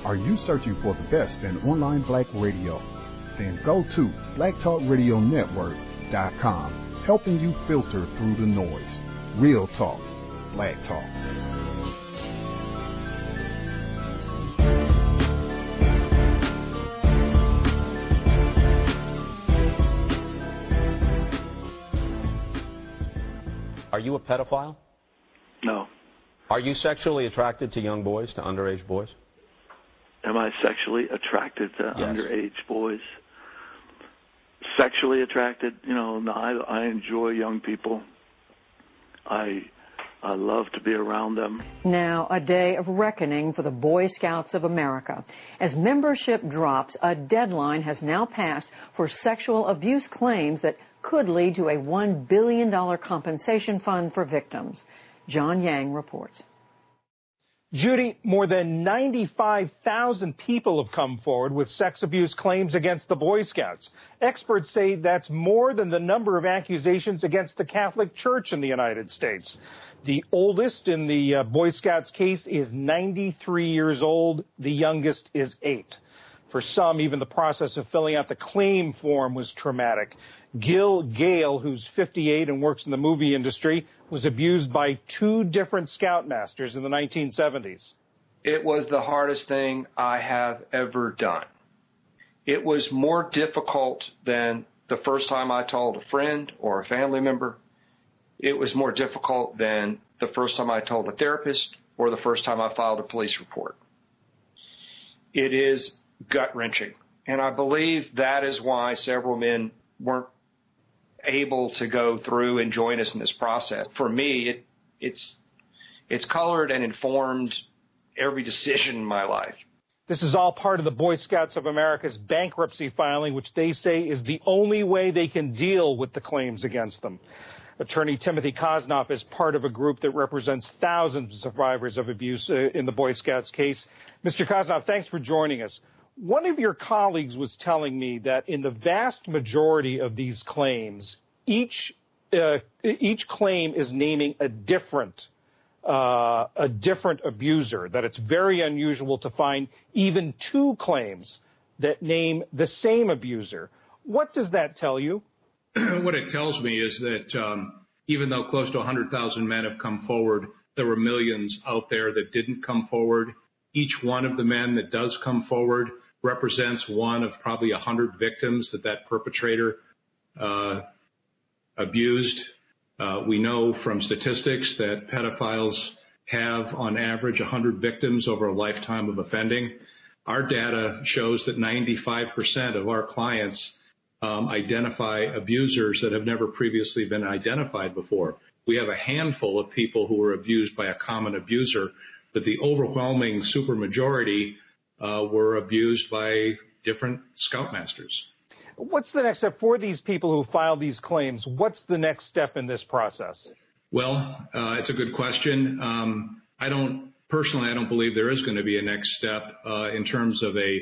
Are you searching for the best in online black radio? Then go to blacktalkradionetwork.com, helping you filter through the noise. Real talk, black talk. Are you a pedophile? No. Are you sexually attracted to young boys, to underage boys? Am I sexually attracted to Yes. underage boys? Sexually attracted? No, I enjoy young people. I love to be around them. Now, a day of reckoning for the Boy Scouts of America. As membership drops, a deadline has now passed for sexual abuse claims that could lead to a $1 billion compensation fund for victims. John Yang reports. Judy, more than 95,000 people have come forward with sex abuse claims against the Boy Scouts. Experts say that's more than the number of accusations against the Catholic Church in the United States. The oldest in the Boy Scouts case is 93 years old. The youngest is 8. For some, even the process of filling out the claim form was traumatic. Gil Gale, who's 58 and works in the movie industry, was abused by 2 different scoutmasters in the 1970s. It was the hardest thing I have ever done. It was more difficult than the first time I told a friend or a family member. It was more difficult than the first time I told a therapist or the first time I filed a police report. It is gut-wrenching. And I believe that is why several men weren't able to go through and join us in this process. For me, it's colored and informed every decision in my life. This is all part of the Boy Scouts of America's bankruptcy filing, which they say is the only way they can deal with the claims against them. Attorney Timothy Kosnoff is part of a group that represents thousands of survivors of abuse in the Boy Scouts case. Mr. Kosnoff, thanks for joining us. One of your colleagues was telling me that in the vast majority of these claims, each claim is naming a different abuser, that it's very unusual to find even 2 claims that name the same abuser. What does that tell you? What it tells me is that even though close to 100,000 men have come forward, there were millions out there that didn't come forward. Each one of the men that does come forward represents one of probably 100 victims that perpetrator abused. We know from statistics that pedophiles have on average 100 victims over a lifetime of offending. Our data shows that 95% of our clients identify abusers that have never previously been identified before. We have a handful of people who were abused by a common abuser, but the overwhelming supermajority were abused by different scoutmasters. What's the next step for these people who filed these claims? What's the next step in this process? Well, it's a good question. I don't believe there is going to be a next step in terms of a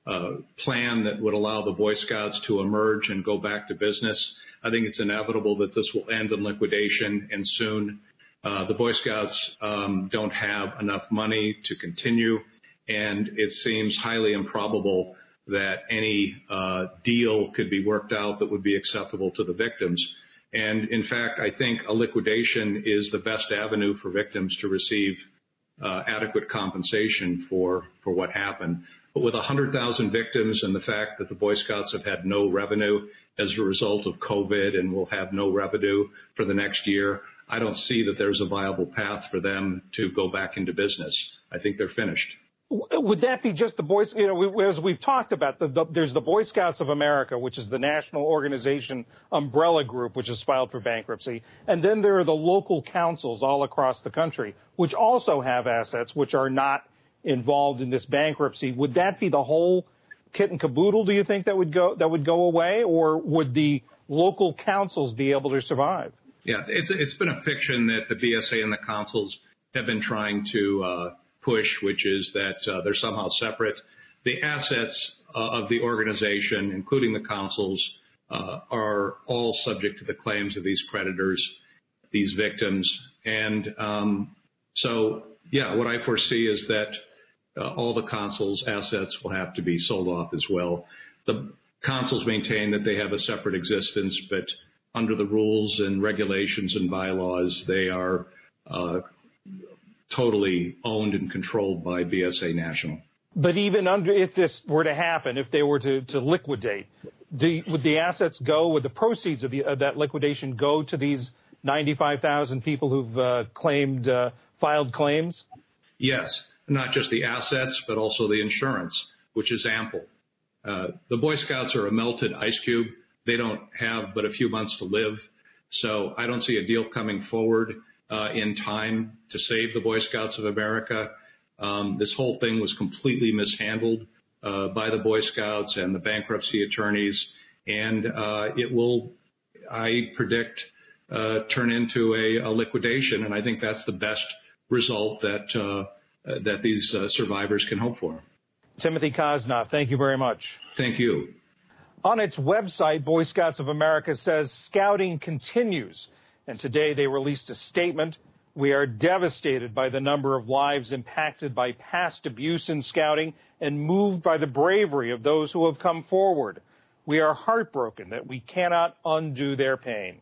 plan that would allow the Boy Scouts to emerge and go back to business. I think it's inevitable that this will end in liquidation, and soon. The Boy Scouts don't have enough money to continue, and it seems highly improbable that any deal could be worked out that would be acceptable to the victims. And in fact, I think a liquidation is the best avenue for victims to receive adequate compensation for what happened. But with 100,000 victims and the fact that the Boy Scouts have had no revenue as a result of COVID and will have no revenue for the next year, I don't see that there's a viable path for them to go back into business. I think they're finished. Would that be just the Boys? As we've talked about, there's the Boy Scouts of America, which is the national organization umbrella group, which has filed for bankruptcy. And then there are the local councils all across the country, which also have assets which are not involved in this bankruptcy. Would that be the whole kit and caboodle, do you think, that would go away? Or would the local councils be able to survive? Yeah, it's been a fiction that the BSA and the councils have been trying to push, which is that they're somehow separate. The assets of the organization, including the councils, are all subject to the claims of these creditors, these victims. And so, yeah, what I foresee is that all the consuls' assets will have to be sold off as well. The consuls maintain that they have a separate existence, but under the rules and regulations and bylaws, they are totally owned and controlled by BSA National. But even if this were to happen, if they were to liquidate, would the assets go, would the proceeds of that liquidation go to these 95,000 people who've filed claims? Yes, not just the assets, but also the insurance, which is ample. The Boy Scouts are a melted ice cube. They don't have but a few months to live. So I don't see a deal coming forward in time to save the Boy Scouts of America. This whole thing was completely mishandled by the Boy Scouts and the bankruptcy attorneys, and it will, I predict, turn into a liquidation, and I think that's the best result that these survivors can hope for. Timothy Kosnoff, thank you very much. Thank you. On its website, Boy Scouts of America says scouting continues, and today they released a statement. We are devastated by the number of lives impacted by past abuse in scouting and moved by the bravery of those who have come forward. We are heartbroken that we cannot undo their pain.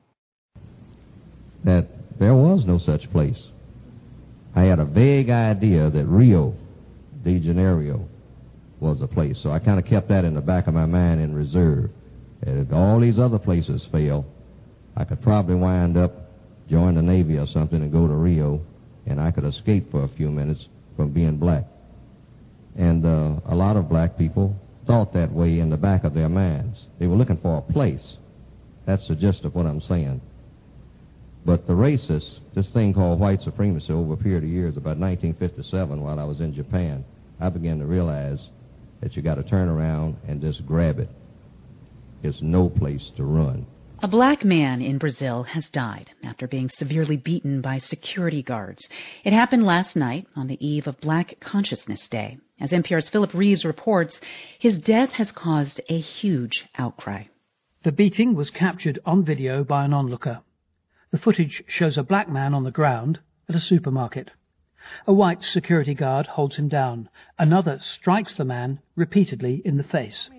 That there was no such place. I had a vague idea that Rio de Janeiro was a place, so I kind of kept that in the back of my mind in reserve. And if all these other places fail, I could probably wind up, join the Navy or something and go to Rio, and I could escape for a few minutes from being black. And a lot of black people thought that way in the back of their minds. They were looking for a place. That's the gist of what I'm saying. But the racists, this thing called white supremacy over a period of years, about 1957 while I was in Japan, I began to realize that you got to turn around and just grab it. It's no place to run. A black man in Brazil has died after being severely beaten by security guards. It happened last night on the eve of Black Consciousness Day. As NPR's Philip Reeves reports, his death has caused a huge outcry. The beating was captured on video by an onlooker. The footage shows a black man on the ground at a supermarket. A white security guard holds him down. Another strikes the man repeatedly in the face.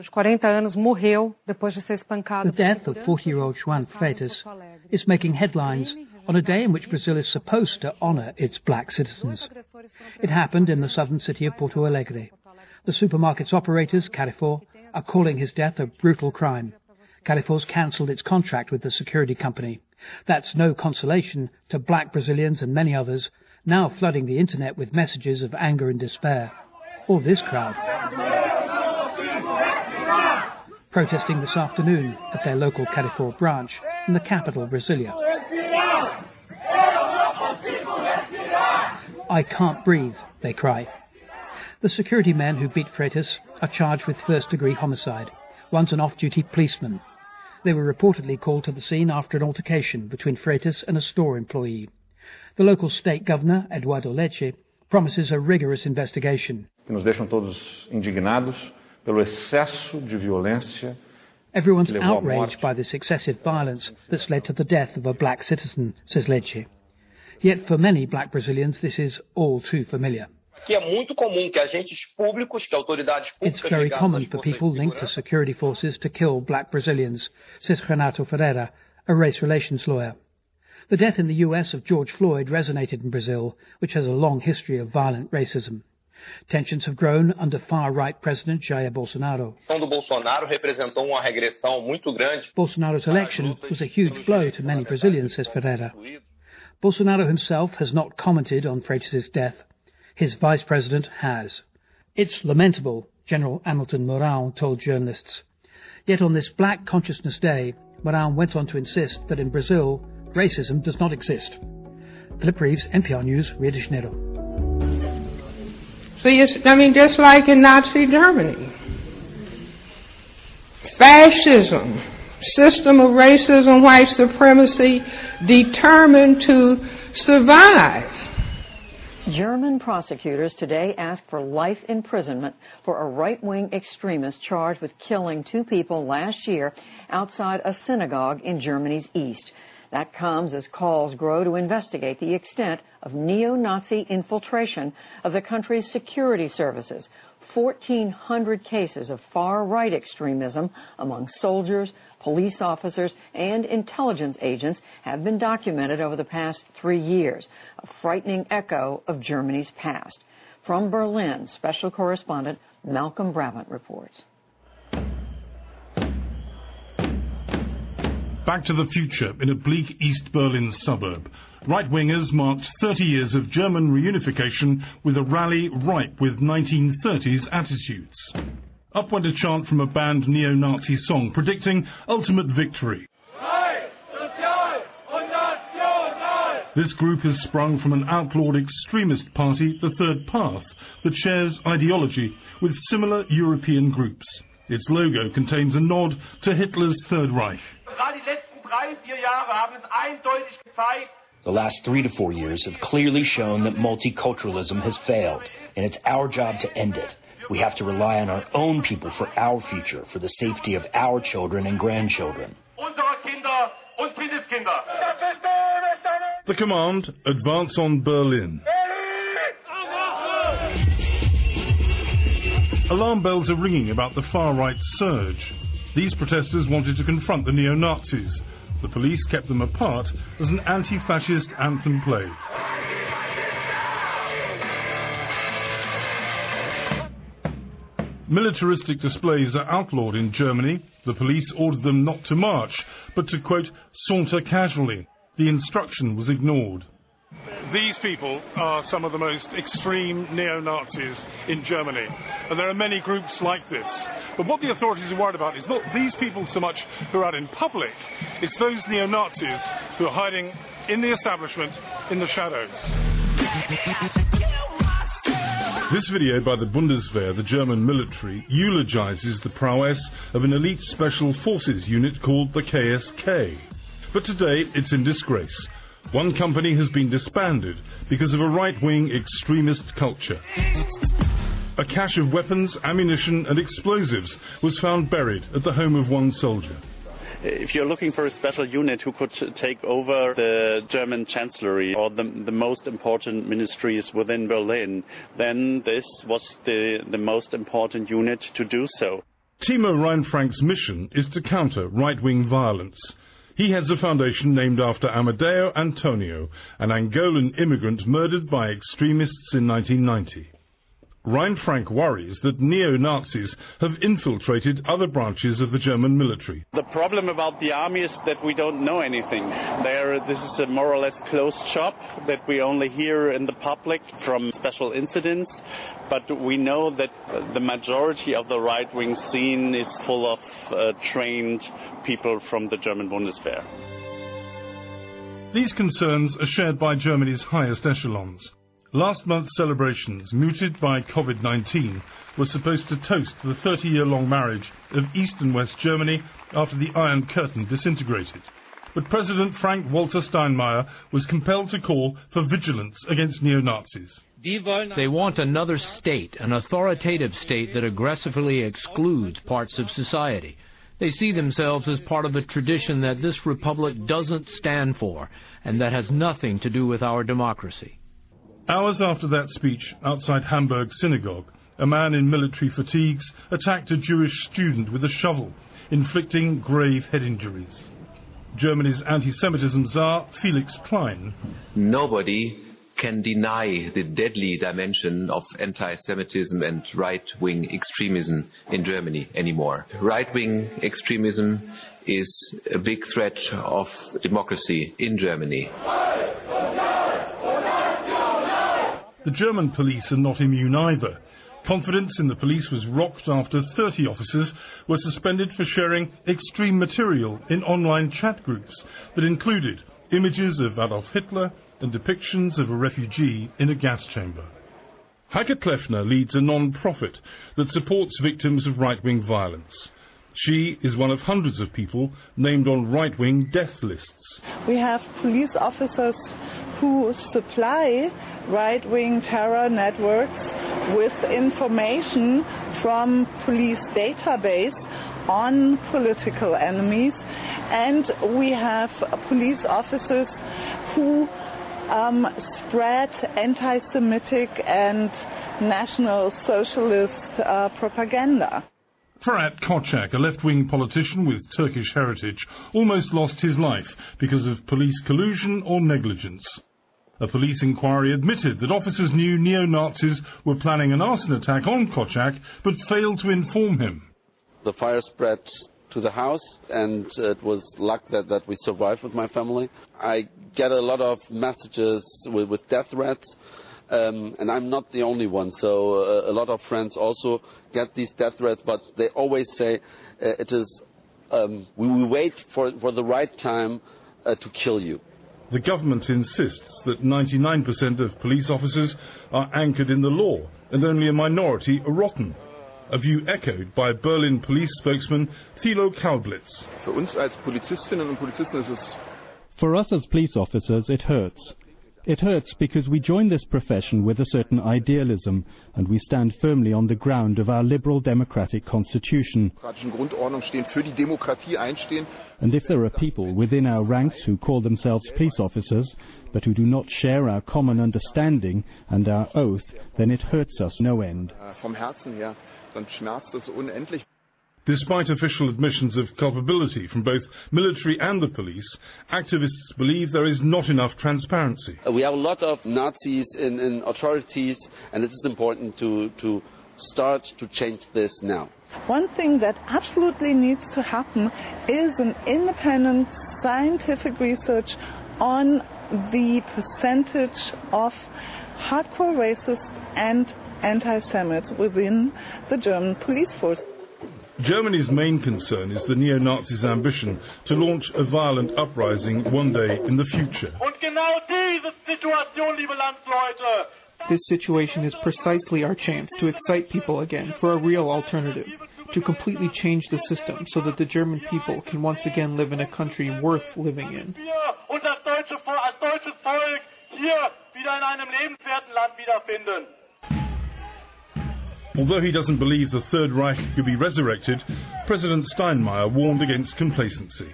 The death of 40-year-old João Freitas is making headlines on a day in which Brazil is supposed to honor its black citizens. It happened in the southern city of Porto Alegre. The supermarket's operators, Carrefour, are calling his death a brutal crime. Carrefour's cancelled its contract with the security company. That's no consolation to black Brazilians and many others now flooding the internet with messages of anger and despair. Or this crowd, protesting this afternoon at their local Carrefour branch in the capital, Brasilia. I can't breathe, they cry. The security men who beat Freitas are charged with first-degree homicide. One's an off-duty policeman. They were reportedly called to the scene after an altercation between Freitas and a store employee. The local state governor, Eduardo Leite, promises a rigorous investigation. Everyone's outraged by this excessive violence that's led to the death of a black citizen, says Leite. Yet for many black Brazilians, this is all too familiar. It's very common for people linked to security forces to kill black Brazilians, says Renato Ferreira, a race relations lawyer. The death in the US of George Floyd resonated in Brazil, which has a long history of violent racism. Tensions have grown under far-right President Jair Bolsonaro. Bolsonaro's election was a huge blow to many Brazilians, says Ferreira. Bolsonaro himself has not commented on Freitas' death. His vice president has. It's lamentable, General Hamilton Mourão told journalists. Yet on this Black Consciousness Day, Mourão went on to insist that in Brazil, racism does not exist. Philip Reeves, NPR News, Rio de Janeiro. See, just like in Nazi Germany. Fascism, system of racism, white supremacy, determined to survive. German prosecutors today asked for life imprisonment for a right-wing extremist charged with killing 2 people last year outside a synagogue in Germany's east. That comes as calls grow to investigate the extent of neo-Nazi infiltration of the country's security services. 1,400 cases of far-right extremism among soldiers, police officers, and intelligence agents have been documented over the past 3 years, a frightening echo of Germany's past. From Berlin, special correspondent Malcolm Brabant reports. Back to the future in a bleak East Berlin suburb. Right-wingers marked 30 years of German reunification with a rally ripe with 1930s attitudes. Up went a chant from a banned neo-Nazi song predicting ultimate victory. This group has sprung from an outlawed extremist party, the Third Path, that shares ideology with similar European groups. Its logo contains a nod to Hitler's Third Reich. The last 3 to 4 years have clearly shown that multiculturalism has failed, and it's our job to end it. We have to rely on our own people for our future, for the safety of our children and grandchildren. The command, advance on Berlin. Alarm bells are ringing about the far-right surge. These protesters wanted to confront the neo-Nazis. The police kept them apart as an anti-fascist anthem played. Militaristic displays are outlawed in Germany. The police ordered them not to march, but to, quote, saunter casually. The instruction was ignored. These people are some of the most extreme neo-Nazis in Germany, and there are many groups like this. But what the authorities are worried about is not these people so much who are out in public, it's those neo-Nazis who are hiding in the establishment in the shadows. This video by the Bundeswehr, the German military, eulogizes the prowess of an elite special forces unit called the KSK. But today it's in disgrace. One company has been disbanded because of a right-wing extremist culture. A cache of weapons, ammunition and explosives was found buried at the home of one soldier. If you're looking for a special unit who could take over the German chancellery or the most important ministries within Berlin, then this was the most important unit to do so. Timo Reinfrank's mission is to counter right-wing violence. He heads a foundation named after Amadeo Antonio, an Angolan immigrant murdered by extremists in 1990. Reinfrank worries that neo-Nazis have infiltrated other branches of the German military. The problem about the army is that we don't know anything. This is a more or less closed shop that we only hear in the public from special incidents, but we know that the majority of the right-wing scene is full of trained people from the German Bundeswehr. These concerns are shared by Germany's highest echelons. Last month's celebrations, muted by COVID-19, were supposed to toast the 30-year-long marriage of East and West Germany after the Iron Curtain disintegrated. But President Frank-Walter Steinmeier was compelled to call for vigilance against neo-Nazis. They want another state, an authoritative state that aggressively excludes parts of society. They see themselves as part of a tradition that this republic doesn't stand for and that has nothing to do with our democracy. Hours after that speech outside Hamburg synagogue, a man in military fatigues attacked a Jewish student with a shovel, inflicting grave head injuries. Germany's anti-Semitism czar, Felix Klein. Nobody can deny the deadly dimension of anti-Semitism and right-wing extremism in Germany anymore. Right-wing extremism is a big threat of democracy in Germany. The German police are not immune either. Confidence in the police was rocked after 30 officers were suspended for sharing extreme material in online chat groups that included images of Adolf Hitler and depictions of a refugee in a gas chamber. Heike Kleffner leads a non-profit that supports victims of right-wing violence. She is one of hundreds of people named on right-wing death lists. We have police officers who supply right-wing terror networks with information from police database on political enemies, and we have police officers who spread anti-Semitic and National Socialist propaganda. Ferhat Koçak, a left-wing politician with Turkish heritage, almost lost his life because of police collusion or negligence. A police inquiry admitted that officers knew neo-Nazis were planning an arson attack on Koçak, but failed to inform him. The fire spread to the house, and it was luck that we survived with my family. I get a lot of messages with death threats, and I'm not the only one. So a lot of friends also get these death threats, but they always say it is we will wait for the right time to kill you. The government insists that 99% of police officers are anchored in the law, and only a minority are rotten. A view echoed by Berlin police spokesman Thilo Kaublitz. For us as police officers, it hurts. It hurts because we join this profession with a certain idealism, and we stand firmly on the ground of our liberal democratic constitution. And if there are people within our ranks who call themselves police officers, but who do not share our common understanding and our oath, then it hurts us no end. Despite official admissions of culpability from both military and the police, activists believe there is not enough transparency. We have a lot of Nazis in authorities, and it is important to start to change this now. One thing that absolutely needs to happen is an independent scientific research on the percentage of hardcore racists and anti-Semites within the German police force. Germany's main concern is the neo-Nazis' ambition to launch a violent uprising one day in the future. This situation is precisely our chance to excite people again for a real alternative, to completely change the system so that the German people can once again live in a country worth living in. Although he doesn't believe the Third Reich could be resurrected, President Steinmeier warned against complacency.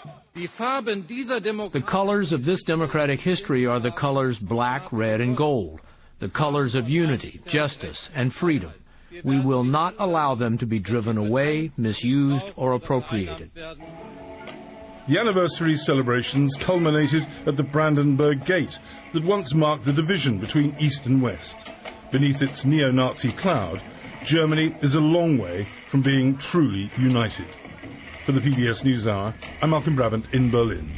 The colors of this democratic history are the colors black, red, and gold, the colors of unity, justice, and freedom. We will not allow them to be driven away, misused, or appropriated. The anniversary celebrations culminated at the Brandenburg Gate that once marked the division between East and West. Beneath its neo-Nazi cloud, Germany is a long way from being truly united. For the PBS NewsHour, I'm Malcolm Brabant in Berlin.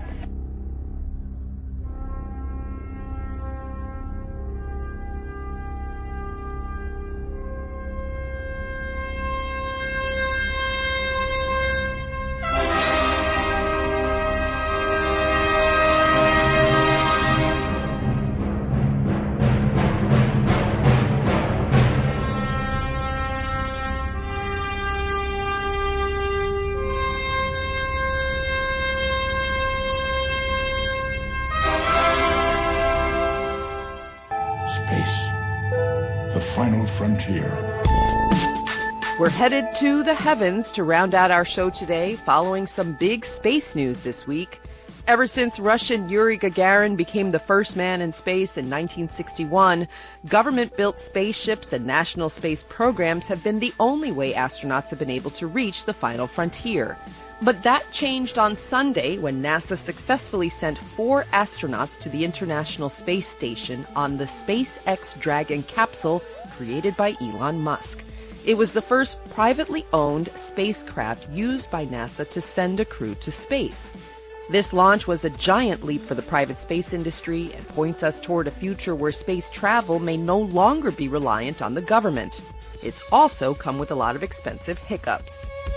We're headed to the heavens to round out our show today, following some big space news this week. Ever since Russian Yuri Gagarin became the first man in space in 1961, government-built spaceships and national space programs have been the only way astronauts have been able to reach the final frontier. But that changed on Sunday when NASA successfully sent 4 astronauts to the International Space Station on the SpaceX Dragon capsule created by Elon Musk. It was the first privately owned spacecraft used by NASA to send a crew to space. This launch was a giant leap for the private space industry and points us toward a future where space travel may no longer be reliant on the government. It's also come with a lot of expensive hiccups.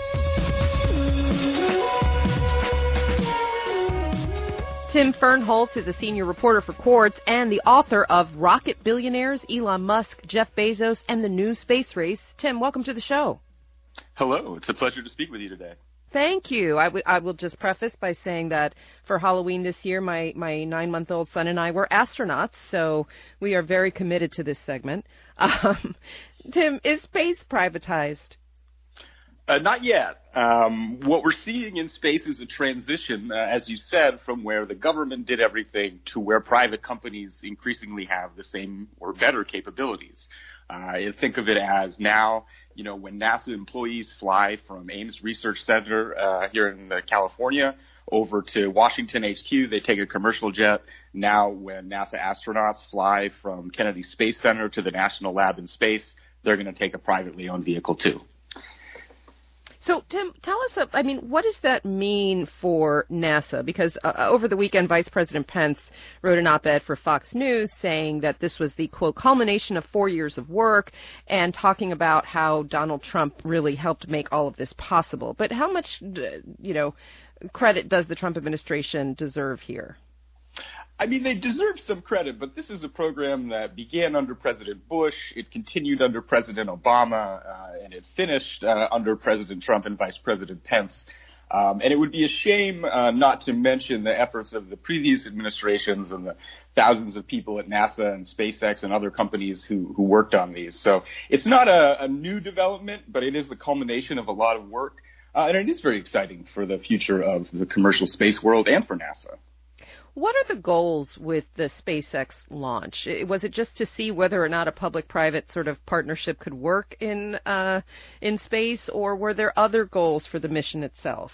Tim Fernholz is a senior reporter for Quartz and the author of Rocket Billionaires, Elon Musk, Jeff Bezos, and the New Space Race. Tim, welcome to the show. Hello. It's a pleasure to speak with you today. Thank you. I will just preface by saying that for Halloween this year, my 9-month-old son and I were astronauts, so we are very committed to this segment. Tim, is space privatized? Not yet. What we're seeing in space is a transition, as you said, from where the government did everything to where private companies increasingly have the same or better capabilities. Think of it as now, when NASA employees fly from Ames Research Center here in California over to Washington HQ, they take a commercial jet. Now, when NASA astronauts fly from Kennedy Space Center to the National Lab in space, they're going to take a privately owned vehicle too. So, Tim, tell us, what does that mean for NASA? Because over the weekend, Vice President Pence wrote an op-ed for Fox News saying that this was the, quote, culmination of 4 years of work and talking about how Donald Trump really helped make all of this possible. But how much, credit does the Trump administration deserve here? They deserve some credit, but this is a program that began under President Bush, it continued under President Obama, and it finished under President Trump and Vice President Pence. And it would be a shame not to mention the efforts of the previous administrations and the thousands of people at NASA and SpaceX and other companies who worked on these. So it's not a new development, but it is the culmination of a lot of work. And it is very exciting for the future of the commercial space world and for NASA. What are the goals with the SpaceX launch? Was it just to see whether or not a public-private sort of partnership could work in space, or were there other goals for the mission itself?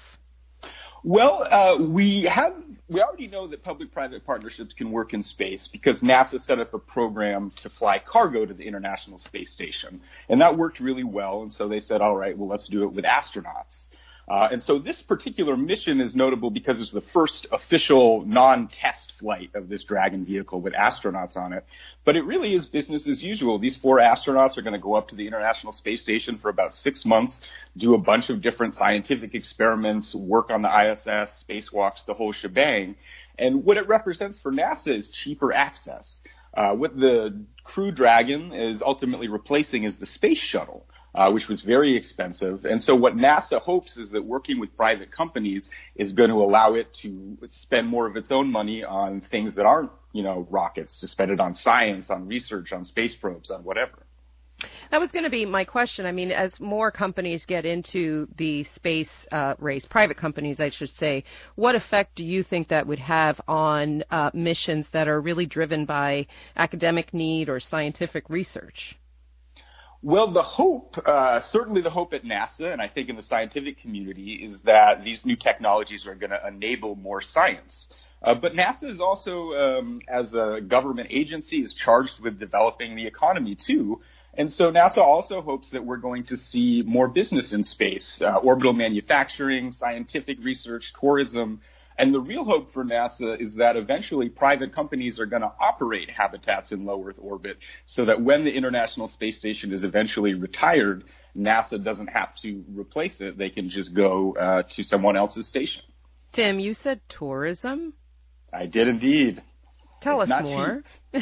Well, we already know that public-private partnerships can work in space because NASA set up a program to fly cargo to the International Space Station, and that worked really well. And so they said, all right, well, let's do it with astronauts. And so this particular mission is notable because it's the first official non-test flight of this Dragon vehicle with astronauts on it. But it really is business as usual. These 4 astronauts are going to go up to the International Space Station for about 6 months, do a bunch of different scientific experiments, work on the ISS, spacewalks, the whole shebang. And what it represents for NASA is cheaper access. What the Crew Dragon is ultimately replacing is the space shuttle. Which was very expensive. And so what NASA hopes is that working with private companies is going to allow it to spend more of its own money on things that aren't, rockets, to spend it on science, on research, on space probes, on whatever. That was going to be my question. As more companies get into the space race, private companies, I should say, what effect do you think that would have on missions that are really driven by academic need or scientific research? Well, the hope, certainly the hope at NASA, and I think in the scientific community, is that these new technologies are going to enable more science. But NASA is also, as a government agency, is charged with developing the economy too. And so NASA also hopes that we're going to see more business in space, orbital manufacturing, scientific research, tourism. And the real hope for NASA is that eventually private companies are going to operate habitats in low Earth orbit so that when the International Space Station is eventually retired, NASA doesn't have to replace it. They can just go to someone else's station. Tim, you said tourism? I did indeed. Tell us more.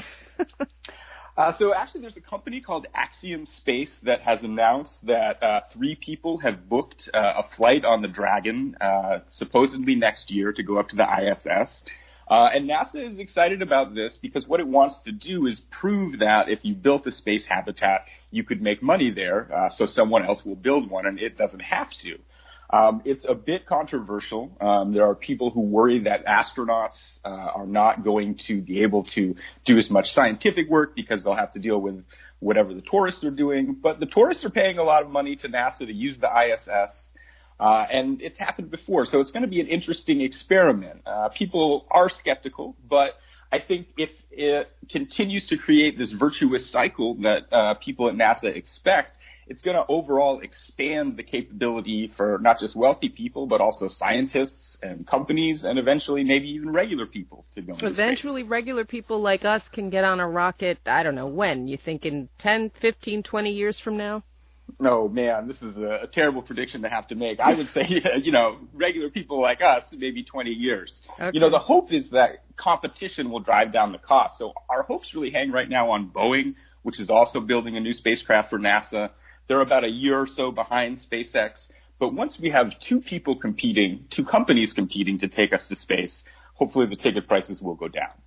So actually there's a company called Axiom Space that has announced that 3 people have booked a flight on the Dragon supposedly next year to go up to the ISS. And NASA is excited about this because what it wants to do is prove that if you built a space habitat, you could make money there, so someone else will build one and it doesn't have to. It's a bit controversial. There are people who worry that astronauts are not going to be able to do as much scientific work because they'll have to deal with whatever the tourists are doing. But the tourists are paying a lot of money to NASA to use the ISS, and it's happened before. So it's going to be an interesting experiment. People are skeptical, but I think if it continues to create this virtuous cycle that people at NASA expect, it's going to overall expand the capability for not just wealthy people, but also scientists and companies and eventually maybe even regular people to go into space. Eventually regular people like us can get on a rocket, I don't know, when? You think in 10, 15, 20 years from now? No, man, this is a terrible prediction to have to make. I would say, regular people like us, maybe 20 years. Okay. The hope is that competition will drive down the cost. So our hopes really hang right now on Boeing, which is also building a new spacecraft for NASA. They're about a year or so behind SpaceX. But once we have 2 companies competing to take us to space, hopefully the ticket prices will go down.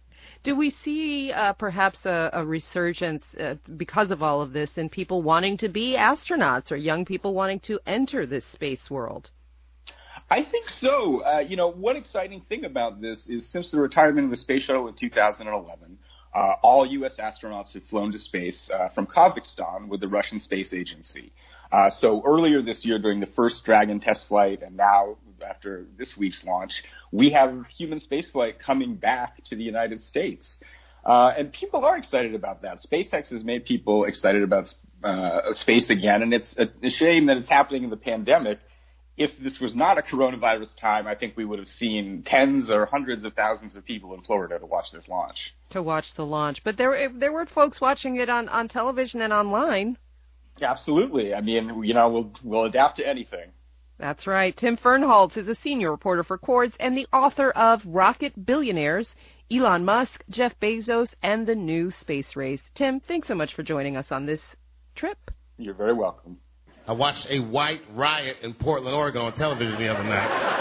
Do we see perhaps a resurgence because of all of this in people wanting to be astronauts or young people wanting to enter this space world? I think so. One exciting thing about this is since the retirement of the space shuttle in 2011, all U.S. astronauts have flown to space from Kazakhstan with the Russian Space Agency. So earlier this year during the first Dragon test flight, and now after this week's launch, we have human spaceflight coming back to the United States. And people are excited about that. SpaceX has made people excited about space again, and it's a shame that it's happening in the pandemic. If this was not a coronavirus time, I think we would have seen tens or hundreds of thousands of people in Florida to watch this launch. To watch the launch. But there were folks watching it on television and online. Absolutely. I mean, we'll adapt to anything. That's right. Tim Fernholz is a senior reporter for Quartz and the author of Rocket Billionaires, Elon Musk, Jeff Bezos, and the New Space Race. Tim, thanks so much for joining us on this trip. You're very welcome. I watched a white riot in Portland, Oregon on television the other night.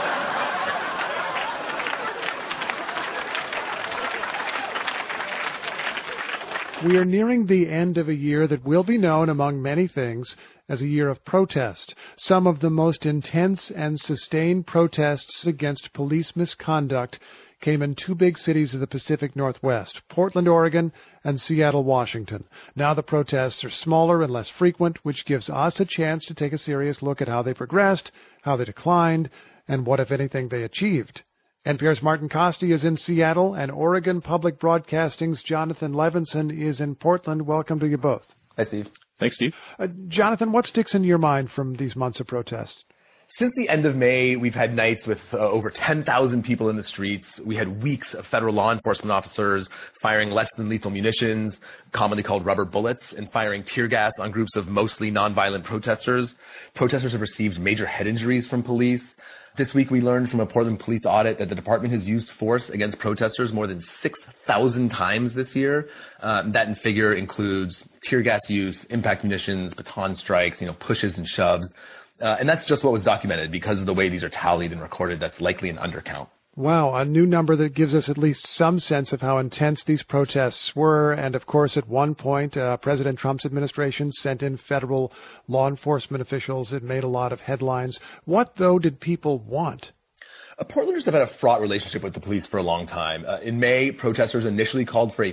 We are nearing the end of a year that will be known, among many things, as a year of protest. Some of the most intense and sustained protests against police misconduct came in two big cities of the Pacific Northwest, Portland, Oregon, and Seattle, Washington. Now the protests are smaller and less frequent, which gives us a chance to take a serious look at how they progressed, how they declined, and what, if anything, they achieved. NPR's Martin Costi is in Seattle, and Oregon Public Broadcasting's Jonathan Levinson is in Portland. Welcome to you both. Hi, Steve. Thanks, Steve. Jonathan, what sticks in your mind from these months of protest? Since the end of May, we've had nights with over 10,000 people in the streets. We had weeks of federal law enforcement officers firing less than lethal munitions, commonly called rubber bullets, and firing tear gas on groups of mostly nonviolent protesters. Protesters have received major head injuries from police. This week, we learned from a Portland police audit that the department has used force against protesters more than 6,000 times this year. That figure includes tear gas use, impact munitions, baton strikes, pushes and shoves. And that's just what was documented. Because of the way these are tallied and recorded, that's likely an undercount. Wow, a new number that gives us at least some sense of how intense these protests were. And, of course, at one point, President Trump's administration sent in federal law enforcement officials. It made a lot of headlines. What, though, did people want? Portlanders have had a fraught relationship with the police for a long time. In May, protesters initially called for a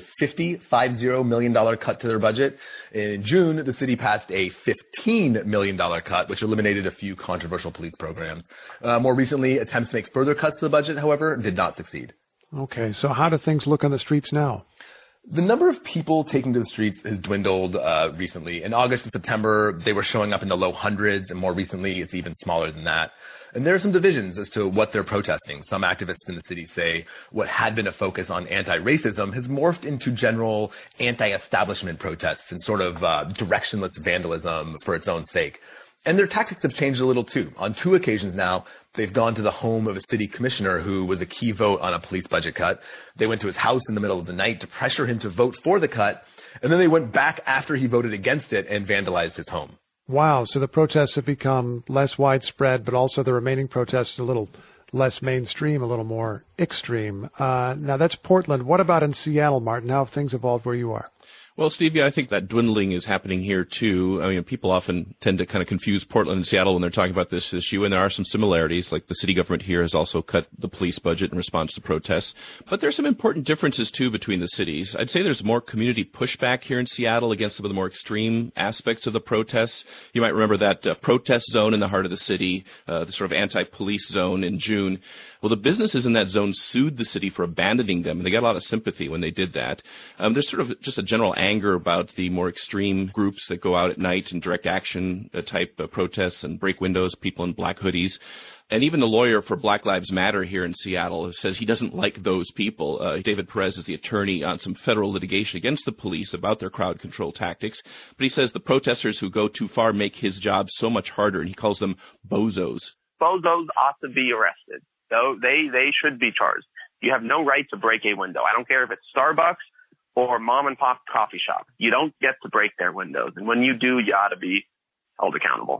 $50 million cut to their budget. In June, the city passed a $15 million cut, which eliminated a few controversial police programs. More recently, attempts to make further cuts to the budget, however, did not succeed. Okay, so how do things look on the streets now? The number of people taking to the streets has dwindled recently. In August and September, they were showing up in the low hundreds, and more recently, it's even smaller than that. And there are some divisions as to what they're protesting. Some activists in the city say what had been a focus on anti-racism has morphed into general anti-establishment protests and sort of directionless vandalism for its own sake. And their tactics have changed a little too. On 2 occasions now, they've gone to the home of a city commissioner who was a key vote on a police budget cut. They went to his house in the middle of the night to pressure him to vote for the cut. And then they went back after he voted against it and vandalized his home. Wow, so the protests have become less widespread, but also the remaining protests a little less mainstream, a little more extreme. Now, that's Portland. What about in Seattle, Martin? How have things evolved where you are? Well, Steve, I think that dwindling is happening here, too. I mean, people often tend to kind of confuse Portland and Seattle when they're talking about this issue, and there are some similarities, like the city government here has also cut the police budget in response to protests. But there's some important differences, too, between the cities. I'd say there's more community pushback here in Seattle against some of the more extreme aspects of the protests. You might remember that protest zone in the heart of the city, the sort of anti-police zone in June. Well, the businesses in that zone sued the city for abandoning them, and they got a lot of sympathy when they did that. There's sort of just a general anger about the more extreme groups that go out at night and direct action type protests and break windows, people in black hoodies. And even the lawyer for Black Lives Matter here in Seattle says he doesn't like those people. David Perez is the attorney on some federal litigation against the police about their crowd control tactics. But he says the protesters who go too far make his job so much harder, and he calls them bozos. Bozos ought to be arrested. So they should be charged. You have no right to break a window. I don't care if it's Starbucks or mom and pop coffee shop. You don't get to break their windows. And when you do, you ought to be held accountable.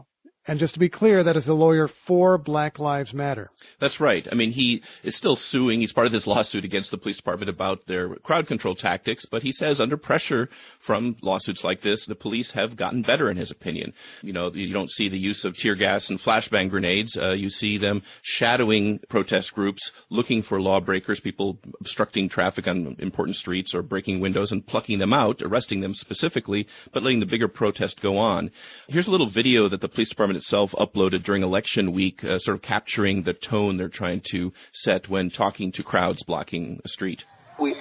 And just to be clear, that is the lawyer for Black Lives Matter. That's right. I mean, he is still suing. He's part of this lawsuit against the police department about their crowd control tactics, but he says under pressure from lawsuits like this, the police have gotten better in his opinion. You know, you don't see the use of tear gas and flashbang grenades. You see them shadowing protest groups, looking for lawbreakers, people obstructing traffic on important streets or breaking windows and plucking them out, arresting them specifically, but letting the bigger protest go on. Here's a little video that the police department itself uploaded during election week, sort of capturing the tone they're trying to set when talking to crowds blocking a street. We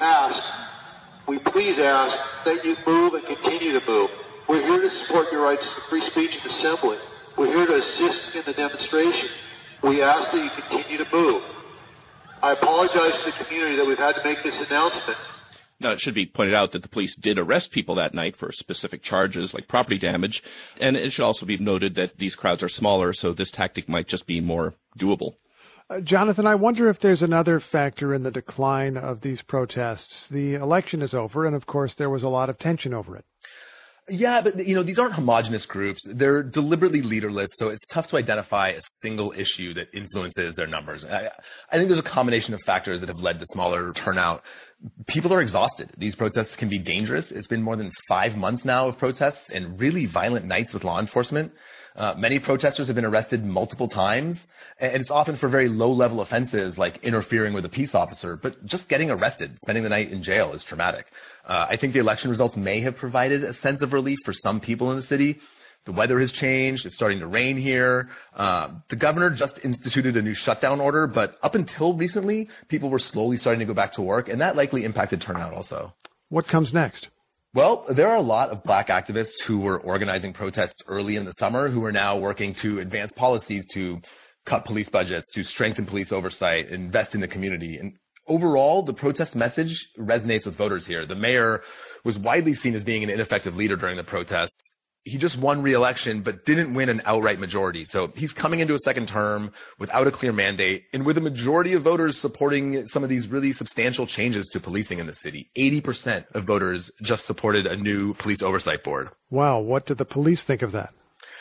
please ask that you move and continue to move. We're here to support your rights to free speech and assembly. We're here to assist in the demonstration. We ask that you continue to move. I apologize to the community that we've had to make this announcement. Now, it should be pointed out that the police did arrest people that night for specific charges like property damage, and it should also be noted that these crowds are smaller, so this tactic might just be more doable. Jonathan, I wonder if there's another factor in the decline of these protests. The election is over, and of course there was a lot of tension over it. Yeah, but, you know, these aren't homogenous groups. They're deliberately leaderless, so it's tough to identify a single issue that influences their numbers. I think there's a combination of factors that have led to smaller turnout. People are exhausted. These protests can be dangerous. It's been more than 5 months now of protests and really violent nights with law enforcement. Many protesters have been arrested multiple times, and it's often for very low-level offenses like interfering with a peace officer. But just getting arrested, spending the night in jail is traumatic. I think the election results may have provided a sense of relief for some people in the city. The weather has changed. It's starting to rain here. The governor just instituted a new shutdown order, but up until recently, people were slowly starting to go back to work, and that likely impacted turnout also. What comes next? Well, there are a lot of black activists who were organizing protests early in the summer who are now working to advance policies to cut police budgets, to strengthen police oversight, invest in the community. And overall, the protest message resonates with voters here. The mayor was widely seen as being an ineffective leader during the protests. He just won re-election, but didn't win an outright majority. So he's coming into a second term without a clear mandate and with a majority of voters supporting some of these really substantial changes to policing in the city. 80% of voters just supported a new police oversight board. Wow. What did the police think of that?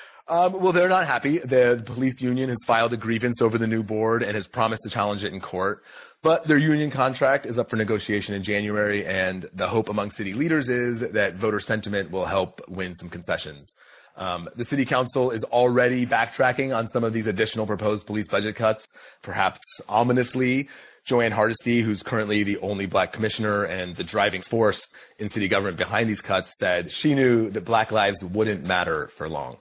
Well, they're not happy. The police union has filed a grievance over the new board and has promised to challenge it in court. But their union contract is up for negotiation in January, and the hope among city leaders is that voter sentiment will help win some concessions. The city council is already backtracking on some of these additional proposed police budget cuts, perhaps ominously. Joanne Hardesty, who's currently the only black commissioner and the driving force in city government behind these cuts, said she knew that black lives wouldn't matter for long.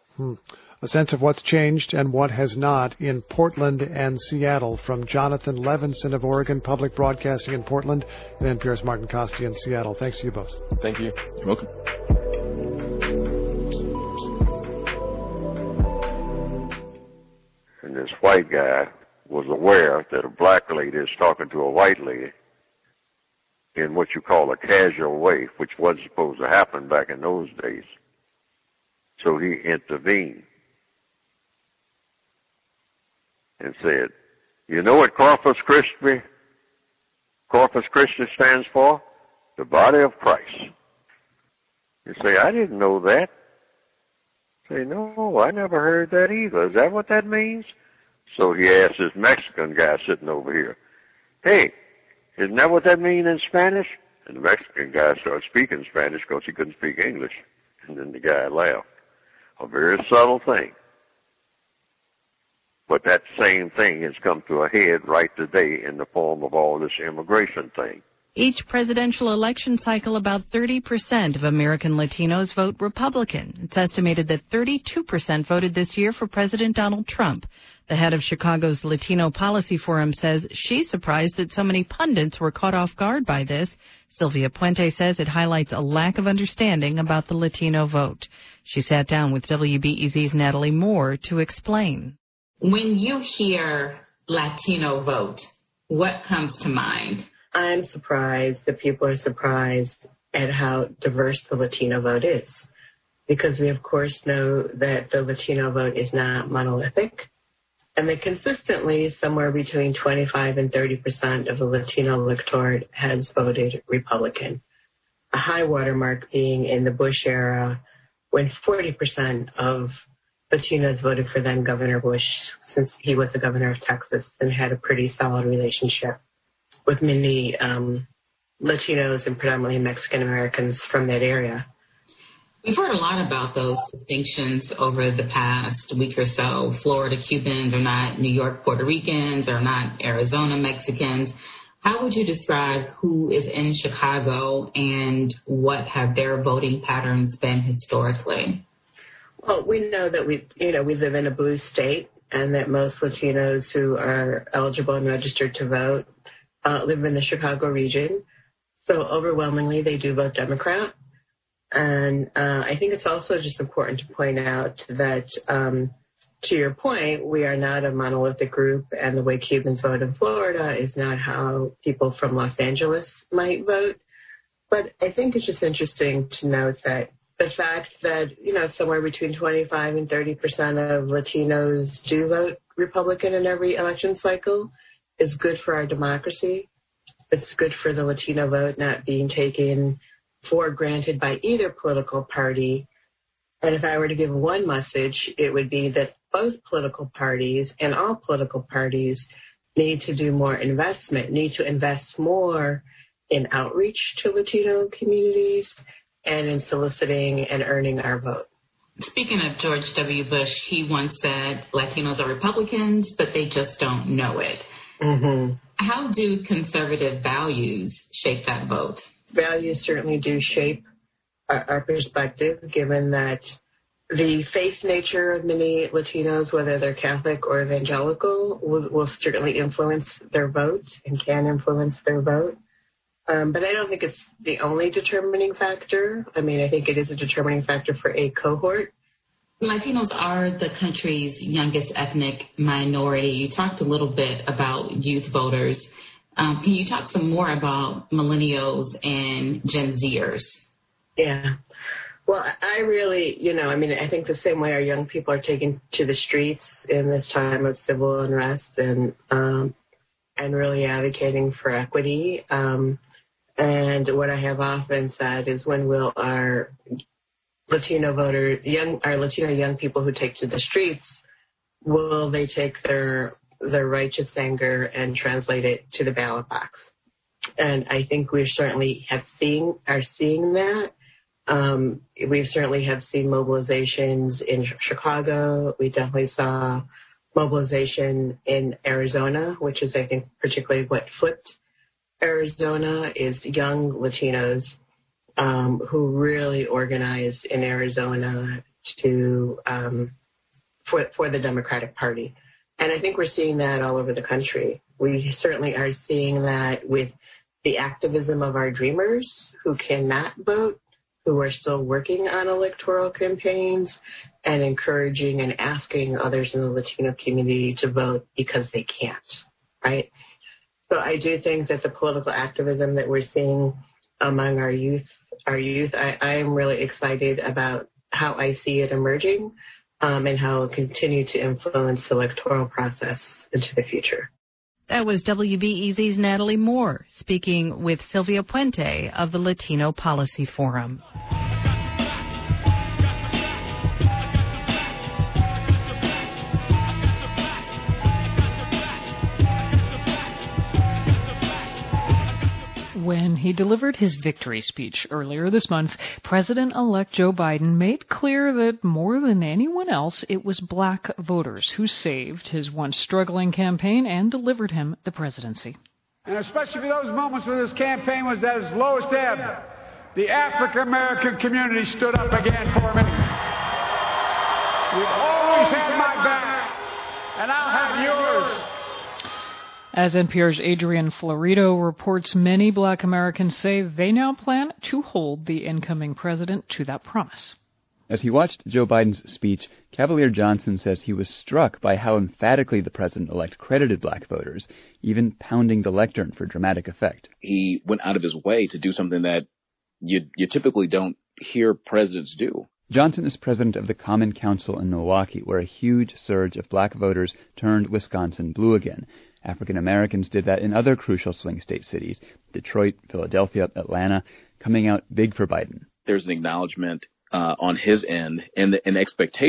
A sense of what's changed and what has not in Portland and Seattle from Jonathan Levinson of Oregon Public Broadcasting in Portland and NPR's Martin Costi in Seattle. Thanks to you both. Thank you. You're welcome. And this white guy was aware that a black lady is talking to a white lady in what you call a casual way, which wasn't supposed to happen back in those days. So he intervened and said, you know what Corpus Christi stands for? The body of Christ. You say, I didn't know that. Say, no, I never heard that either. Is that what that means? So he asked this Mexican guy sitting over here, hey, isn't that what that means in Spanish? And the Mexican guy started speaking Spanish because he couldn't speak English. And then the guy laughed. A very subtle thing. But that same thing has come to a head right today in the form of all this immigration thing. Each presidential election cycle, about 30% of American Latinos vote Republican. It's estimated that 32% voted this year for President Donald Trump. The head of Chicago's Latino Policy Forum says she's surprised that so many pundits were caught off guard by this. Sylvia Puente says it highlights a lack of understanding about the Latino vote. She sat down with WBEZ's Natalie Moore to explain. When you hear Latino vote, what comes to mind? I'm surprised that people are surprised at how diverse the Latino vote is, because we, of course, know that the Latino vote is not monolithic, and that consistently somewhere between 25 and 30% of the Latino electorate has voted Republican, a high watermark being in the Bush era when 40% of Latinos voted for then Governor Bush, since he was the governor of Texas and had a pretty solid relationship with many Latinos and predominantly Mexican Americans from that area. We've heard a lot about those distinctions over the past week or so. Florida Cubans are not New York Puerto Ricans, are not Arizona Mexicans. How would you describe who is in Chicago and what have their voting patterns been historically? Well, we know that we live in a blue state and that most Latinos who are eligible and registered to vote live in the Chicago region. So overwhelmingly, they do vote Democrat. And I think it's also just important to point out that, to your point, we are not a monolithic group, and the way Cubans vote in Florida is not how people from Los Angeles might vote. But I think it's just interesting to note that the fact that, somewhere between 25 and 30% of Latinos do vote Republican in every election cycle is good for our democracy. It's good for the Latino vote not being taken for granted by either political party. And if I were to give one message, it would be that both political parties and all political parties need to do more investment, need to invest more in outreach to Latino communities and in soliciting and earning our vote. Speaking of George W. Bush, he once said Latinos are Republicans, but they just don't know it. Mm-hmm. How do conservative values shape that vote? Values certainly do shape our perspective, given that the faith nature of many Latinos, whether they're Catholic or evangelical, will certainly influence their vote and can influence their vote. But I don't think it's the only determining factor. I mean, I think it is a determining factor for a cohort. Latinos are the country's youngest ethnic minority. You talked a little bit about youth voters. Can you talk some more about millennials and Gen Zers? Yeah. Well, I really, I think the same way our young people are taken to the streets in this time of civil unrest and really advocating for equity. And what I have often said is, when will our Latino young people who take to the streets, will they take their righteous anger and translate it to the ballot box? And I think we certainly are seeing that. We certainly have seen mobilizations in Chicago. We definitely saw mobilization in Arizona, which is, I think, particularly what flipped Arizona, is young Latinos who really organized in Arizona for the Democratic Party. And I think we're seeing that all over the country. We certainly are seeing that with the activism of our dreamers who cannot vote, who are still working on electoral campaigns and encouraging and asking others in the Latino community to vote because they can't, right? So I do think that the political activism that we're seeing among our youth, I am really excited about how I see it emerging and how it will continue to influence the electoral process into the future. That was WBEZ's Natalie Moore speaking with Sylvia Puente of the Latino Policy Forum. When he delivered his victory speech earlier this month, President-elect Joe Biden made clear that more than anyone else, it was black voters who saved his once struggling campaign and delivered him the presidency. And especially for those moments when this campaign was at its lowest ebb, the African-American community stood up again for me. You've always had my back, and I'll have yours. As NPR's Adrian Florido reports, many black Americans say they now plan to hold the incoming president to that promise. As he watched Joe Biden's speech, Cavalier Johnson says he was struck by how emphatically the president-elect credited black voters, even pounding the lectern for dramatic effect. He went out of his way to do something that you typically don't hear presidents do. Johnson is president of the Common Council in Milwaukee, where a huge surge of black voters turned Wisconsin blue again. African Americans did that in other crucial swing state cities, Detroit, Philadelphia, Atlanta, coming out big for Biden. There's an acknowledgement on his end and an expectation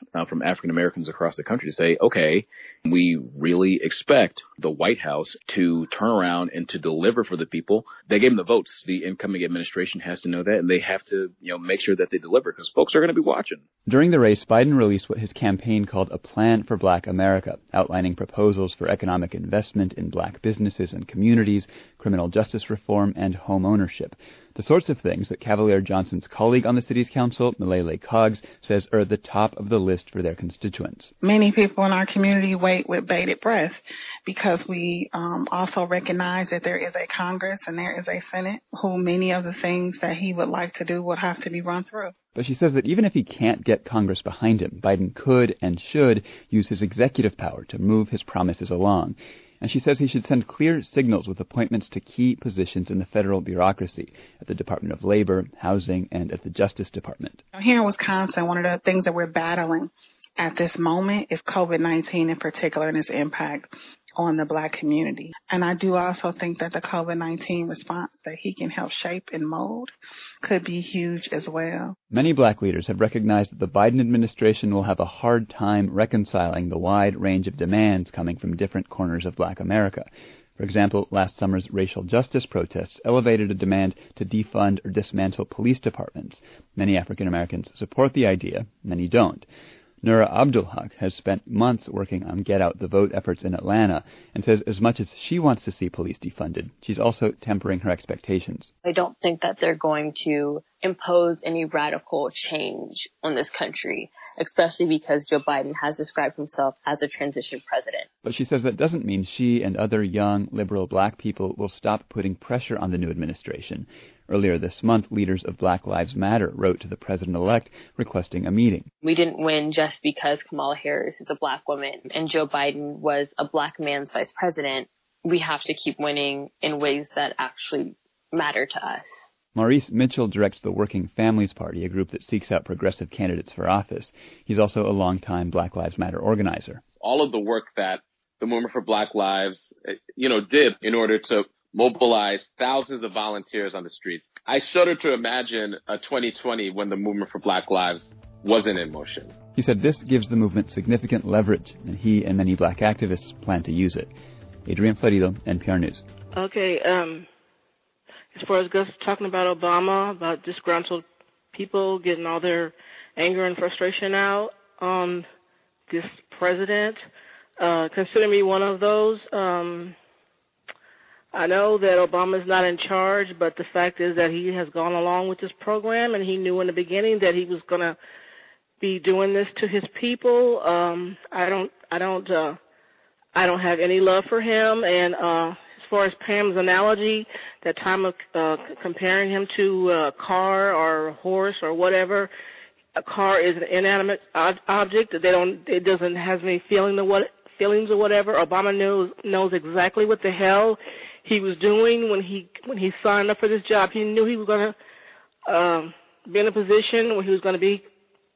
from African Americans across the country to say, okay, we really expect the White House to turn around and to deliver for the people. They gave them the votes. The incoming administration has to know that, and they have to, make sure that they deliver because folks are going to be watching. During the race, Biden released what his campaign called a plan for Black America, outlining proposals for economic investment in black businesses and communities, criminal justice reform, and home ownership. The sorts of things that Cavalier Johnson's colleague on the city's council, Milele Coggs, says are at the top of the list for their constituents. Many people in our community wait with bated breath because we also recognize that there is a Congress and there is a Senate who many of the things that he would like to do would have to be run through. But she says that even if he can't get Congress behind him, Biden could and should use his executive power to move his promises along. And she says he should send clear signals with appointments to key positions in the federal bureaucracy, at the Department of Labor, Housing, and at the Justice Department. Here in Wisconsin, one of the things that we're battling at this moment is COVID-19 in particular and its impact on the Black community. And I do also think that the COVID-19 response that he can help shape and mold could be huge as well. Many Black leaders have recognized that the Biden administration will have a hard time reconciling the wide range of demands coming from different corners of Black America. For example, last summer's racial justice protests elevated a demand to defund or dismantle police departments. Many African Americans support the idea, many don't. Nura Abdulhaq has spent months working on Get Out the Vote efforts in Atlanta and says as much as she wants to see police defunded, she's also tempering her expectations. I don't think that they're going to impose any radical change on this country, especially because Joe Biden has described himself as a transition president. But she says that doesn't mean she and other young, liberal Black people will stop putting pressure on the new administration. Earlier this month, leaders of Black Lives Matter wrote to the president-elect requesting a meeting. We didn't win just because Kamala Harris is a Black woman and Joe Biden was a Black man's vice president. We have to keep winning in ways that actually matter to us. Maurice Mitchell directs the Working Families Party, a group that seeks out progressive candidates for office. He's also a longtime Black Lives Matter organizer. All of the work that the Movement for Black Lives, did in order to mobilize thousands of volunteers on the streets. I shudder to imagine a 2020 when the Movement for Black Lives wasn't in motion. He said this gives the movement significant leverage, and he and many Black activists plan to use it. Adrian Florido, NPR News. Okay, as far as Gus talking about Obama, about disgruntled people getting all their anger and frustration out on this president, consider me one of those. I know that Obama's not in charge, but the fact is that he has gone along with this program, and he knew in the beginning that he was going to be doing this to his people. I don't have any love for him, and as far as Pam's analogy, that time of comparing him to a car or a horse or whatever, a car is an inanimate object. It doesn't have any feelings or whatever. Obama knows exactly what the hell he was doing when he signed up for this job. He knew he was going to be in a position where he was going to be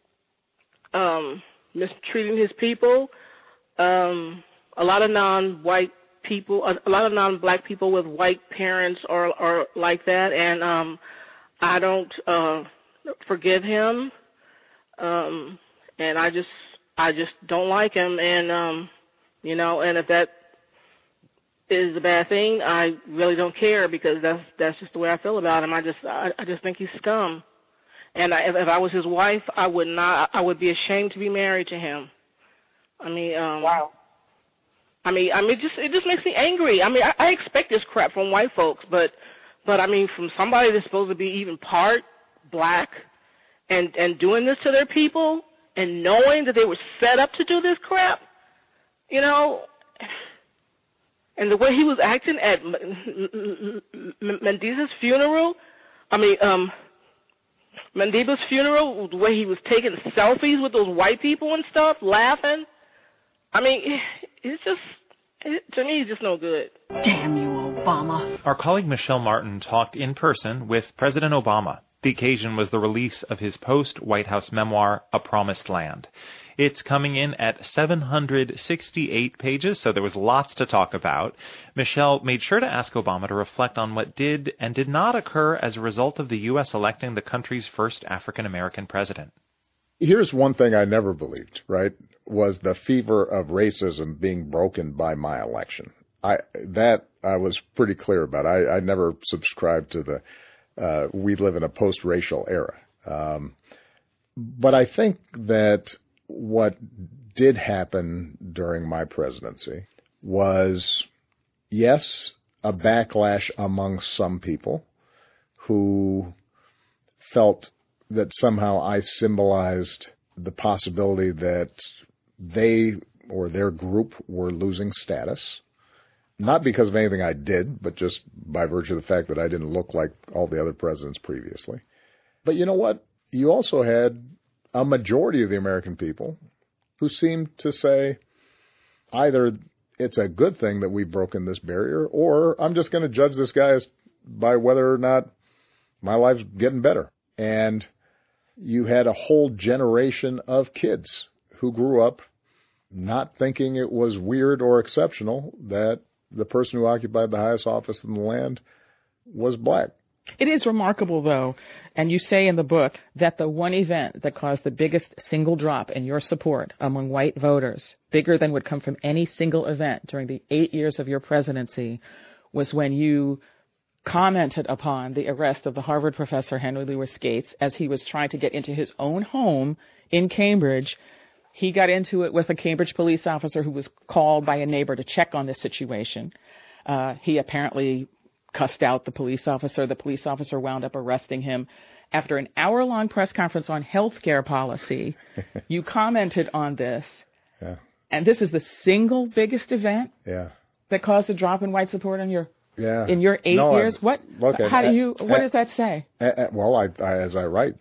mistreating his people. A lot of non-black people with white parents are like that, and I don't forgive him, and I just don't like him, and and if that is a bad thing, I really don't care because that's just the way I feel about him. I just think he's scum. And if I was his wife, I would be ashamed to be married to him. Wow. It just makes me angry. I expect this crap from white folks, but from somebody that's supposed to be even part Black and doing this to their people and knowing that they were set up to do this crap, and the way he was acting at Mandiba's funeral, Mandiba's funeral, the way he was taking selfies with those white people and stuff, laughing. It's just, to me, it's just no good. Damn you, Obama. Our colleague Michelle Martin talked in person with President Obama. The occasion was the release of his post-White House memoir, A Promised Land. It's coming in at 768 pages, so there was lots to talk about. Michelle made sure to ask Obama to reflect on what did and did not occur as a result of the U.S. electing the country's first African-American president. Here's one thing I never believed, right, was the fever of racism being broken by my election. I was pretty clear about. I never subscribed to the we live in a post-racial era. But I think that what did happen during my presidency was, yes, a backlash among some people who felt that somehow I symbolized the possibility that they or their group were losing status. Not because of anything I did, but just by virtue of the fact that I didn't look like all the other presidents previously. But you know what? You also had a majority of the American people who seemed to say either it's a good thing that we've broken this barrier, or I'm just going to judge this guy by whether or not my life's getting better. And you had a whole generation of kids who grew up not thinking it was weird or exceptional that the person who occupied the highest office in the land was black. It is remarkable, though, and you say in the book that the one event that caused the biggest single drop in your support among white voters, bigger than would come from any single event during the 8 years of your presidency, was when you commented upon the arrest of the Harvard professor Henry Louis Gates as he was trying to get into his own home in Cambridge. He got into it with a Cambridge police officer who was called by a neighbor to check on this situation. He apparently cussed out the police officer. The police officer wound up arresting him. After an hour-long press conference on healthcare policy, you commented on this. Yeah. And this is the single biggest event Yeah. that caused a drop in white support in your Yeah. in your 8 years. What? Look, What does that say? Well, as I write,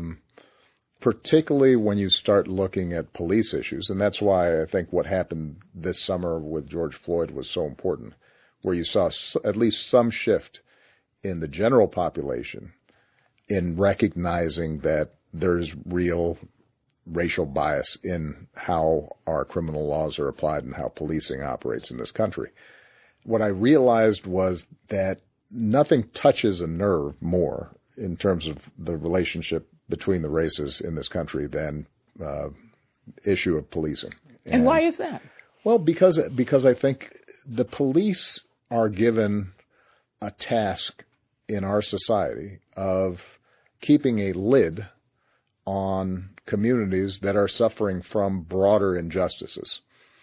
particularly when you start looking at police issues, and that's why I think what happened this summer with George Floyd was so important, where you saw at least some shift in the general population in recognizing that there's real racial bias in how our criminal laws are applied and how policing operates in this country. What I realized was that nothing touches a nerve more in terms of the relationship between the races in this country than issue of policing. And why is that? Well, because I think the police are given a task in our society of keeping a lid on communities that are suffering from broader injustices.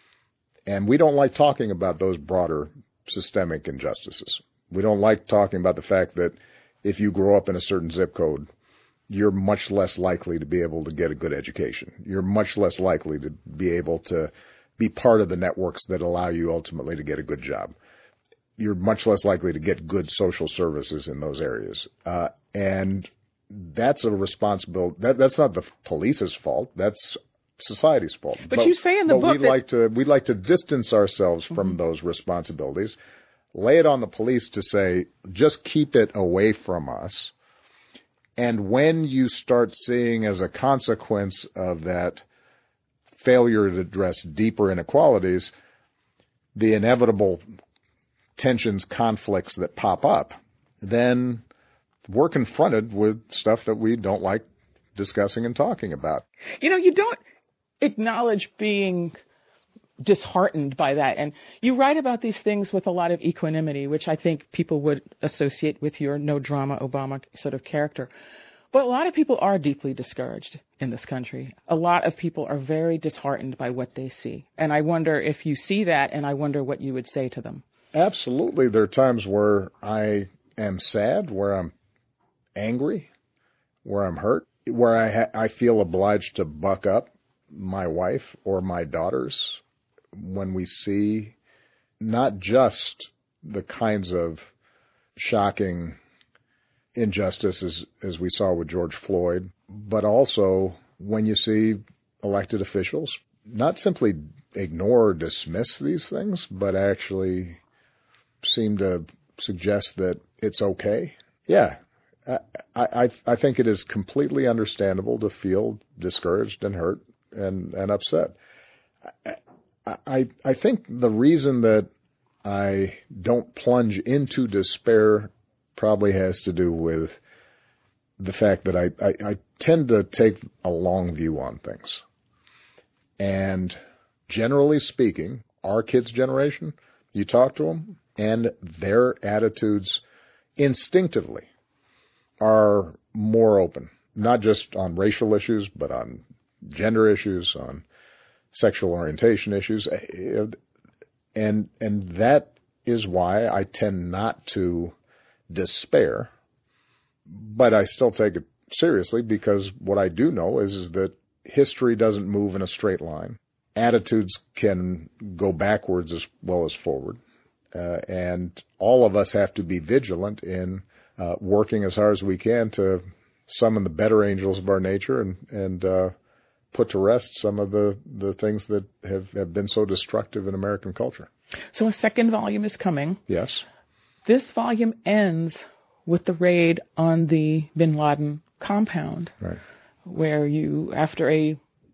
And we don't like talking about those broader systemic injustices. We don't like talking about the fact that if you grow up in a certain zip code, you're much less likely to be able to get a good education. You're much less likely to be able to be part of the networks that allow you ultimately to get a good job. You're much less likely to get good social services in those areas. And that's a responsibility. That's not the police's fault. That's society's fault. But you say in the book we'd like to distance ourselves from those responsibilities, lay it on the police to say, just keep it away from us. And when you start seeing as a consequence of that failure to address deeper inequalities, the inevitable tensions, conflicts that pop up, then we're confronted with stuff that we don't like discussing and talking about. You know, you don't acknowledge being disheartened by that. And you write about these things with a lot of equanimity, which I think people would associate with your no drama Obama sort of character. But a lot of people are deeply discouraged in this country. A lot of people are very disheartened by what they see. And I wonder if you see that, and I wonder what you would say to them. Absolutely. There are times where I am sad, where I'm angry, where I'm hurt, where I feel obliged to buck up my wife or my daughters when we see not just the kinds of shocking injustices as we saw with George Floyd, but also when you see elected officials not simply ignore or dismiss these things, but actually seem to suggest that it's okay. Yeah, I think it is completely understandable to feel discouraged and hurt and upset. I think the reason that I don't plunge into despair probably has to do with the fact that I tend to take a long view on things. And generally speaking, our kids' generation, you talk to them, and their attitudes instinctively are more open, not just on racial issues, but on gender issues, on sexual orientation issues. And that is why I tend not to despair, but I still take it seriously, because what I do know is that history doesn't move in a straight line. Attitudes can go backwards as well as forward. And all of us have to be vigilant in working as hard as we can to summon the better angels of our nature and put to rest some of the things that have been so destructive in American culture. So a second volume is coming. Yes. This volume ends with the raid on the bin Laden compound, right, where you, after a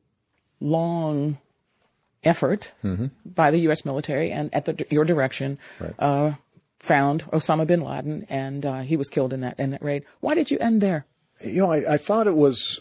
long effort by the U.S. military and at your direction, right, found Osama bin Laden, and he was killed in that raid. Why did you end there? You know, I thought it was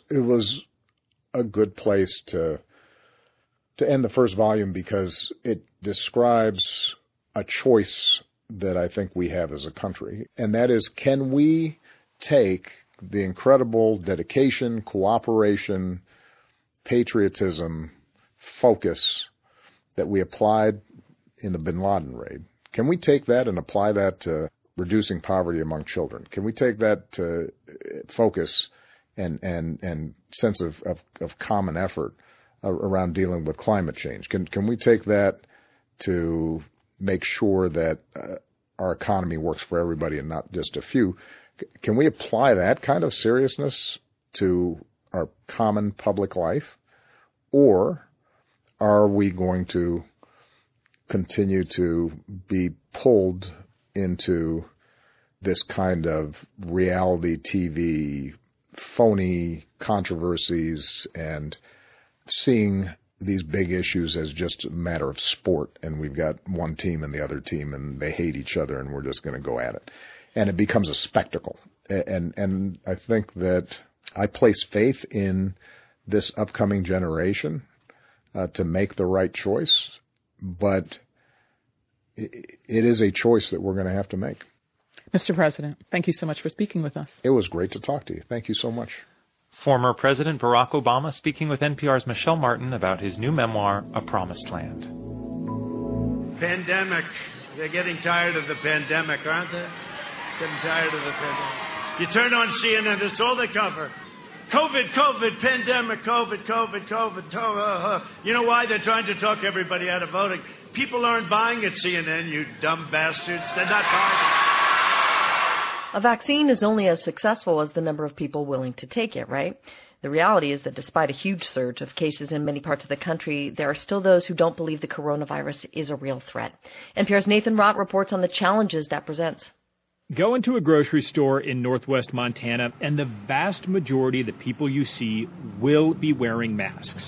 a good place to end the first volume, because it describes a choice that I think we have as a country, and that is, can we take the incredible dedication, cooperation, patriotism, focus that we applied in the bin Laden raid, can we take that and apply that to reducing poverty among children? Can we take that to focus and sense of common effort around dealing with climate change? Can we take that to make sure that our economy works for everybody and not just a few? Can we apply that kind of seriousness to our common public life? Or are we going to continue to be pulled into this kind of reality TV, phony controversies, and seeing these big issues as just a matter of sport, and we've got one team and the other team, and they hate each other, and we're just going to go at it? And it becomes a spectacle. And I think that I place faith in this upcoming generation to make the right choice, but it is a choice that we're going to have to make. Mr. President, thank you so much for speaking with us. It was great to talk to you. Thank you so much. Former President Barack Obama speaking with NPR's Michelle Martin about his new memoir, A Promised Land. Pandemic. They're getting tired of the pandemic, aren't they? Getting tired of the pandemic. You turn on CNN, that's all they cover. COVID, pandemic, COVID. You know why? They're trying to talk everybody out of voting. People aren't buying at CNN, you dumb bastards. They're not buying it. A vaccine is only as successful as the number of people willing to take it, right? The reality is that despite a huge surge of cases in many parts of the country, there are still those who don't believe the coronavirus is a real threat. NPR's Nathan Rott reports on the challenges that presents. Go into a grocery store in northwest Montana, and the vast majority of the people you see will be wearing masks.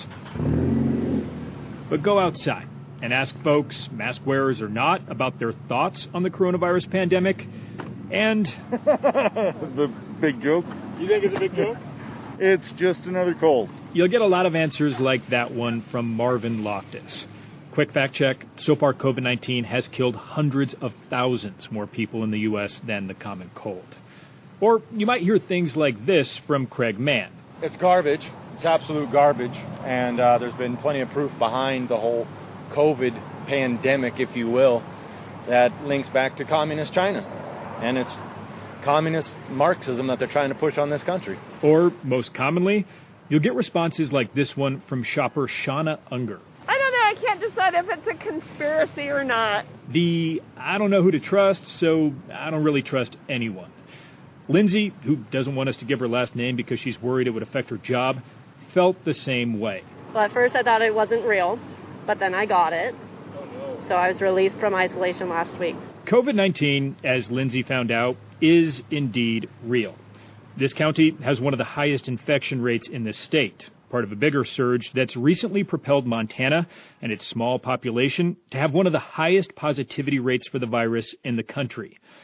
But go outside and ask folks, mask wearers or not, about their thoughts on the coronavirus pandemic. And the big joke. You think it's a big joke? It's just another cold. You'll get a lot of answers like that one from Marvin Loftus. Quick fact check. So far, COVID-19 has killed hundreds of thousands more people in the U.S. than the common cold. Or you might hear things like this from Craig Mann. It's garbage. It's absolute garbage. And there's been plenty of proof behind the whole COVID pandemic, if you will, that links back to communist China. And it's communist Marxism that they're trying to push on this country. Or, most commonly, you'll get responses like this one from shopper Shauna Unger. I don't know. I can't decide if it's a conspiracy or not. I don't know who to trust, so I don't really trust anyone. Lindsay, who doesn't want us to give her last name because she's worried it would affect her job, felt the same way. Well, at first I thought it wasn't real, but then I got it. So I was released from isolation last week. COVID-19, as Lindsay found out, is indeed real. This county has one of the highest infection rates in the state, part of a bigger surge that's recently propelled Montana and its small population to have one of the highest positivity rates for the virus in the country.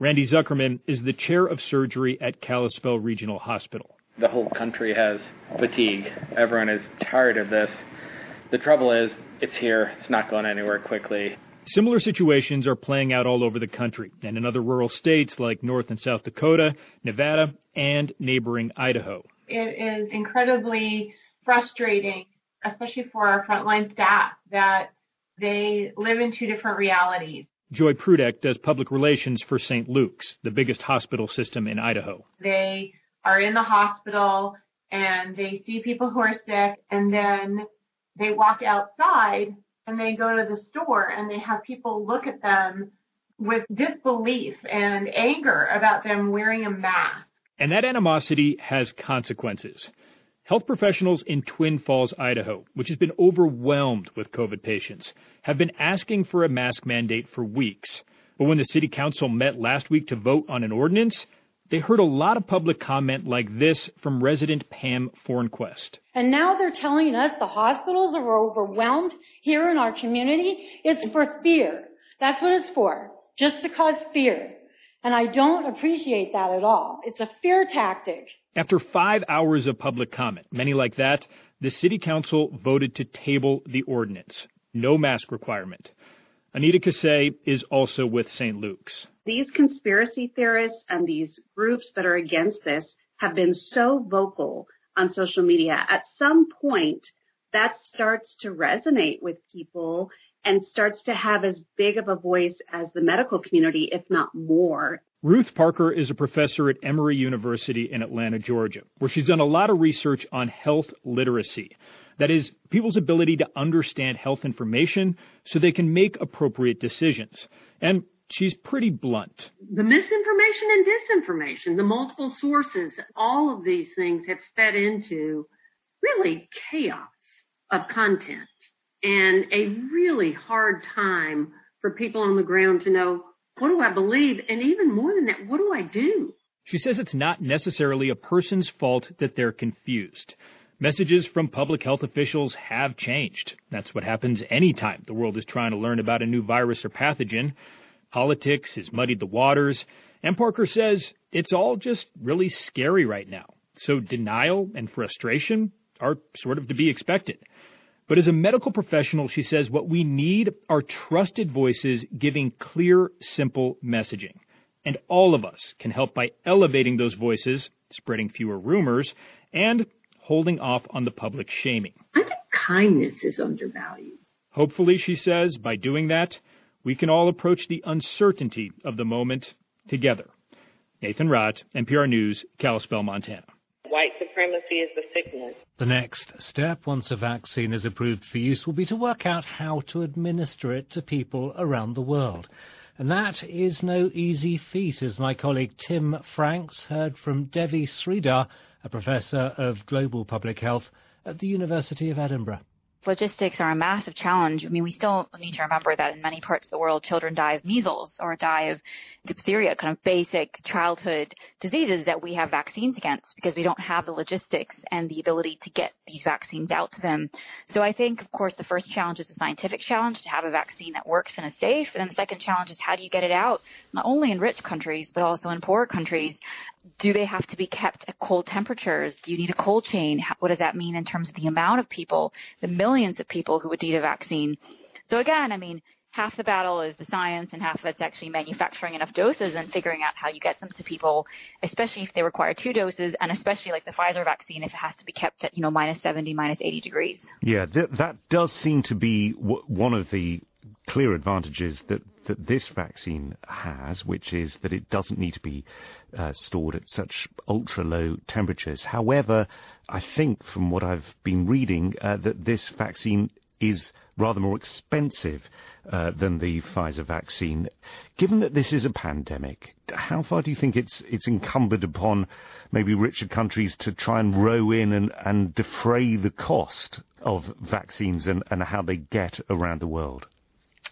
Randy Zuckerman is the chair of surgery at Kalispell Regional Hospital. The whole country has fatigue. Everyone is tired of this. The trouble is, it's here. It's not going anywhere quickly. Similar situations are playing out all over the country and in other rural states like North and South Dakota, Nevada, and neighboring Idaho. It is incredibly frustrating, especially for our frontline staff, that they live in two different realities. Joy Prudek does public relations for St. Luke's, the biggest hospital system in Idaho. They are in the hospital and they see people who are sick, and then they walk outside and they go to the store and they have people look at them with disbelief and anger about them wearing a mask. And that animosity has consequences. Health professionals in Twin Falls, Idaho, which has been overwhelmed with COVID patients, have been asking for a mask mandate for weeks. But when the city council met last week to vote on an ordinance, they heard a lot of public comment like this from resident Pam Fornquest. And now they're telling us the hospitals are overwhelmed here in our community. It's for fear. That's what it's for, just to cause fear. And I don't appreciate that at all. It's a fear tactic. After 5 hours of public comment, many like that, the city council voted to table the ordinance. No mask requirement. Anita Kasey is also with St. Luke's. These conspiracy theorists and these groups that are against this have been so vocal on social media. At some point, that starts to resonate with people and starts to have as big of a voice as the medical community, if not more. Ruth Parker is a professor at Emory University in Atlanta, Georgia, where she's done a lot of research on health literacy. That is, people's ability to understand health information so they can make appropriate decisions. And she's pretty blunt. The misinformation and disinformation, the multiple sources, all of these things have fed into really chaos of content and a really hard time for people on the ground to know, what do I believe? And even more than that, what do I do? She says it's not necessarily a person's fault that they're confused. Messages from public health officials have changed. That's what happens anytime the world is trying to learn about a new virus or pathogen. Politics has muddied the waters, and Parker says it's all just really scary right now. So denial and frustration are sort of to be expected. But as a medical professional, she says what we need are trusted voices giving clear, simple messaging. And all of us can help by elevating those voices, spreading fewer rumors, and holding off on the public shaming. I think kindness is undervalued. Hopefully, she says, by doing that, we can all approach the uncertainty of the moment together. Nathan Rott, NPR News, Kalispell, Montana. White supremacy is the sickness. The next step, once a vaccine is approved for use, will be to work out how to administer it to people around the world. And that is no easy feat, as my colleague Tim Franks heard from Devi Sridhar, a professor of global public health at the University of Edinburgh. Logistics are a massive challenge. I mean, we still need to remember that in many parts of the world, children die of measles or die of diphtheria, kind of basic childhood diseases that we have vaccines against because we don't have the logistics and the ability to get these vaccines out to them. So I think, of course, the first challenge is a scientific challenge to have a vaccine that works and is safe. And then the second challenge is how do you get it out, not only in rich countries, but also in poor countries. Do they have to be kept at cold temperatures? Do you need a cold chain? What does that mean in terms of the amount of people, the millions of people who would need a vaccine? So again, I mean, half the battle is the science and half of it's actually manufacturing enough doses and figuring out how you get them to people, especially if they require 2 doses and especially like the Pfizer vaccine if it has to be kept at, minus 70, minus 80 degrees. Yeah, that does seem to be one of the clear advantages that this vaccine has, which is that it doesn't need to be stored at such ultra-low temperatures. However, I think from what I've been reading that this vaccine is rather more expensive than the Pfizer vaccine. Given that this is a pandemic, how far do you think it's incumbent upon maybe richer countries to try and row in and defray the cost of vaccines and how they get around the world?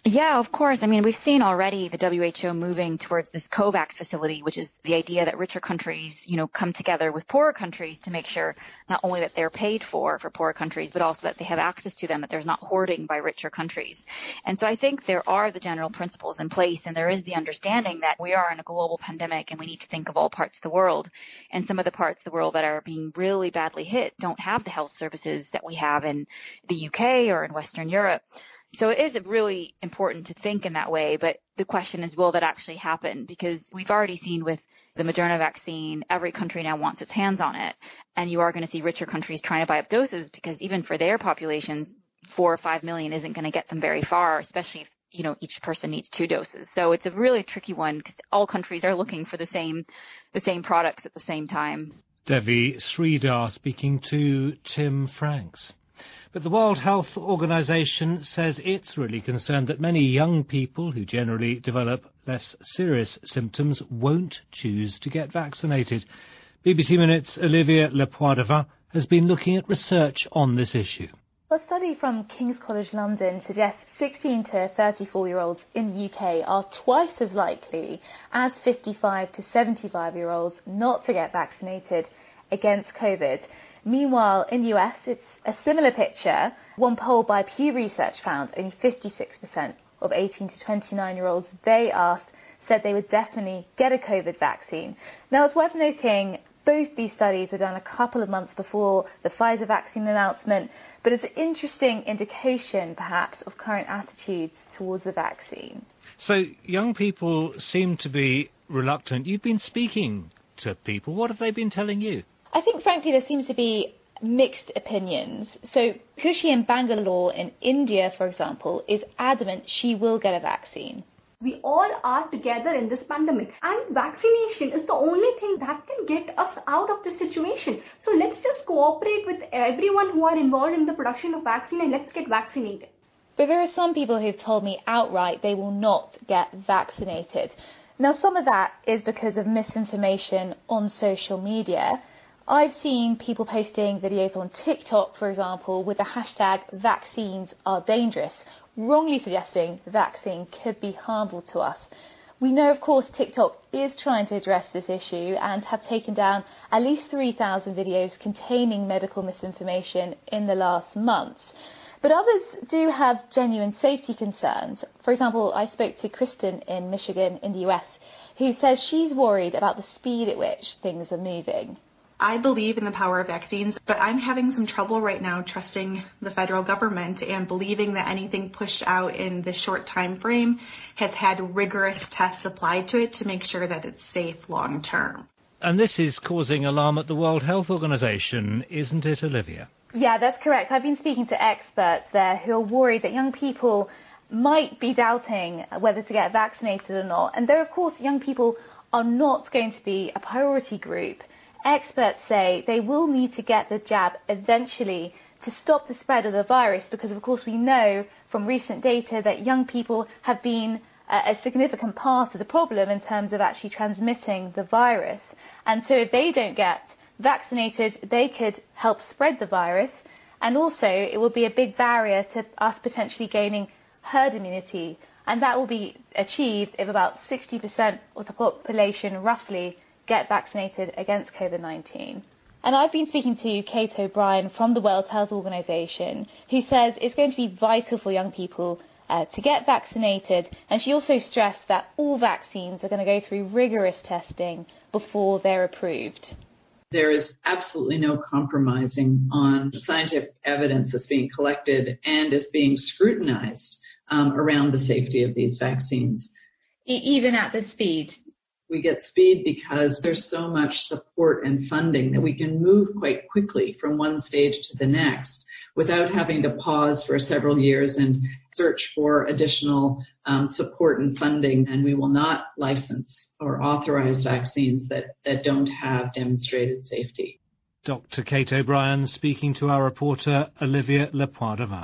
Yeah, of course. I mean, we've seen already the WHO moving towards this COVAX facility, which is the idea that richer countries, come together with poorer countries to make sure not only that they're paid for poorer countries, but also that they have access to them, that there's not hoarding by richer countries. And so I think there are the general principles in place, and there is the understanding that we are in a global pandemic and we need to think of all parts of the world. And some of the parts of the world that are being really badly hit don't have the health services that we have in the UK or in Western Europe. So it is really important to think in that way, but the question is, will that actually happen? Because we've already seen with the Moderna vaccine, every country now wants its hands on it, and you are going to see richer countries trying to buy up doses because even for their populations, 4 or 5 million isn't going to get them very far, especially if, each person needs 2 doses. So it's a really tricky one because all countries are looking for the same products at the same time. Devi Sridhar speaking to Tim Franks. But the World Health Organization says it's really concerned that many young people who generally develop less serious symptoms won't choose to get vaccinated. BBC Minute's Olivia Lepoidevin has been looking at research on this issue. A study from King's College London suggests 16 to 34-year-olds in the UK are twice as likely as 55 to 75-year-olds not to get vaccinated against COVID. Meanwhile, in the US, it's a similar picture. One poll by Pew Research found only 56% of 18 to 29-year-olds they asked said they would definitely get a COVID vaccine. Now, it's worth noting both these studies were done a couple of months before the Pfizer vaccine announcement, but it's an interesting indication, perhaps, of current attitudes towards the vaccine. So young people seem to be reluctant. You've been speaking to people. What have they been telling you? I think, frankly, there seems to be mixed opinions. So Khushi in Bangalore in India, for example, is adamant she will get a vaccine. We all are together in this pandemic, and vaccination is the only thing that can get us out of this situation. So let's just cooperate with everyone who are involved in the production of vaccine and let's get vaccinated. But there are some people who've told me outright they will not get vaccinated. Now, some of that is because of misinformation on social media. I've seen people posting videos on TikTok, for example, with the hashtag vaccines are dangerous, wrongly suggesting the vaccine could be harmful to us. We know, of course, TikTok is trying to address this issue and have taken down at least 3,000 videos containing medical misinformation in the last months. But others do have genuine safety concerns. For example, I spoke to Kristen in Michigan in the US, who says she's worried about the speed at which things are moving. I believe in the power of vaccines, but I'm having some trouble right now trusting the federal government and believing that anything pushed out in this short time frame has had rigorous tests applied to it to make sure that it's safe long term. And this is causing alarm at the World Health Organization, isn't it, Olivia? Yeah, that's correct. I've been speaking to experts there who are worried that young people might be doubting whether to get vaccinated or not. And though, of course, young people are not going to be a priority group, experts say they will need to get the jab eventually to stop the spread of the virus because, of course, we know from recent data that young people have been a significant part of the problem in terms of actually transmitting the virus. And so if they don't get vaccinated, they could help spread the virus. And also, it will be a big barrier to us potentially gaining herd immunity. And that will be achieved if about 60% of the population, roughly, get vaccinated against COVID-19. And I've been speaking to Kate O'Brien from the World Health Organization, who says it's going to be vital for young people to get vaccinated. And she also stressed that all vaccines are going to go through rigorous testing before they're approved. There is absolutely no compromising on scientific evidence that's being collected and is being scrutinized around the safety of these vaccines. Even at the speed? We get speed because there's so much support and funding that we can move quite quickly from one stage to the next without having to pause for several years and search for additional support and funding. And we will not license or authorize vaccines that don't have demonstrated safety. Dr. Kate O'Brien speaking to our reporter Olivia Lepoidevin.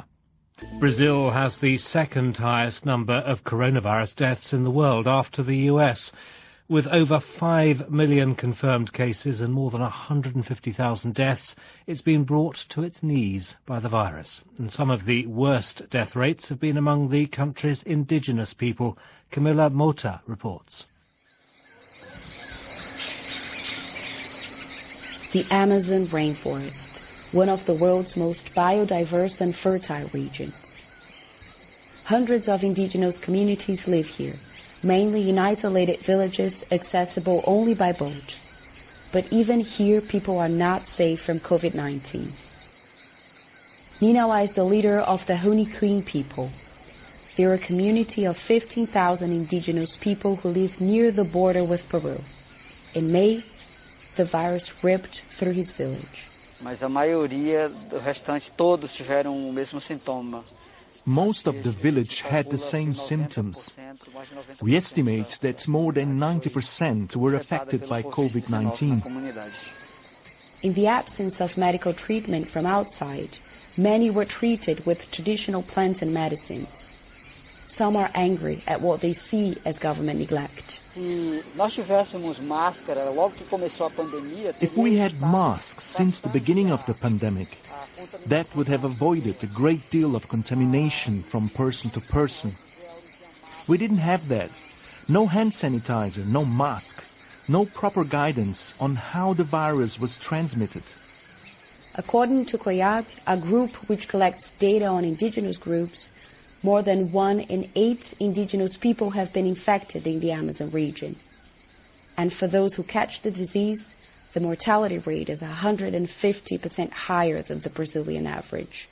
Brazil has the second highest number of coronavirus deaths in the world after the US. With over 5 million confirmed cases and more than 150,000 deaths, it's been brought to its knees by the virus. And some of the worst death rates have been among the country's indigenous people. Camilla Mota reports. The Amazon rainforest, one of the world's most biodiverse and fertile regions. Hundreds of indigenous communities live here, mainly in isolated villages accessible only by boat. But even here, people are not safe from COVID-19. Ninawa is the leader of the Huniquin people. They're a community of 15,000 indigenous people who live near the border with Peru. In May, the virus ripped through his village. Mas a maioria do restante todos tiveram o mesmo sintoma. Most of the village had the same symptoms. We estimate that more than 90% were affected by COVID-19. In the absence of medical treatment from outside, many were treated with traditional plants and medicines. Some are angry at what they see as government neglect. If we had masks since the beginning of the pandemic, that would have avoided a great deal of contamination from person to person. We didn't have that. No hand sanitizer, no mask, no proper guidance on how the virus was transmitted. According to COIAB, a group which collects data on indigenous groups, more than 1 in 8 indigenous people have been infected in the Amazon region. And for those who catch the disease, the mortality rate is 150% higher than the Brazilian average.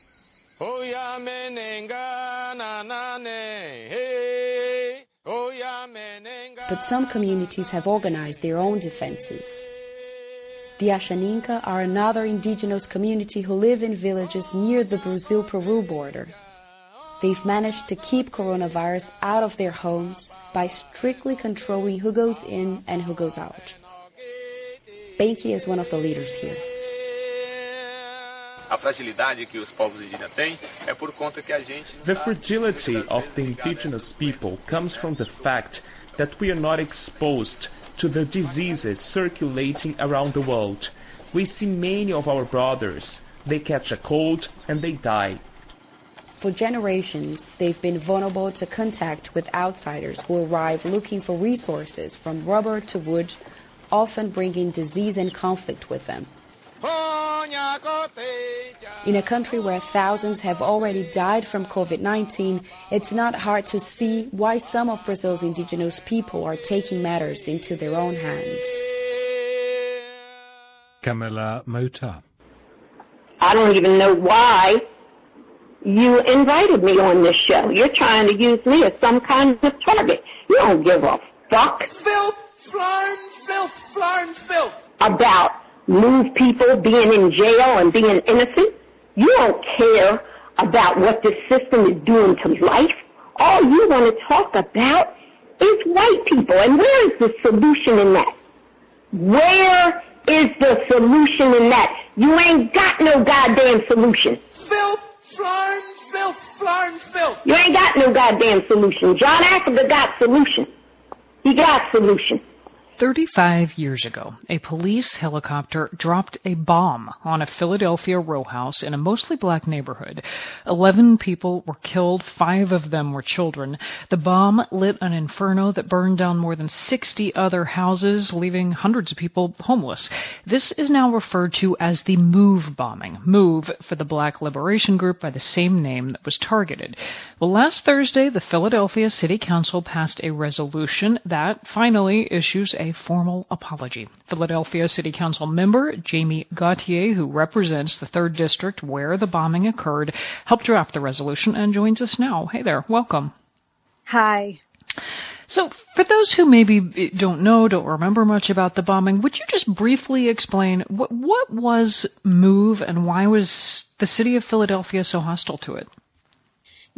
But some communities have organized their own defenses. The Ashaninka are another indigenous community who live in villages near the Brazil-Peru border. They've managed to keep coronavirus out of their homes by strictly controlling who goes in and who goes out. Benki is one of the leaders here. The fragility of the indigenous people comes from the fact that we are not exposed to the diseases circulating around the world. We see many of our brothers. They catch a cold and they die. For generations, they've been vulnerable to contact with outsiders who arrive looking for resources from rubber to wood, often bringing disease and conflict with them. In a country where thousands have already died from COVID-19, it's not hard to see why some of Brazil's indigenous people are taking matters into their own hands. Camilla Mota. I don't even know why you invited me on this show. You're trying to use me as some kind of target. You don't give a fuck. Filth, flarn, filth. About move people being in jail and being innocent. You don't care about what this system is doing to life. All you want to talk about is white people. And where is the solution in that? Where is the solution in that? You ain't got no goddamn solution. Filth, flarn, filth. You ain't got no goddamn solution. John Africa got solution. He got solution. 35 years ago, a police helicopter dropped a bomb on a Philadelphia row house in a mostly black neighborhood. 11 people were killed, 5 of them were children. The bomb lit an inferno that burned down more than 60 other houses, leaving hundreds of people homeless. This is now referred to as the MOVE bombing. MOVE for the Black Liberation Group by the same name that was targeted. Well, last Thursday, the Philadelphia City Council passed a resolution that finally issues a formal apology. Philadelphia City Council member Jamie Gauthier, who represents the 3rd District where the bombing occurred, helped draft the resolution and joins us now. Hey there, welcome. Hi. So, for those who maybe don't remember much about the bombing, would you just briefly explain what was MOVE and why was the city of Philadelphia so hostile to it?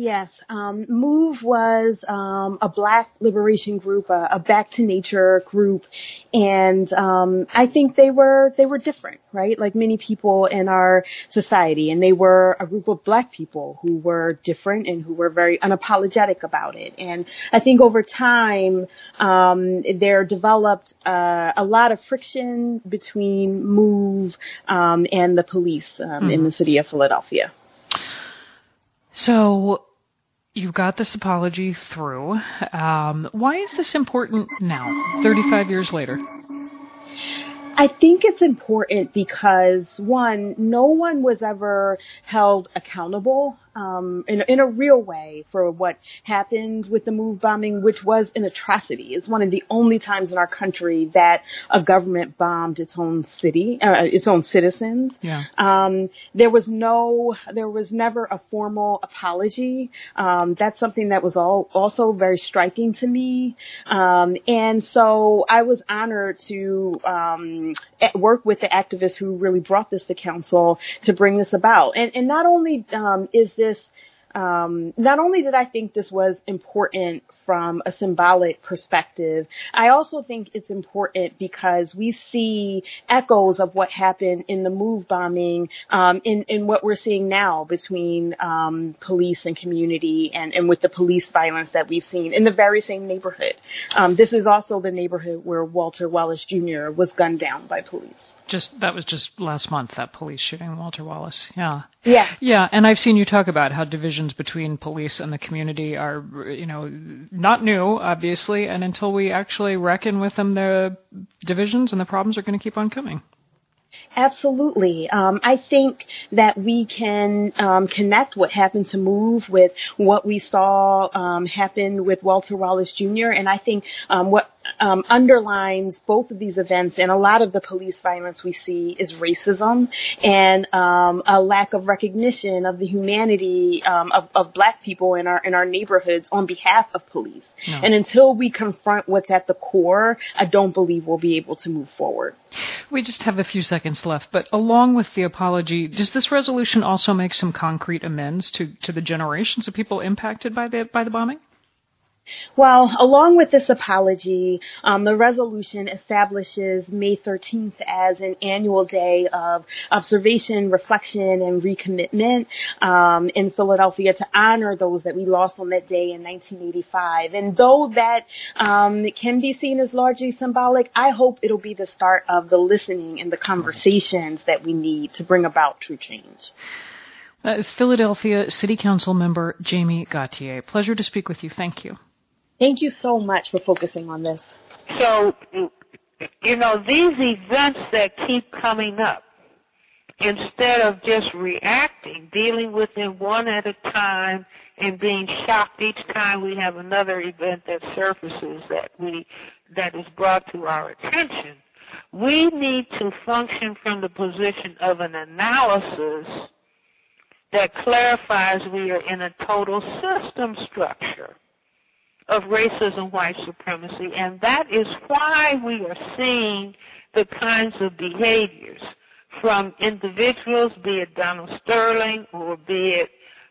Yes. MOVE was a Black liberation group, a Back to Nature group, and I think they were different, right? Like many people in our society, and they were a group of Black people who were different and who were very unapologetic about it. And I think over time, there developed a lot of friction between MOVE and the police in the city of Philadelphia. So you've got this apology through. Why is this important now, 35 years later? I think it's important because, one, no one was ever held accountable in a real way for what happened with the MOVE bombing, which was an atrocity. It's one of the only times in our country that a government bombed its own city, its own citizens. Yeah. There was never a formal apology. That's something that was also very striking to me. And so I was honored to work with the activists who really brought this to council to bring this about. And not only not only did I think this was important from a symbolic perspective, I also think it's important because we see echoes of what happened in the MOVE bombing in what we're seeing now between police and community and with the police violence that we've seen in the very same neighborhood. This is also the neighborhood where Walter Wallace Jr. was gunned down by police. That was just last month, that police shooting Walter Wallace. Yeah. Yeah. Yeah, and I've seen you talk about how divisions between police and the community are, not new, obviously, and until we actually reckon with them, the divisions and the problems are going to keep on coming. Absolutely. I think that we can connect what happened to MOVE with what we saw happen with Walter Wallace Jr. And I think what underlines both of these events and a lot of the police violence we see is racism and a lack of recognition of the humanity of Black people in our neighborhoods on behalf of police. No. And until we confront what's at the core, I don't believe we'll be able to move forward. We just have a few seconds left, but along with the apology, does this resolution also make some concrete amends to the generations of people impacted by the bombing? Well, along with this apology, the resolution establishes May 13th as an annual day of observation, reflection, and recommitment in Philadelphia to honor those that we lost on that day in 1985. And though that can be seen as largely symbolic, I hope it'll be the start of the listening and the conversations that we need to bring about true change. That is Philadelphia City Council member Jamie Gauthier. Pleasure to speak with you. Thank you. Thank you so much for focusing on this. So, these events that keep coming up, instead of just reacting, dealing with them one at a time and being shocked each time we have another event that surfaces that is brought to our attention, we need to function from the position of an analysis that clarifies we are in a total system structure of racism, white supremacy, and that is why we are seeing the kinds of behaviors from individuals, be it Donald Sterling or be it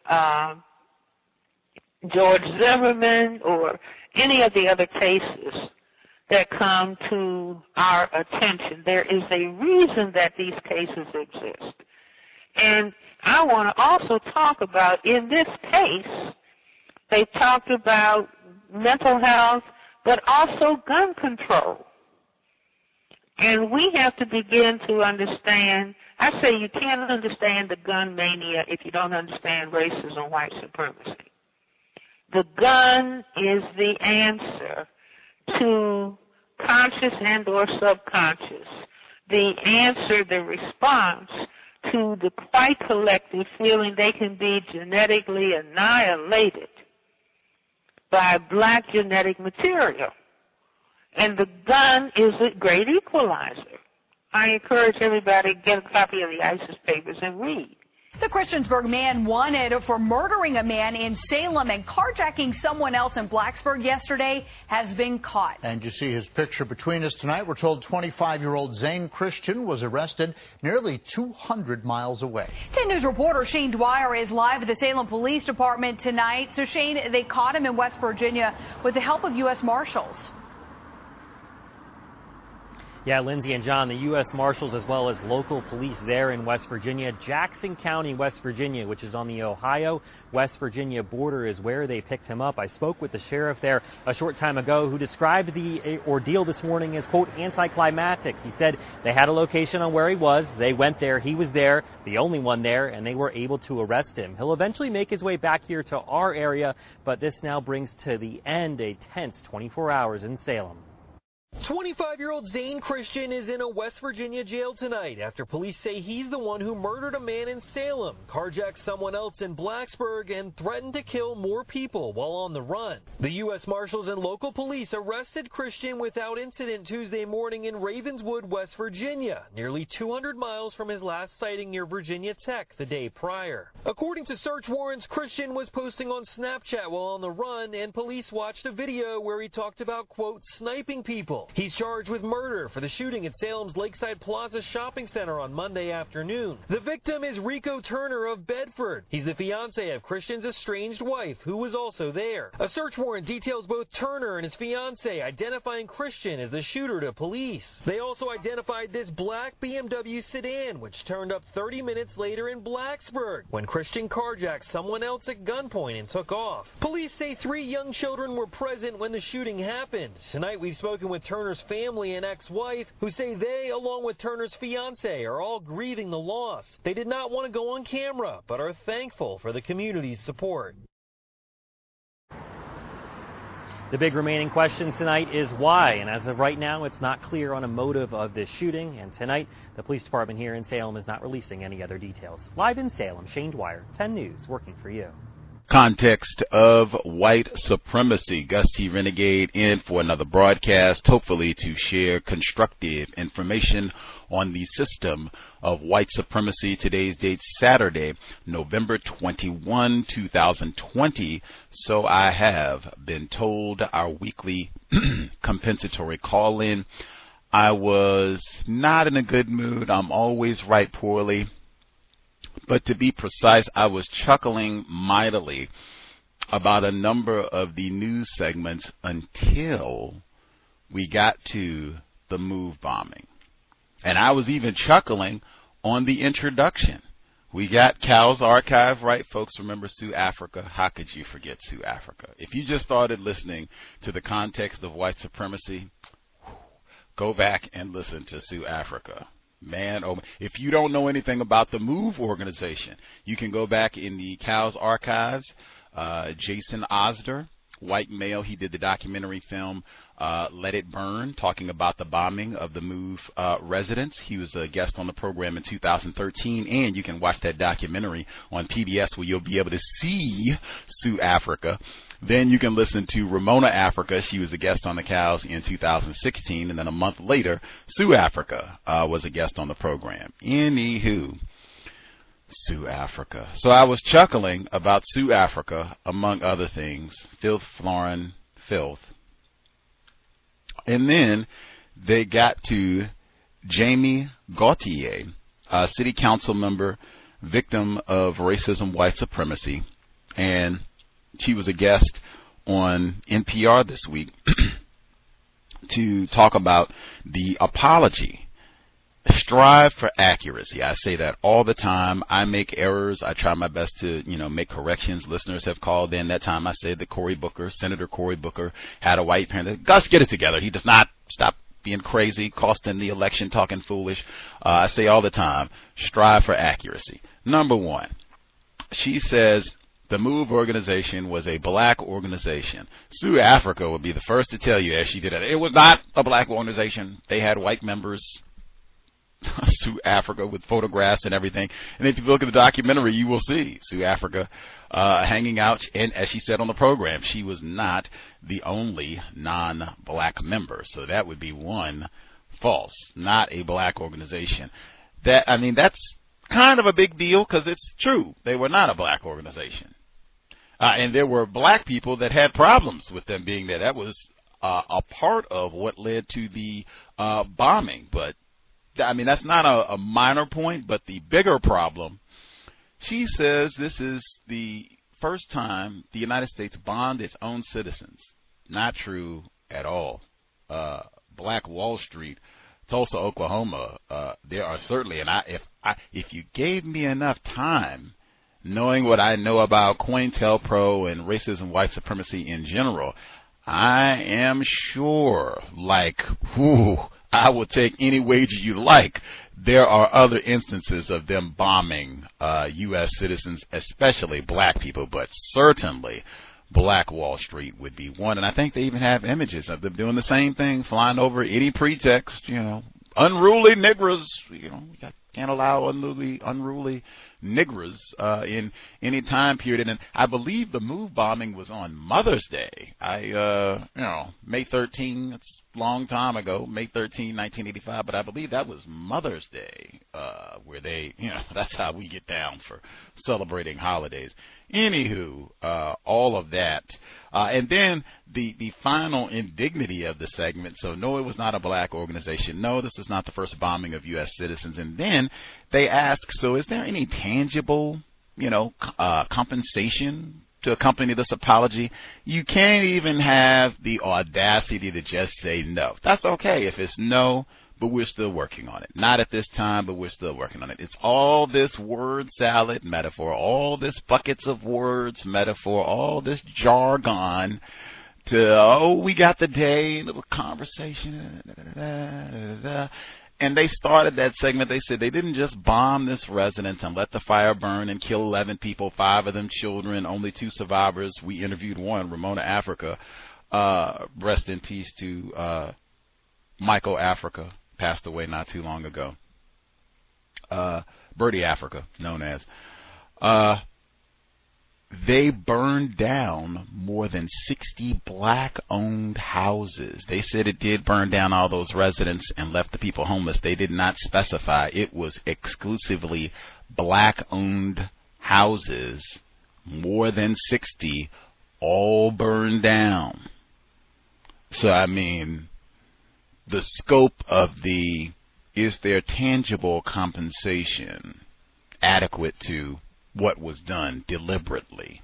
George Zimmerman or any of the other cases that come to our attention. There is a reason that these cases exist. And I want to also talk about, in this case, they talked about mental health, but also gun control. And we have to begin to understand, I say you can't understand the gun mania if you don't understand racism, white supremacy. The gun is the answer to conscious and or subconscious, the answer, the response to the white collective feeling they can be genetically annihilated by Black genetic material. And the gun is a great equalizer. I encourage everybody to get a copy of the ISIS papers and read. The Christiansburg man wanted for murdering a man in Salem and carjacking someone else in Blacksburg yesterday has been caught. And you see his picture between us tonight. We're told 25-year-old Zane Christian was arrested nearly 200 miles away. 10 News reporter Shane Dwyer is live at the Salem Police Department tonight. So, Shane, they caught him in West Virginia with the help of U.S. Marshals. Yeah, Lindsay and John, the U.S. Marshals as well as local police there in West Virginia. Jackson County, West Virginia, which is on the Ohio-West Virginia border, is where they picked him up. I spoke with the sheriff there a short time ago who described the ordeal this morning as, quote, anticlimactic. He said they had a location on where he was. They went there. He was there, the only one there, and they were able to arrest him. He'll eventually make his way back here to our area, but this now brings to the end a tense 24 hours in Salem. 25-year-old Zane Christian is in a West Virginia jail tonight after police say he's the one who murdered a man in Salem, carjacked someone else in Blacksburg, and threatened to kill more people while on the run. The U.S. Marshals and local police arrested Christian without incident Tuesday morning in Ravenswood, West Virginia, nearly 200 miles from his last sighting near Virginia Tech the day prior. According to search warrants, Christian was posting on Snapchat while on the run, and police watched a video where he talked about, quote, sniping people. He's charged with murder for the shooting at Salem's Lakeside Plaza Shopping Center on Monday afternoon. The victim is Rico Turner of Bedford. He's the fiancé of Christian's estranged wife, who was also there. A search warrant details both Turner and his fiancé, identifying Christian as the shooter to police. They also identified this black BMW sedan, which turned up 30 minutes later in Blacksburg, when Christian carjacked someone else at gunpoint and took off. Police say 3 young children were present when the shooting happened. Tonight we've spoken with Turner's family and ex-wife, who say they, along with Turner's fiancé, are all grieving the loss. They did not want to go on camera, but are thankful for the community's support. The big remaining question tonight is why, and as of right now, it's not clear on a motive of this shooting, and tonight, the police department here in Salem is not releasing any other details. Live in Salem, Shane Dwyer, 10 News, working for you. Context of white supremacy. Gus T. Renegade in for another broadcast, hopefully to share constructive information on the system of white supremacy. Today's date, Saturday, November 21, 2020. So I have been told, our weekly compensatory call-in. I was not in a good mood. I'm always right poorly. But to be precise, I was chuckling mightily about a number of the news segments until we got to the MOVE bombing. And I was even chuckling on the introduction. We got Cal's Archive, right? Folks remember Sue Africa. How could you forget Sue Africa? If you just started listening to the context of white supremacy, go back and listen to Sue Africa. Man, oh, if you don't know anything about the MOVE organization, you can go back in the Cal's Archives. Jason Osder, white male, he did the documentary film Let It Burn, talking about the bombing of the MOVE residents. He was a guest on the program in 2013, and you can watch that documentary on PBS where you'll be able to see Sue Africa. Then you can listen to Ramona Africa. She was a guest on the Cows in 2016. And then a month later, Sue Africa was a guest on the program. Anywho, Sue Africa. So I was chuckling about Sue Africa, among other things. Filth, Florin, filth. And then they got to Jamie Gauthier, a city council member, victim of racism, white supremacy. And she was a guest on NPR this week to talk about the apology. Strive for accuracy. I say that all the time. I make errors. I try my best to, make corrections. Listeners have called in. That time I said that Senator Cory Booker, had a white parent. Gus, get it together. He does not stop being crazy, costing the election, talking foolish. I say all the time, strive for accuracy. Number one, she says the MOVE organization was a black organization. Sue Africa would be the first to tell you, as she did it was not a black organization. They had white members. Sue Africa with photographs and everything. And if you look at the documentary, you will see Sue Africa hanging out. And as she said on the program, she was not the only non-black member. So that would be one false, not a black organization. That's kind of a big deal because it's true. They were not a black organization. And there were black people that had problems with them being there. That was a part of what led to the bombing. But, I mean, that's not a minor point, but the bigger problem, she says this is the first time the United States bombed its own citizens. Not true at all. Black Wall Street, Tulsa, Oklahoma, there are certainly, and if you gave me enough time, knowing what I know about COINTELPRO and racism, white supremacy in general, I am sure, I will take any wager you like. There are other instances of them bombing U.S. citizens, especially black people, but certainly Black Wall Street would be one. And I think they even have images of them doing the same thing, flying over any pretext, unruly niggers, can't allow unruly niggers in any time period. And I believe the MOVE bombing was on Mother's Day. May 13, it's a long time ago, May 13, 1985, but I believe that was Mother's Day, where they, that's how we get down for celebrating holidays. Anywho, all of that. And then the final indignity of the segment. So no, it was not a black organization. No, this is not the first bombing of U.S. citizens. And then they ask, so is there any tangible, compensation to accompany this apology? You can't even have the audacity to just say no. That's okay if it's no, but we're still working on it. Not at this time, but we're still working on it. It's all this word salad metaphor, all this buckets of words metaphor, all this jargon to, we got the day, little conversation, And they started that segment. They said they didn't just bomb this residence and let the fire burn and kill 11 people, 5 of them children, only 2 survivors. We interviewed one, Ramona Africa. Rest in peace to Michael Africa, passed away not too long ago. Birdie Africa, known as. They burned down more than 60 black-owned houses. They said it did burn down all those residents and left the people homeless. They did not specify. It was exclusively black-owned houses, more than 60, all burned down. So, I mean, the scope of is there tangible compensation adequate to what was done deliberately?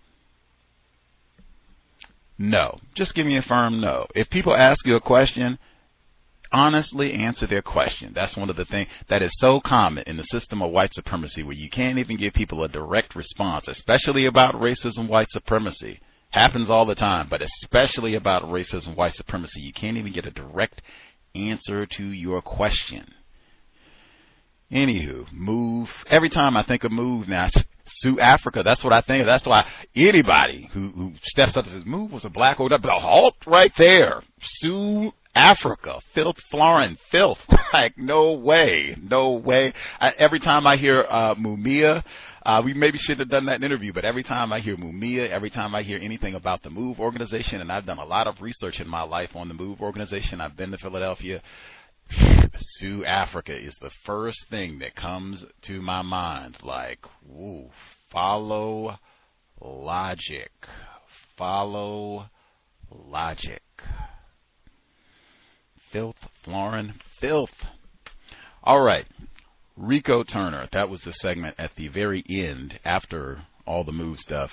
No. Just give me a firm no. If people ask you a question, honestly answer their question. That's one of the things that is so common in the system of white supremacy, where you can't even give people a direct response, especially about racism, white supremacy. Happens all the time, but especially about racism, white supremacy. You can't even get a direct answer to your question. Anywho, MOVE. Every time I think of MOVE now, Sue Africa, that's what I think of. That's why anybody who steps up and says MOVE was a black old, halt right there. Sue Africa, filth, Florin, filth. Like, no way, no way. Every time I hear Mumia, we maybe should have done that interview, but every time I hear Mumia, every time I hear anything about the MOVE organization, and I've done a lot of research in my life on the MOVE organization, I've been to Philadelphia, Sue Africa is the first thing that comes to my mind. Like, follow logic. Follow logic. Filth, Florin, filth. All right. Rico Turner. That was the segment at the very end after all the MOVE stuff.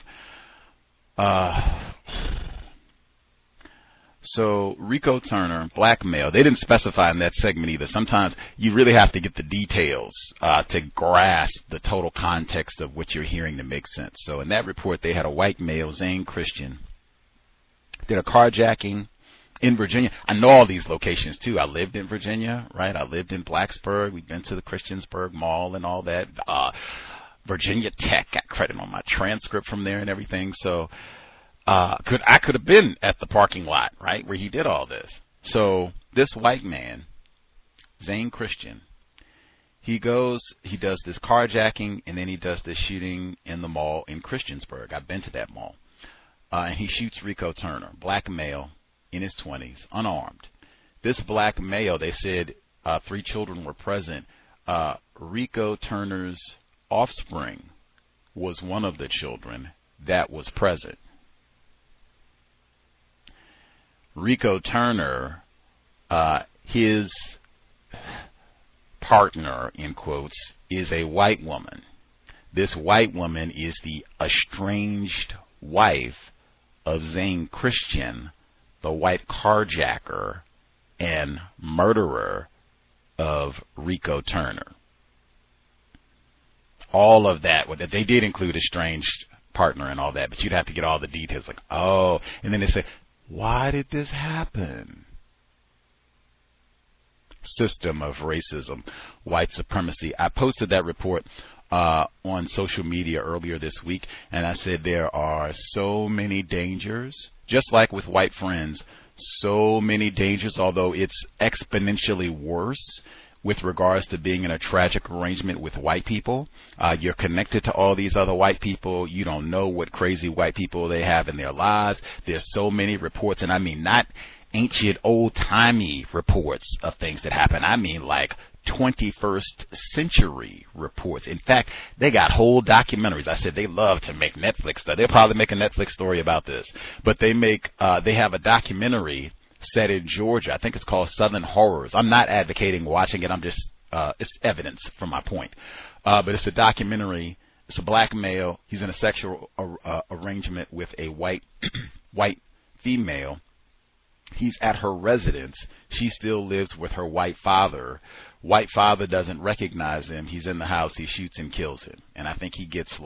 So Rico Turner, black male. They didn't specify in that segment either. Sometimes you really have to get the details to grasp the total context of what you're hearing to make sense. So in that report, they had a white male, Zane Christian, did a carjacking in Virginia. I know all these locations too. I lived in Virginia, right? I lived in Blacksburg. We've been to the Christiansburg Mall and all that. Virginia Tech, got credit on my transcript from there and everything. So I could have been at the parking lot, right, where he did all this. So this white man, Zane Christian, he does this carjacking, and then he does this shooting in the mall in Christiansburg. I've been to that mall. And he shoots Rico Turner, black male in his 20s, unarmed. This black male, they said 3 children were present, Rico Turner's offspring was one of the children that was present. Rico Turner, his partner, in quotes, is a white woman. This white woman is the estranged wife of Zane Christian, the white carjacker and murderer of Rico Turner. All of that, they did include estranged partner and all that, but you'd have to get all the details, like, oh, and then they say, why did this happen? System of racism, white supremacy. I posted that report on social media earlier this week, and I said there are so many dangers, just like with white friends, so many dangers, although it's exponentially worse with regards to being in a tragic arrangement with white people. You're connected to all these other white people. You don't know what crazy white people they have in their lives. There's so many reports, and I mean not ancient old-timey reports of things that happen. I mean like 21st century reports. In fact, they got whole documentaries. I said they love to make Netflix stuff. They'll probably make a Netflix story about this. But they have a documentary set in Georgia. I think it's called Southern Horrors. I'm not advocating watching it. I'm just, it's evidence for my point. But it's a documentary. It's a black male. He's in a sexual arrangement with a white female. He's at her residence. She still lives with her white father. White father doesn't recognize him. He's in the house. He shoots and kills him. And I think he gets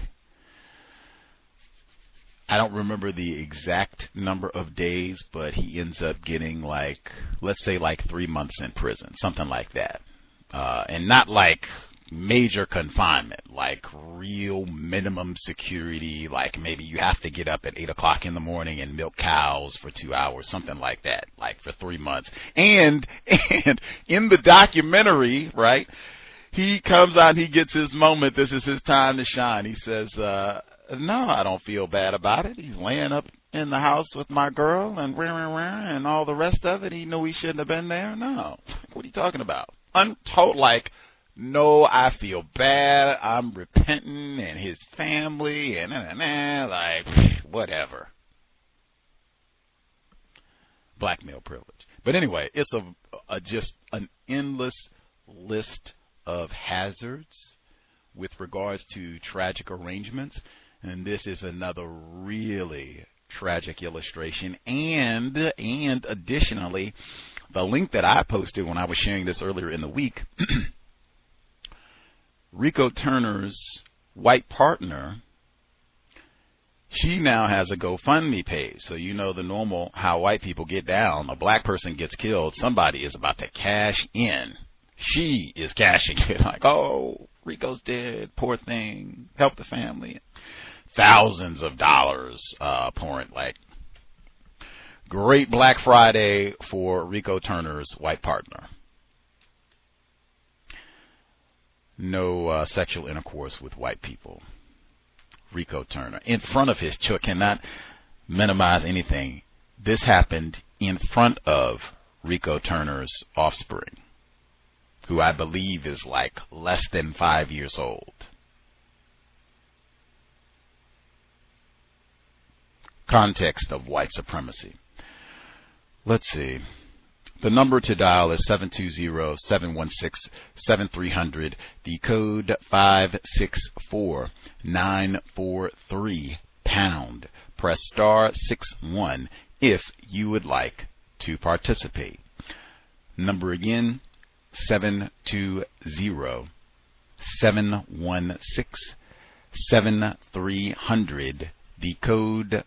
I don't remember the exact number of days, but he ends up getting let's say 3 months in prison, something like that. And not major confinement, real minimum security, maybe you have to get up at 8 o'clock in the morning and milk cows for 2 hours, something like that, for 3 months. And in the documentary, right, he comes out and he gets his moment. This is his time to shine. He says, no, I don't feel bad about it. He's laying up in the house with my girl and all the rest of it. He knew he shouldn't have been there. No. What are you talking about? No, I feel bad. I'm repenting, and his family, and whatever. Black male privilege. But anyway, it's just an endless list of hazards with regards to tragic arrangements, and this is another really tragic illustration. And additionally, the link that I posted when I was sharing this earlier in the week. Rico Turner's white partner, she now has a GoFundMe page. So you know the normal how white people get down. A black person gets killed, somebody is about to cash in. She is cashing in, oh, Rico's dead, poor thing, help the family. Thousands of dollars pouring. Great Black Friday for Rico Turner's white partner. No sexual intercourse with white people. Rico Turner. In front of his children. Cannot minimize anything. This happened in front of Rico Turner's offspring, who I believe is less than 5 years old. Context of white supremacy. Let's see. The number to dial is 720-716-7300. The code 564-943 #. Press *61 if you would like to participate. Number again, 720-716-7300. The code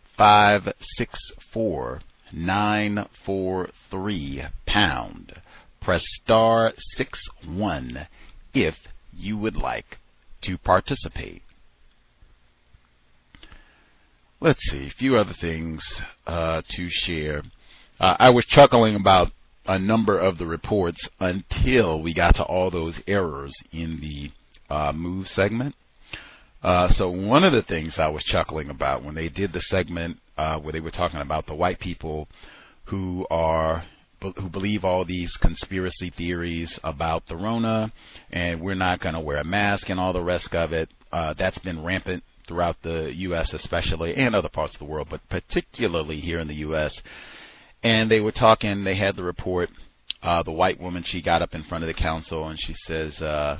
564-943 #. Press *61 if you would like to participate. Let's see, a few other things to share. I was chuckling about a number of the reports until we got to all those errors in the move segment. So one of the things I was chuckling about when they did the segment where they were talking about the white people who are who believe all these conspiracy theories about the Rona, and we're not going to wear a mask and all the rest of it. That's been rampant throughout the U.S. especially, and other parts of the world, but particularly here in the U.S. And they were talking, they had the report, the white woman, she got up in front of the council and she says,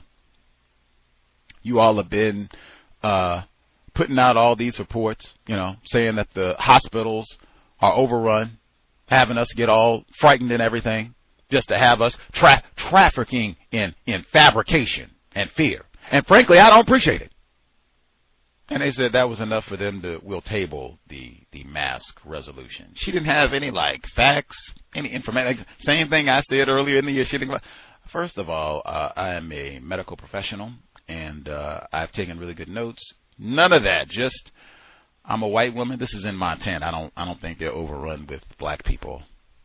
you all have been putting out all these reports, saying that the hospitals are overrun, having us get all frightened and everything, just to have us trafficking in fabrication and fear. And frankly, I don't appreciate it. And they said that was enough for them to, we'll table the mask resolution. She didn't have any, facts, any information. Same thing I said earlier in the year. She didn't. First of all, I am a medical professional, and I've taken really good notes. None of that. Just, I'm a white woman. This is in Montana. I don't think they're overrun with black people.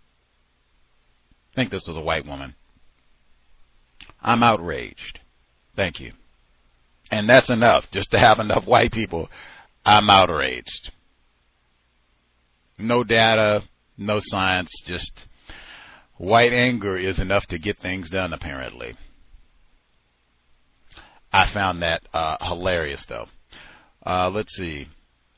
I think this was a white woman. I'm outraged. Thank you. And that's enough, just to have enough white people. I'm outraged. No data, no science, just white anger is enough to get things done, apparently. I found that hilarious, though. Let's see.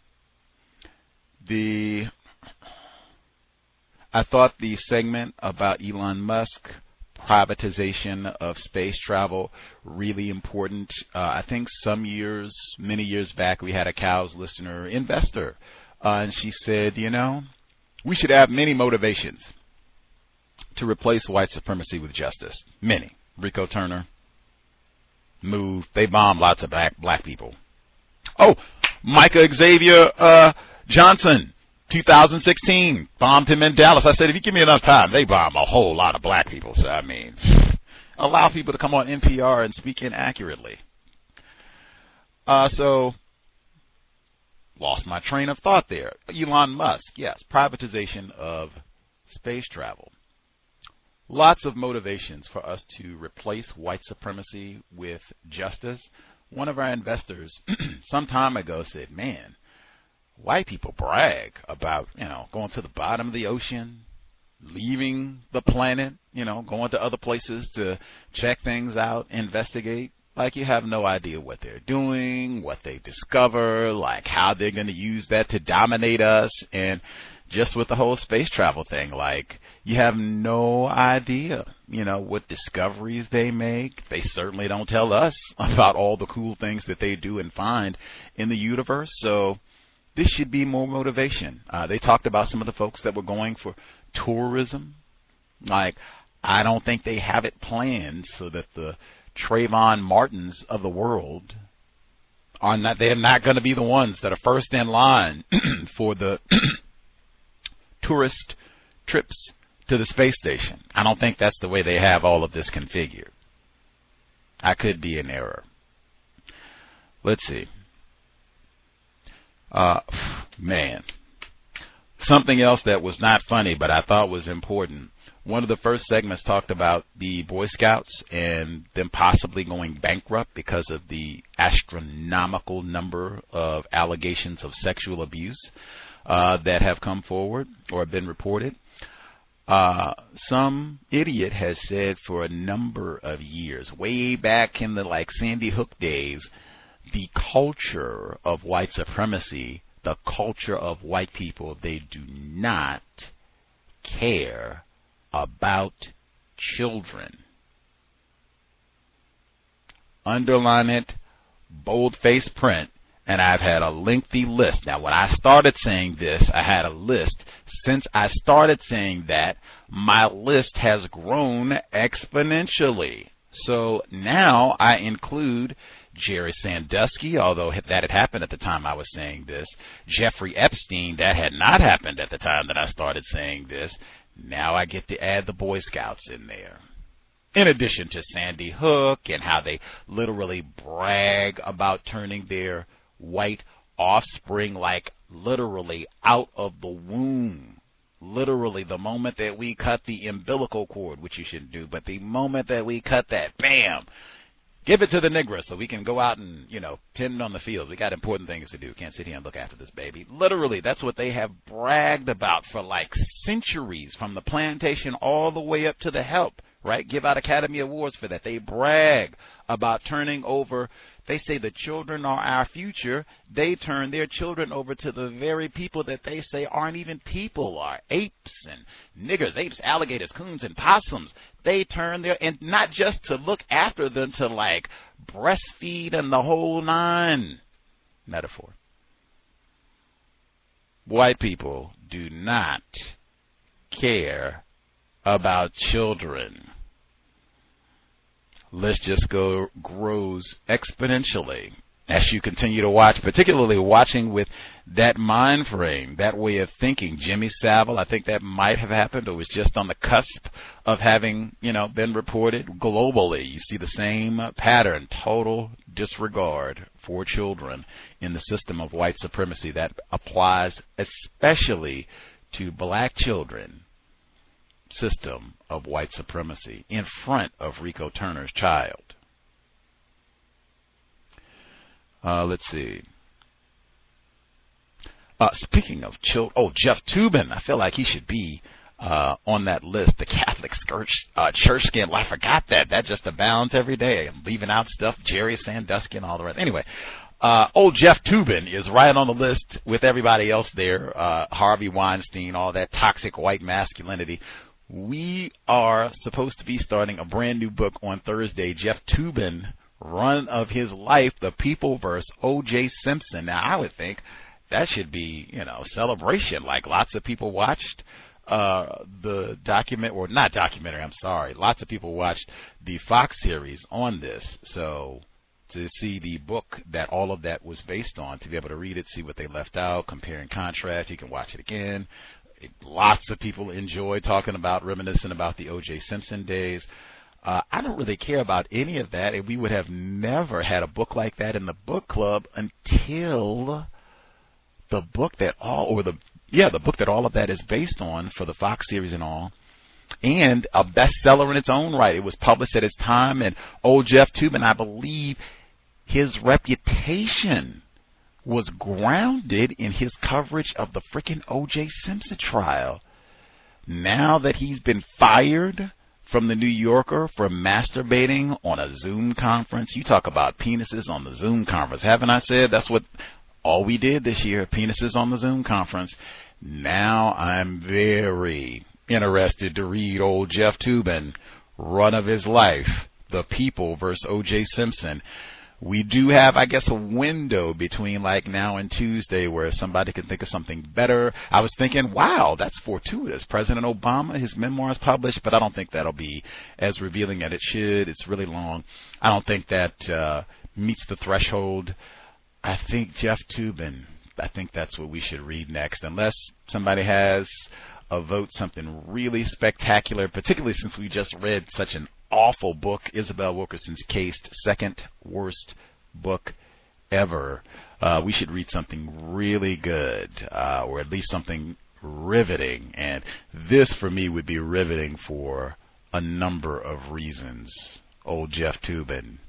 I thought the segment about Elon Musk, privatization of space travel, really important. I think many years back, we had a Cows listener, investor, and she said, we should have many motivations to replace white supremacy with justice. Many. Rico Turner, Move, they bomb lots of black people. Oh, Micah Xavier Johnson, 2016, bombed him in Dallas. I said, if you give me enough time, they bomb a whole lot of black people. So, allow people to come on NPR and speak inaccurately. So, lost my train of thought there. Elon Musk, yes, privatization of space travel. Lots of motivations for us to replace white supremacy with justice. One of our investors some time ago said, man, white people brag about, going to the bottom of the ocean, leaving the planet, going to other places to check things out, investigate. Like, you have no idea what they're doing, what they discover, how they're going to use that to dominate us. And just with the whole space travel thing, you have no idea, what discoveries they make. They certainly don't tell us about all the cool things that they do and find in the universe. So this should be more motivation. They talked about some of the folks that were going for tourism. I don't think they have it planned so that the Trayvon Martins of the world they're not going to be the ones that are first in line for the tourist trips to the space station. I don't think that's the way they have all of this configured. I could be in error. Let's see. Man. Something else that was not funny, but I thought was important. One of the first segments talked about the Boy Scouts and them possibly going bankrupt because of the astronomical number of allegations of sexual abuse that have come forward or have been reported. Some idiot has said for a number of years, way back in the Sandy Hook days, the culture of white supremacy, the culture of white people, they do not care about children. Underline it, bold-face print, and I've had a lengthy list. Now, when I started saying this, I had a list. Since I started saying that, my list has grown exponentially. So now I include Jerry Sandusky, although that had happened at the time I was saying this. Jeffrey Epstein, that had not happened at the time that I started saying this. Now I get to add the Boy Scouts in there. In addition to Sandy Hook and how they literally brag about turning their white offspring literally out of the womb. Literally, the moment that we cut the umbilical cord, which you shouldn't do, but the moment that we cut that, bam, Give it to the Negro so we can go out and, pin it on the field. We got important things to do. Can't sit here and look after this baby. Literally, that's what they have bragged about for like centuries, from the plantation all the way up to the help, right? Give out Academy Awards for that. They brag about turning over. They say the children are our future. They turn their children over to the very people that they say aren't even people, are apes and niggers, apes, alligators, coons, and possums. They turn their, and not just to look after them, to like breastfeed and the whole nine. Metaphor. White people do not care about children. List just grows exponentially as you continue to watch, particularly watching with that mind frame, that way of thinking. Jimmy Savile, I think that might have happened, or was just on the cusp of having, been reported globally. You see the same pattern, total disregard for children in the system of white supremacy that applies especially to black children. System of white supremacy in front of Rico Turner's child. Let's see. Speaking of children, Jeff Toobin. I feel like he should be on that list. The Catholic church scandal. I forgot that. That just abounds every day. I'm leaving out stuff. Jerry Sandusky and all the rest. Anyway, Jeff Toobin is right on the list with everybody else there. Harvey Weinstein, all that toxic white masculinity. We are supposed to be starting a brand new book on Thursday. Jeff Toobin, run of his life, The People vs. O.J. Simpson. Now, I would think that should be, celebration. Like, lots of people watched the lots of people watched the Fox series on this. So to see the book that all of that was based on, to be able to read it, see what they left out, compare and contrast, you can watch it again. Lots of people enjoy talking about, reminiscing about the O.J. Simpson days. I don't really care about any of that, and we would have never had a book like that in the book club until the book that all of that is based on, for the Fox series and all, and a bestseller in its own right. It was published at its time, and Jeff Toobin, I believe his reputation was grounded in his coverage of the frickin' O.J. Simpson trial. Now that he's been fired from the New Yorker for masturbating on a Zoom conference, you talk about penises on the Zoom conference. Haven't I said that's what all we did this year, penises on the Zoom conference? Now I'm very interested to read old Jeff Toobin, run of his life, The People versus O.J. Simpson. We do have, I guess, a window between like now and Tuesday where somebody can think of something better. I was thinking, wow, that's fortuitous. President Obama, his memoirs published, but I don't think that'll be as revealing as it should. It's really long. I don't think that meets the threshold. I think Jeff Toobin, I think that's what we should read next, unless somebody has a vote, something really spectacular, particularly since we just read such an awful book, Isabel Wilkerson's Case, second worst book ever. We should read something really good, or at least something riveting. And this, for me, would be riveting for a number of reasons. Old Jeff Toobin.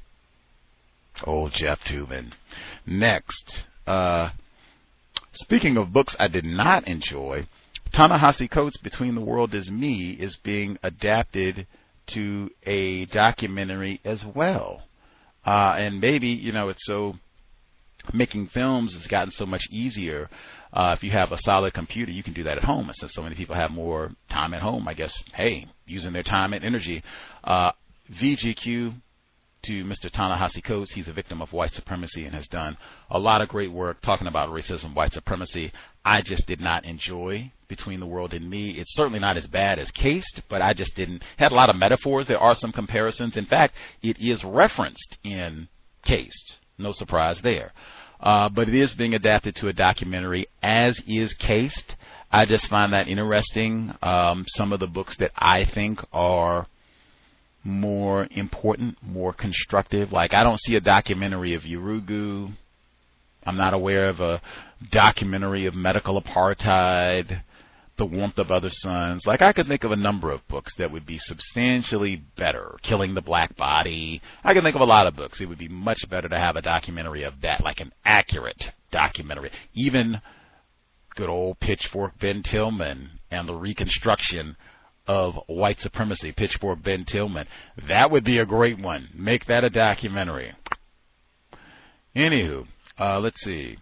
Next, speaking of books I did not enjoy, Ta-Nehisi Coates' Between the World Is Me is being adapted to a documentary as well. And maybe, it's so, making films has gotten so much easier. If you have a solid computer, you can do that at home. And since so many people have more time at home, I guess, hey, using their time and energy. VGQ to Mr. Ta-Nehisi Coates. He's a victim of white supremacy and has done a lot of great work talking about racism, white supremacy. I just did not enjoy Between the World and Me. It's certainly not as bad as Cased, but I just didn't. Had a lot of metaphors. There are some comparisons. In fact, it is referenced in Cased. No surprise there. But it is being adapted to a documentary, as is Cased. I just find that interesting. Some of the books that I think are more important, more constructive. Like, I don't see a documentary of Urugu. I'm not aware of a documentary of medical apartheid. The Warmth of Other Suns. Like, I could think of a number of books that would be substantially better. Killing the Black Body. I can think of a lot of books. It would be much better to have a documentary of that, like an accurate documentary. Even good old Pitchfork Ben Tillman and the reconstruction of white supremacy. Pitchfork Ben Tillman. That would be a great one. Make that a documentary. Anywho, let's see.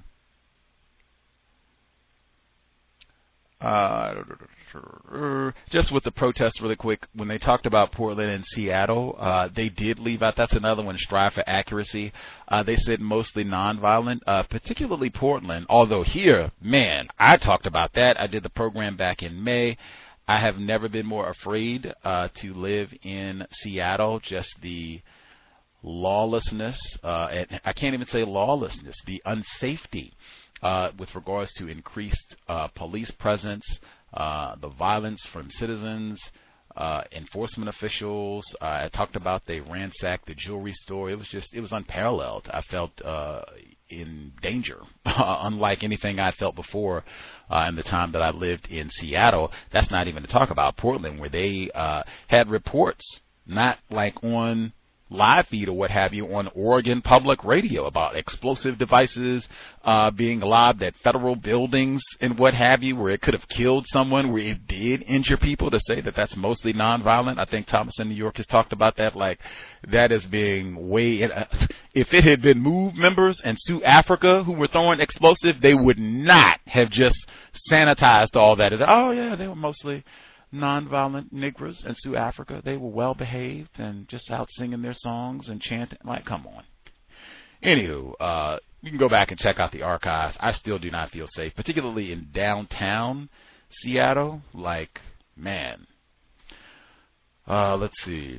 Just with the protests really quick, when they talked about Portland and Seattle, they did leave out, that's another one, strive for accuracy. They said mostly nonviolent, particularly Portland, although here, man, I talked about that. I did the program back in May. I have never been more afraid to live in Seattle, just the lawlessness, and I can't even say lawlessness, the unsafety with regards to increased police presence, the violence from citizens, enforcement officials. I talked about they ransacked the jewelry store. It was unparalleled. I felt in danger, unlike anything I felt before in the time that I lived in Seattle. That's not even to talk about Portland, where they had reports, not like on live feed or what have you, on Oregon Public Radio about explosive devices being lobbed at federal buildings and what have you, where it could have killed someone, where it did injure people, to say that that's mostly nonviolent. I think Thomas in New York has talked about that. Like, that is being way... if it had been MOVE members and Sioux Africa who were throwing explosive, they would not have just sanitized all that. Oh, yeah, they were mostly nonviolent Negroes in Sioux Africa. They were well behaved and just out singing their songs and chanting. Like, come on. Anywho, you can go back and check out the archives. I still do not feel safe, particularly in downtown Seattle. Like, man. Let's see.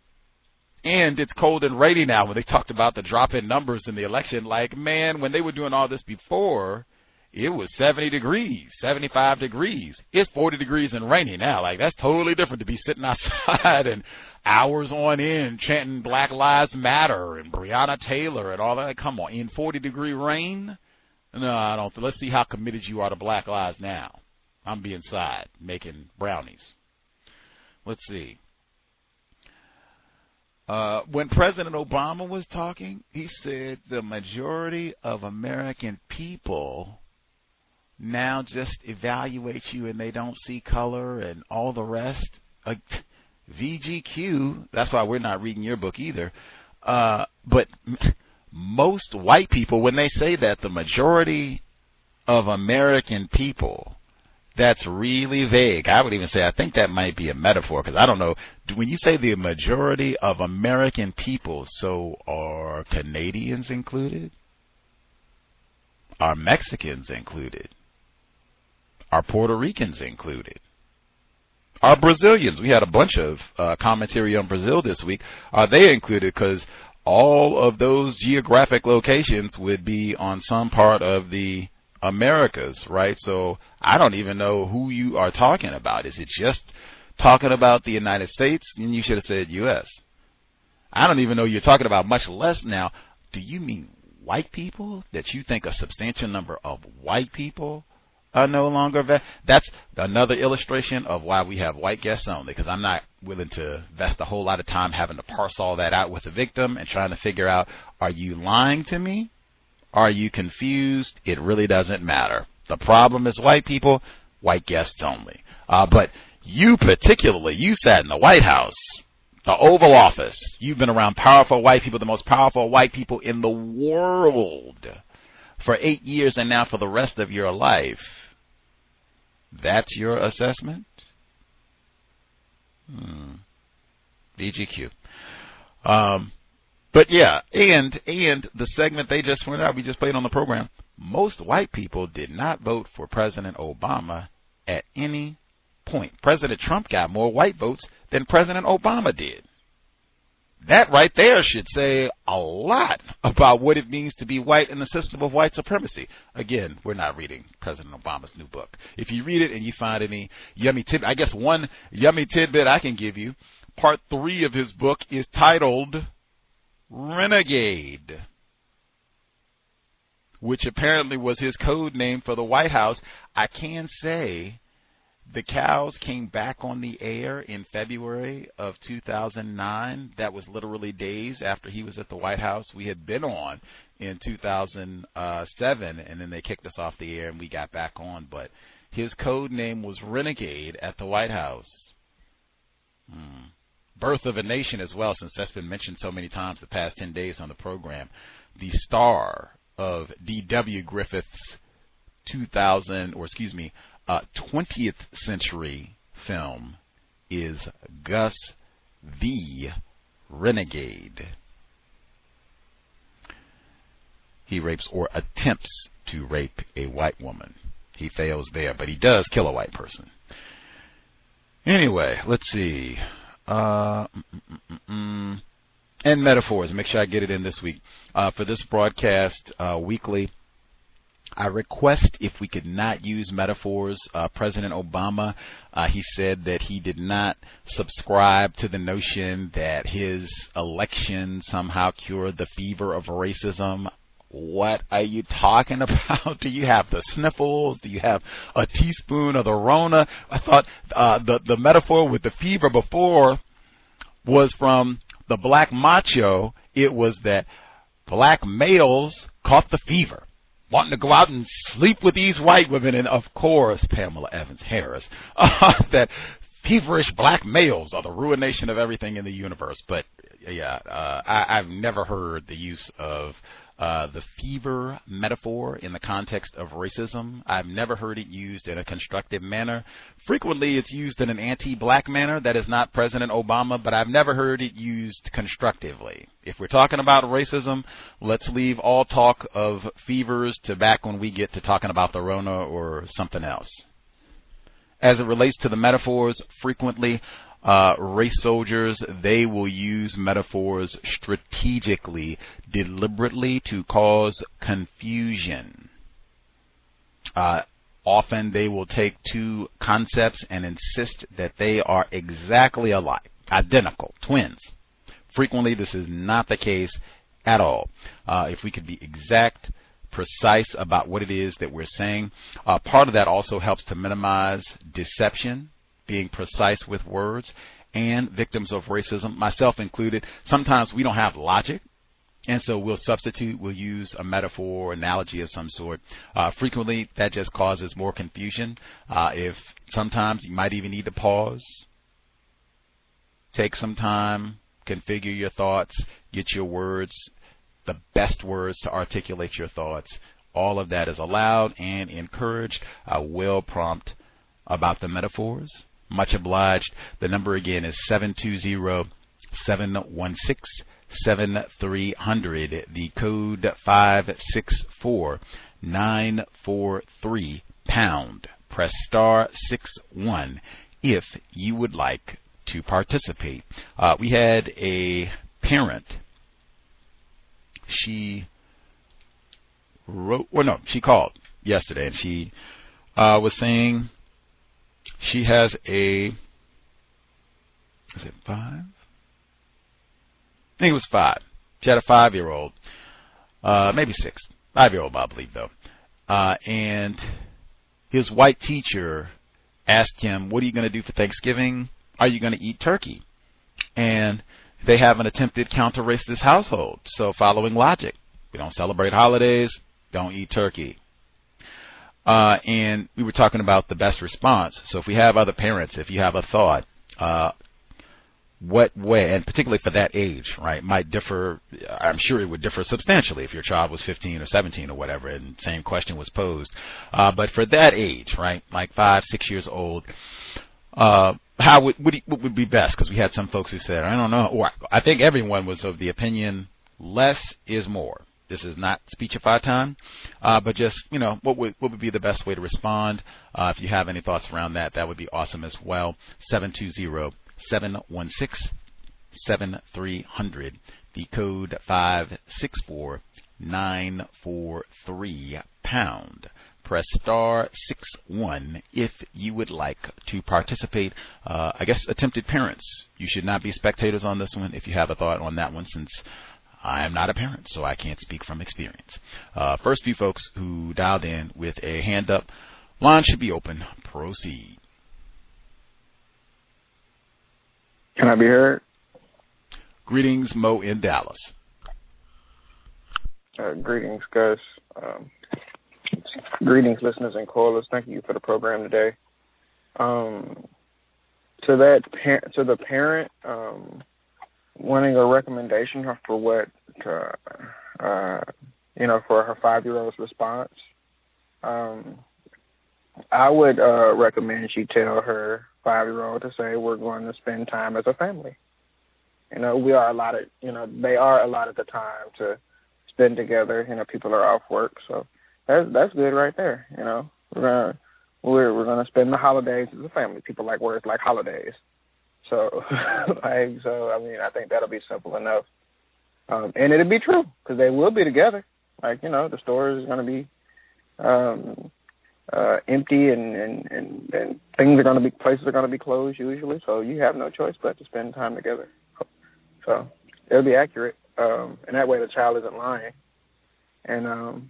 And it's cold and rainy now. When they talked about the drop in numbers in the election, like, man, when they were doing all this before, it was 70 degrees, 75 degrees. It's 40 degrees and rainy now. Like, that's totally different to be sitting outside and hours on end chanting Black Lives Matter and Breonna Taylor and all that. Like, come on, in 40-degree rain? No, I don't. Let's see how committed you are to Black Lives now. I'm be inside making brownies. Let's see. When President Obama was talking, he said the majority of American people now just evaluate you and they don't see color and all the rest. VGQ, that's why we're not reading your book either. But most white people, when they say that the majority of American people, that's really vague. I would even say I think that might be a metaphor, because I don't know. When you say the majority of American people, so are Canadians included? Are Mexicans included? Are Puerto Ricans included? Are Brazilians? We had a bunch of commentary on Brazil this week. Are they included? Because all of those geographic locations would be on some part of the Americas, right? So I don't even know who you are talking about. Is it just talking about the United States? And you should have said U.S. I don't even know you're talking about, much less now. Do you mean white people? That you think a substantial number of white people are no longer That's another illustration of why we have white guests only, because I'm not willing to invest a whole lot of time having to parse all that out with the victim and trying to figure out, are you lying to me? Are you confused? It really doesn't matter. The problem is white people, white guests only. But you particularly, you sat in the White House, the Oval Office. You've been around powerful white people, the most powerful white people in the world for 8 years and now for the rest of your life. That's your assessment? DGQ. But yeah, and the segment they just went out, we just played on the program, most white people did not vote for President Obama at any point. President Trump got more white votes than President Obama did. That right there should say a lot about what it means to be white in the system of white supremacy. Again, we're not reading President Obama's new book. If you read it and you find any yummy tidbit, I guess one yummy tidbit I can give you, part 3 of his book is titled Renegade, which apparently was his code name for the White House. I can say the cows came back on the air in February of 2009. That was literally days after he was at the White House. We had been on in 2007, and then they kicked us off the air and we got back on. But his code name was Renegade at the White House. Birth of a Nation as well, since that's been mentioned so many times the past 10 days on the program. The star of D.W. Griffith's 20th century film is Gus the Renegade. He rapes or attempts to rape a white woman. He fails there, but he does kill a white person. Anyway, let's see. And metaphors. Make sure I get it in this week. For this broadcast weekly, I request if we could not use metaphors. President Obama, he said that he did not subscribe to the notion that his election somehow cured the fever of racism. What are you talking about? Do you have the sniffles? Do you have a teaspoon of the Rona? I thought the metaphor with the fever before was from the black macho. It was that black males caught the fever, wanting to go out and sleep with these white women. And, of course, Pamela Evans Harris, that feverish black males are the ruination of everything in the universe. But, yeah, I've never heard the use of the fever metaphor in the context of racism. I've never heard it used in a constructive manner. Frequently it's used in an anti-black manner. That is not President Obama, but I've never heard it used constructively. If we're talking about racism, let's leave all talk of fevers to back when we get to talking about the Rona or something else. As it relates to the metaphors, frequently race soldiers, they will use metaphors strategically, deliberately to cause confusion. Often they will take two concepts and insist that they are exactly alike, identical, twins. Frequently this is not the case at all. If we could be exact, precise about what it is that we're saying, part of that also helps to minimize deception. Being precise with words. And victims of racism, myself included, sometimes we don't have logic, and so we'll use a metaphor or analogy of some sort. Frequently that just causes more confusion. If sometimes you might even need to pause, take some time, configure your thoughts, get your words, the best words to articulate your thoughts. All of that is allowed and encouraged. I will prompt about the metaphors. Much obliged. The number again is 720-716-7300. The code 564-943 pound. Press star 61 if you would like to participate. We had a parent. She called yesterday and she was saying she has is it 5? I think it was 5. She had a 5-year-old, maybe 6. 5-year-old, I believe, though. And his white teacher asked him, what are you going to do for Thanksgiving? Are you going to eat turkey? And they have an attempted counter-racist household. So following logic, we don't celebrate holidays, don't eat turkey. And we were talking about the best response. So if we have other parents, if you have a thought, what way, and particularly for that age, right, might differ. I'm sure it would differ substantially if your child was 15 or 17 or whatever, and same question was posed. But for that age, right, like 5, 6 years old, what would be best? Because we had some folks who said, I don't know, or I think everyone was of the opinion, less is more. This is not speechify time, but just, what would be the best way to respond? If you have any thoughts around that, that would be awesome as well. 720-716-7300. The code 564-943 pound. Press star 61 if you would like to participate. I guess attempted parents, you should not be spectators on this one if you have a thought on that one, since I am not a parent, so I can't speak from experience. First few folks who dialed in with a hand up, line should be open. Proceed. Can I be heard? Greetings, Mo in Dallas. Greetings, Gus. Greetings, listeners and callers. Thank you for the program today. To the parent wanting a recommendation for what, for her 5-year-old's response, I would recommend she tell her 5-year-old to say, we're going to spend time as a family. We are allotted, they are allotted the time to spend together. People are off work, so that's good right there. We're gonna spend the holidays as a family. People like words like holidays, so I think that'll be simple enough, and it'll be true because they will be together. The store is gonna be empty and places are gonna be closed usually, so you have no choice but to spend time together. So it'll be accurate, and that way the child isn't lying. And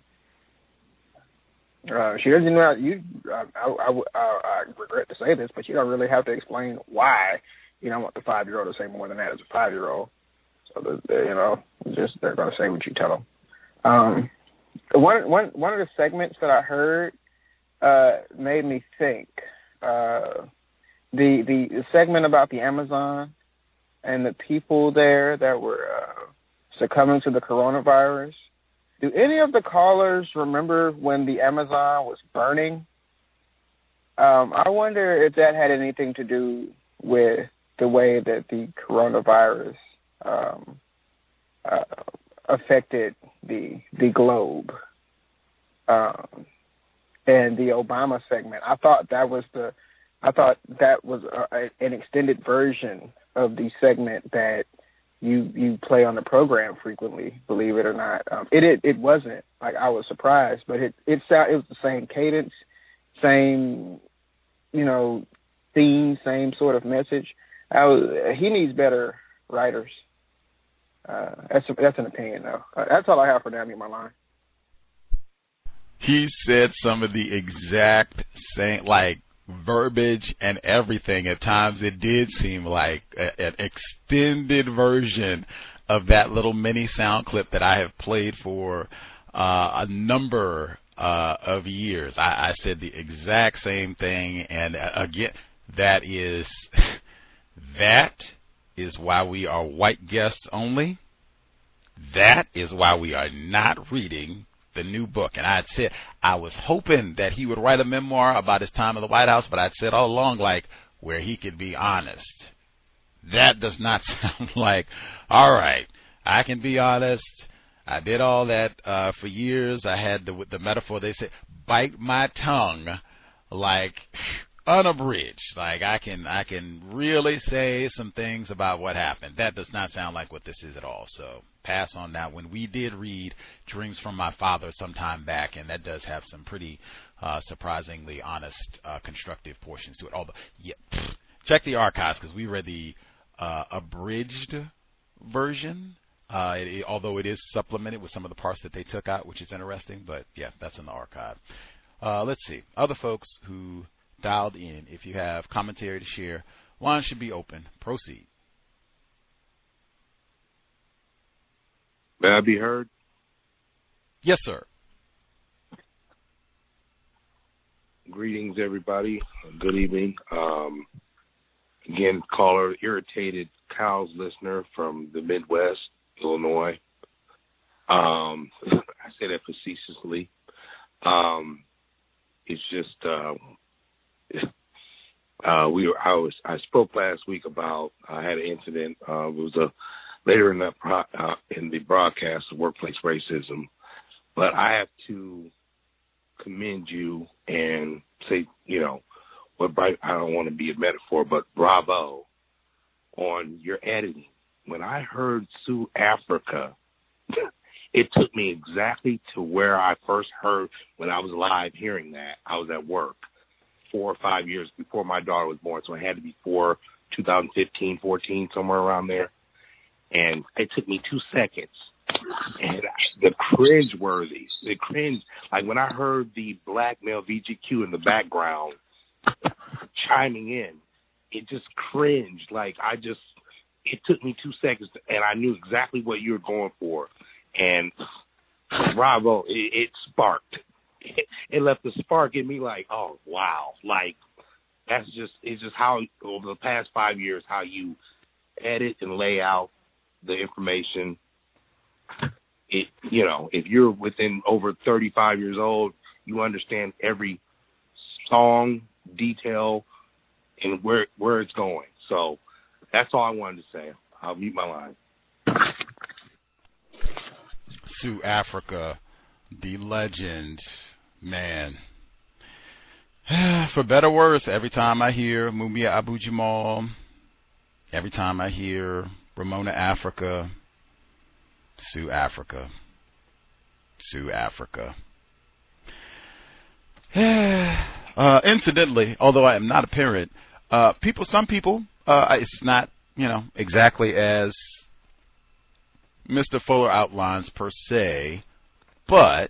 she doesn't know. I regret to say this, but you don't really have to explain why you don't want the 5-year-old to say more than that as a 5-year-old. So they're going to say what you tell them. One of the segments that I heard made me think. The segment about the Amazon and the people there that were succumbing to the coronavirus. Do any of the callers remember when the Amazon was burning? I wonder if that had anything to do with the way that the coronavirus affected the globe. And the Obama segment, I thought that was an extended version of the segment that you play on the program frequently, believe it or not. It wasn't. I was surprised, but it was the same cadence, same theme, same sort of message. He needs better writers. That's an opinion, though. That's all I have for now. Mute my line. He said some of the exact same, verbiage and everything. At times it did seem like an extended version of that little mini sound clip that I have played for a number of years. I said the exact same thing, and again, that is why we are white guests only. That is why we are not reading the new book. And I had said I was hoping that he would write a memoir about his time in the White House, but I'd said all along, where he could be honest. That does not sound like, all right, I can be honest. I did all that for years. I had the metaphor, they said, bite my tongue, unabridged. I can really say some things about what happened. That does not sound like what this is at all. So pass on that one. We did read Dreams from My Father some time back, and that does have some pretty surprisingly honest, constructive portions to it. Although, check the archives because we read the abridged version. Although it is supplemented with some of the parts that they took out, which is interesting. But yeah, that's in the archive. Let's see. Other folks who dialed in, if you have commentary to share, line should be open. Proceed. May I be heard? Yes, sir. Greetings, everybody. Good evening. Again, caller, irritated Kyle's listener from the Midwest, Illinois. I say that facetiously. It's just I spoke last week about I had an incident. It was later in the broadcast of workplace racism, but I have to commend you and say, I don't want to be a metaphor, but bravo on your editing. When I heard Sioux Africa, it took me exactly to where I first heard when I was live hearing that. I was at work 4 or 5 years before my daughter was born, so it had to be 2015, 14, somewhere around there. And it took me 2 seconds. And the cringe, when I heard the black male VGQ in the background chiming in, it just cringed. it took me 2 seconds, and I knew exactly what you were going for. And bravo, it sparked. It left a spark in me like, oh, wow. Like, it's just how, over the past 5 years, how you edit and lay out the information. If you're within over 35 years old, you understand every song, detail, and where it's going. So that's all I wanted to say. I'll mute my line. Sue Africa, the legend, man. For better or worse, every time I hear Mumia Abu-Jamal, every time I hear Ramona Africa, Sue Africa. Sue Africa. Incidentally, although I am not a parent, some people, it's not, exactly as Mr. Fuller outlines per se, but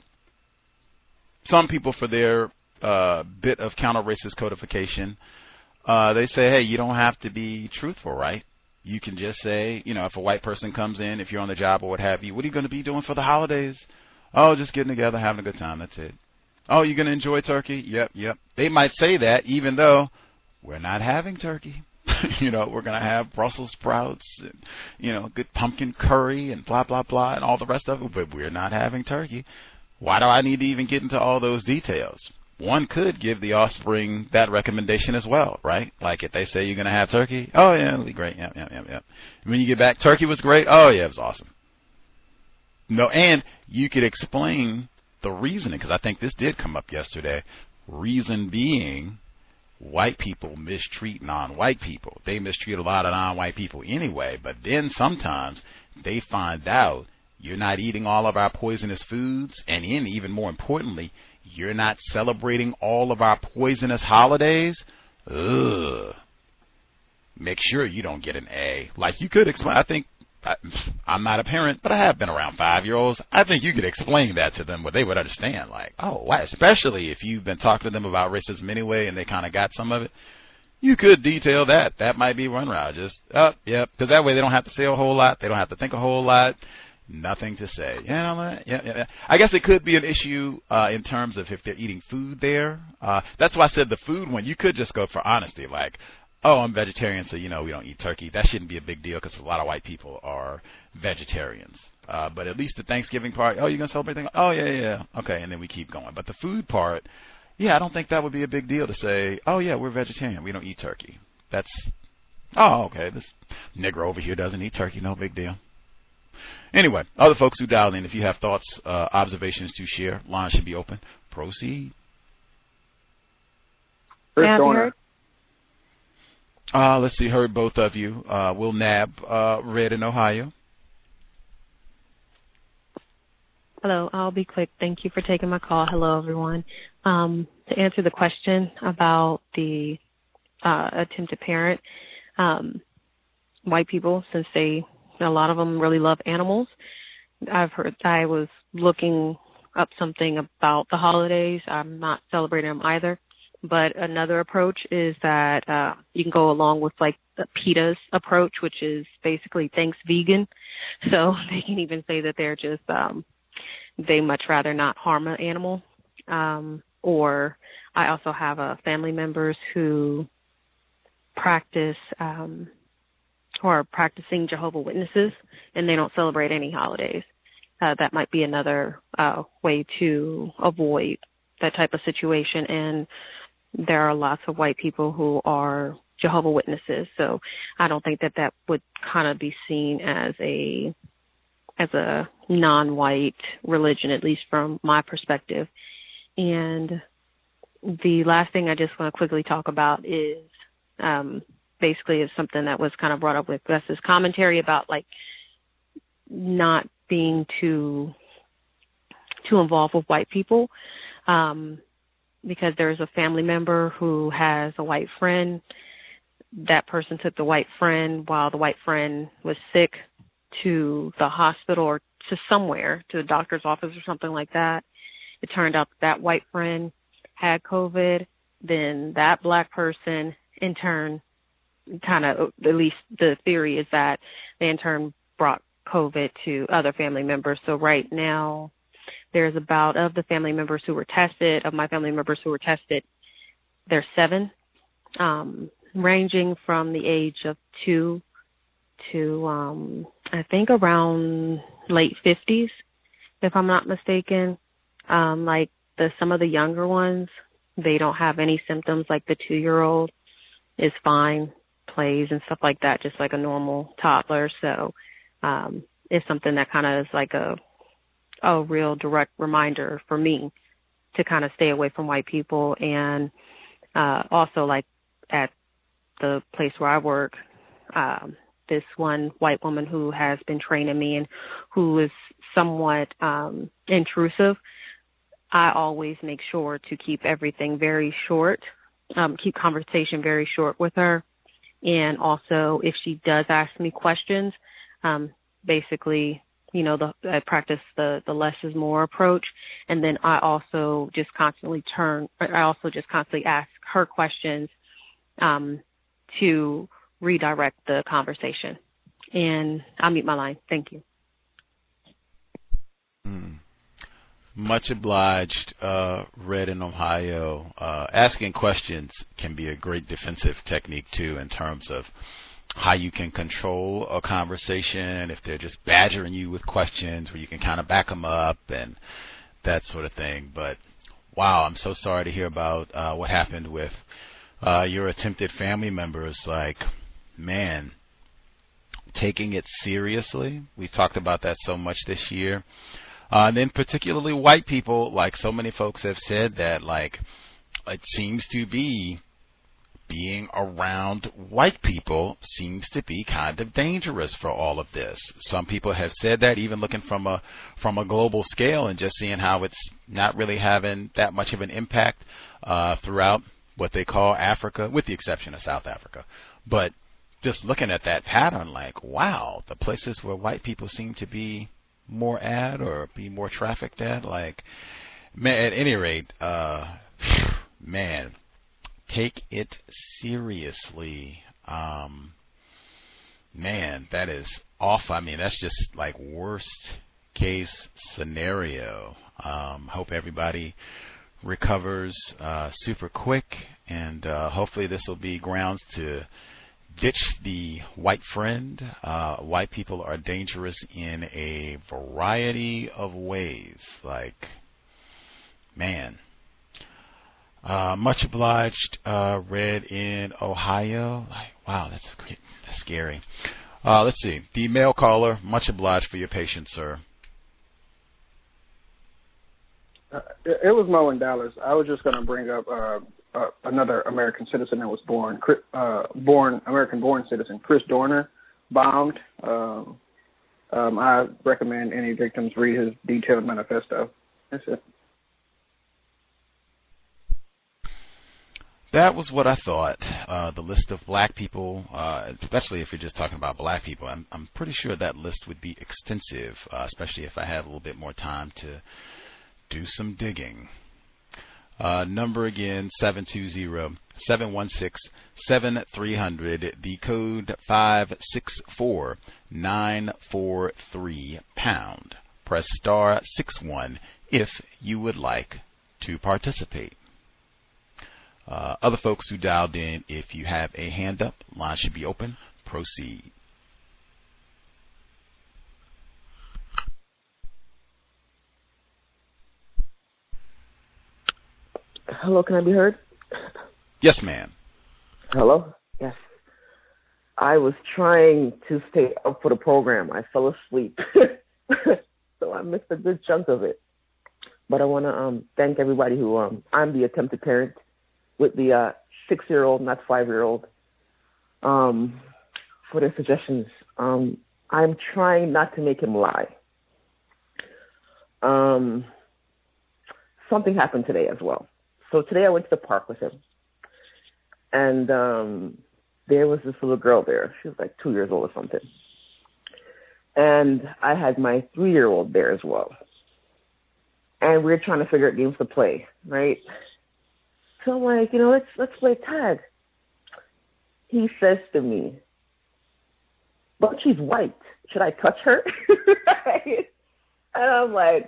some people, for their bit of counter-racist codification, they say, hey, you don't have to be truthful, right? You can just say, if a white person comes in, if you're on the job or what have you, what are you going to be doing for the holidays? Oh, just getting together, having a good time, that's it. Oh, you're going to enjoy turkey? Yep. They might say that even though we're not having turkey. We're going to have Brussels sprouts and, good pumpkin curry and blah, blah, blah, and all the rest of it, but we're not having turkey. Why do I need to even get into all those details? One could give the offspring that recommendation as well, right? Like if they say you're going to have turkey, oh, yeah, it'll be great. Yep. When you get back, turkey was great. Oh, yeah, it was awesome. No, and you could explain the reasoning, because I think this did come up yesterday. Reason being, white people mistreat non-white people. They mistreat a lot of non-white people anyway, but then sometimes they find out you're not eating all of our poisonous foods, and even more importantly, you're not celebrating all of our poisonous holidays. Ugh. Make sure you don't get an A. Like you could explain, I think, I'm not a parent, but I have been around 5-year-olds. I think you could explain that to them where they would understand. Like, oh, why? Especially if you've been talking to them about racism anyway and they kind of got some of it. You could detail that. That might be one route. Just, yep. Because that way they don't have to say a whole lot. They don't have to think a whole lot. Nothing to say. Yeah. I guess it could be an issue in terms of if they're eating food there. That's why I said the food one. You could just go for honesty. Like, oh, I'm vegetarian, so, we don't eat turkey. That shouldn't be a big deal because a lot of white people are vegetarians. But at least the Thanksgiving part, oh, you're going to celebrate things? Oh, yeah. Okay, and then we keep going. But the food part, yeah, I don't think that would be a big deal to say, oh, yeah, we're vegetarian. We don't eat turkey. That's, oh, okay, this Negro over here doesn't eat turkey. No big deal. Anyway, other folks who dialed in, if you have thoughts, observations to share, line should be open. Proceed. Let's see, heard both of you. Will Nab, Red in Ohio. Hello, I'll be quick. Thank you for taking my call. Hello, everyone. To answer the question about the attempted parent, white people, since a lot of them really love animals. I was looking up something about the holidays. I'm not celebrating them either. But another approach is that you can go along with like the PETA's approach, which is basically thanks vegan. So they can even say that they're just they much rather not harm an animal. Or I also have family members who practice or are practicing Jehovah's Witnesses, and they don't celebrate any holidays. That might be another way to avoid that type of situation. And there are lots of white people who are Jehovah's Witnesses, so I don't think that would kind of be seen as a non-white religion, at least from my perspective. And the last thing I just want to quickly talk about is basically is something that was kind of brought up with Gus's commentary about like not being too involved with white people. Because there's a family member who has a white friend. That person took the white friend while the white friend was sick to the hospital or to somewhere, to the doctor's office or something like that. It turned out that white friend had COVID. Then that black person, in turn, kind of, at least the theory is that they in turn brought COVID to other family members. So right now, there's about, of the family members who were tested, of my family members who were tested, there's 7, ranging from the age of 2 to, I think around late 50s, if I'm not mistaken. Like some of the younger ones, they don't have any symptoms. Like the 2-year-old is fine, plays and stuff like that, just like a normal toddler. So, it's something that kind of is like a real direct reminder for me to kind of stay away from white people. And, also like at the place where I work, this one white woman who has been training me and who is somewhat intrusive, I always make sure to keep everything very short, keep conversation very short with her. And also, if she does ask me questions, basically, I practice the less is more approach. And then I also just constantly ask her questions to redirect the conversation. And I'll mute my line. Thank you. Much obliged, Red in Ohio. Asking questions can be a great defensive technique, too, in terms of how you can control a conversation if they're just badgering you with questions where you can kind of back them up and that sort of thing. But, wow, I'm so sorry to hear about what happened with your attempted family members. Like, man, taking it seriously. We talked about that so much this year. And then particularly white people, like so many folks have said that, like, it seems to be being around white people seems to be kind of dangerous for all of this. Some people have said that, even looking from a global scale and just seeing how it's not really having that much of an impact throughout what they call Africa, with the exception of South Africa. But just looking at that pattern, like, wow, the places where white people seem to be more at or be more trafficked at, like, man, at any rate, man, take it seriously. Man, that is off. I mean, that's just like worst case scenario. Hope everybody recovers super quick, and hopefully this will be grounds to ditch the white friend. White people are dangerous in a variety of ways. Like, man. Much obliged, Red in Ohio. Wow, that's great. That's scary. Let's see. The male caller, much obliged for your patience, sir. It was Mo in Dallas. I was just going to bring up another American citizen that was American-born citizen, Chris Dorner, bombed. I recommend any victims read his detailed manifesto. That's it. That was what I thought. The list of black people, especially if you're just talking about black people, I'm pretty sure that list would be extensive, especially if I had a little bit more time to do some digging. Number again, 720-716-7300, the code 564-943#. Press star 61 if you would like to participate. Other folks who dialed in, if you have a hand up, line should be open. Proceed. Hello, can I be heard? Yes, ma'am. Hello? Yes. I was trying to stay up for the program. I fell asleep. So I missed a good chunk of it. But I want to thank everybody who, I'm the attempted parent with the 6-year-old, not 5-year-old, for their suggestions. I'm trying not to make him lie. Something happened today as well. So today I went to the park with him, and there was this little girl there. She was like 2 years old or something. And I had my 3-year-old there as well. And we were trying to figure out games to play, right? So I'm like, let's play tag. he says to me, but she's white. Should I touch her? And I'm like,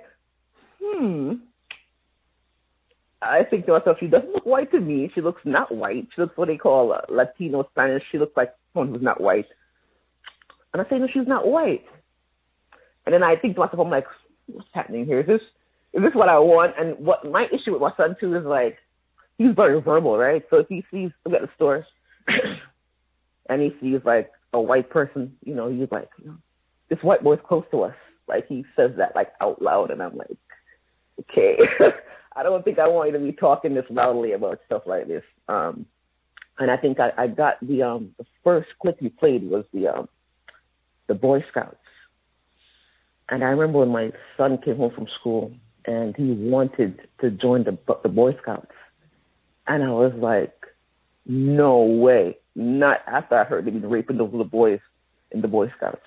I think to myself, she doesn't look white to me. She looks not white. She looks what they call Latino Spanish. She looks like someone who's not white. And I say, no, she's not white. And then I think to myself, I'm like, what's happening here? Is this what I want? And what my issue with my son too is like, he's very verbal, right? So if he sees, look at the store, and he sees like a white person, you know, he's like, you know, this white boy's close to us. Like he says that like out loud, and I'm like, okay. I don't think I want you to be talking this loudly about stuff like this. And I think I got the first clip you played was the Boy Scouts. And I remember when my son came home from school and he wanted to join the Boy Scouts. And I was like, no way. Not after I heard they'd been raping those little boys in the Boy Scouts.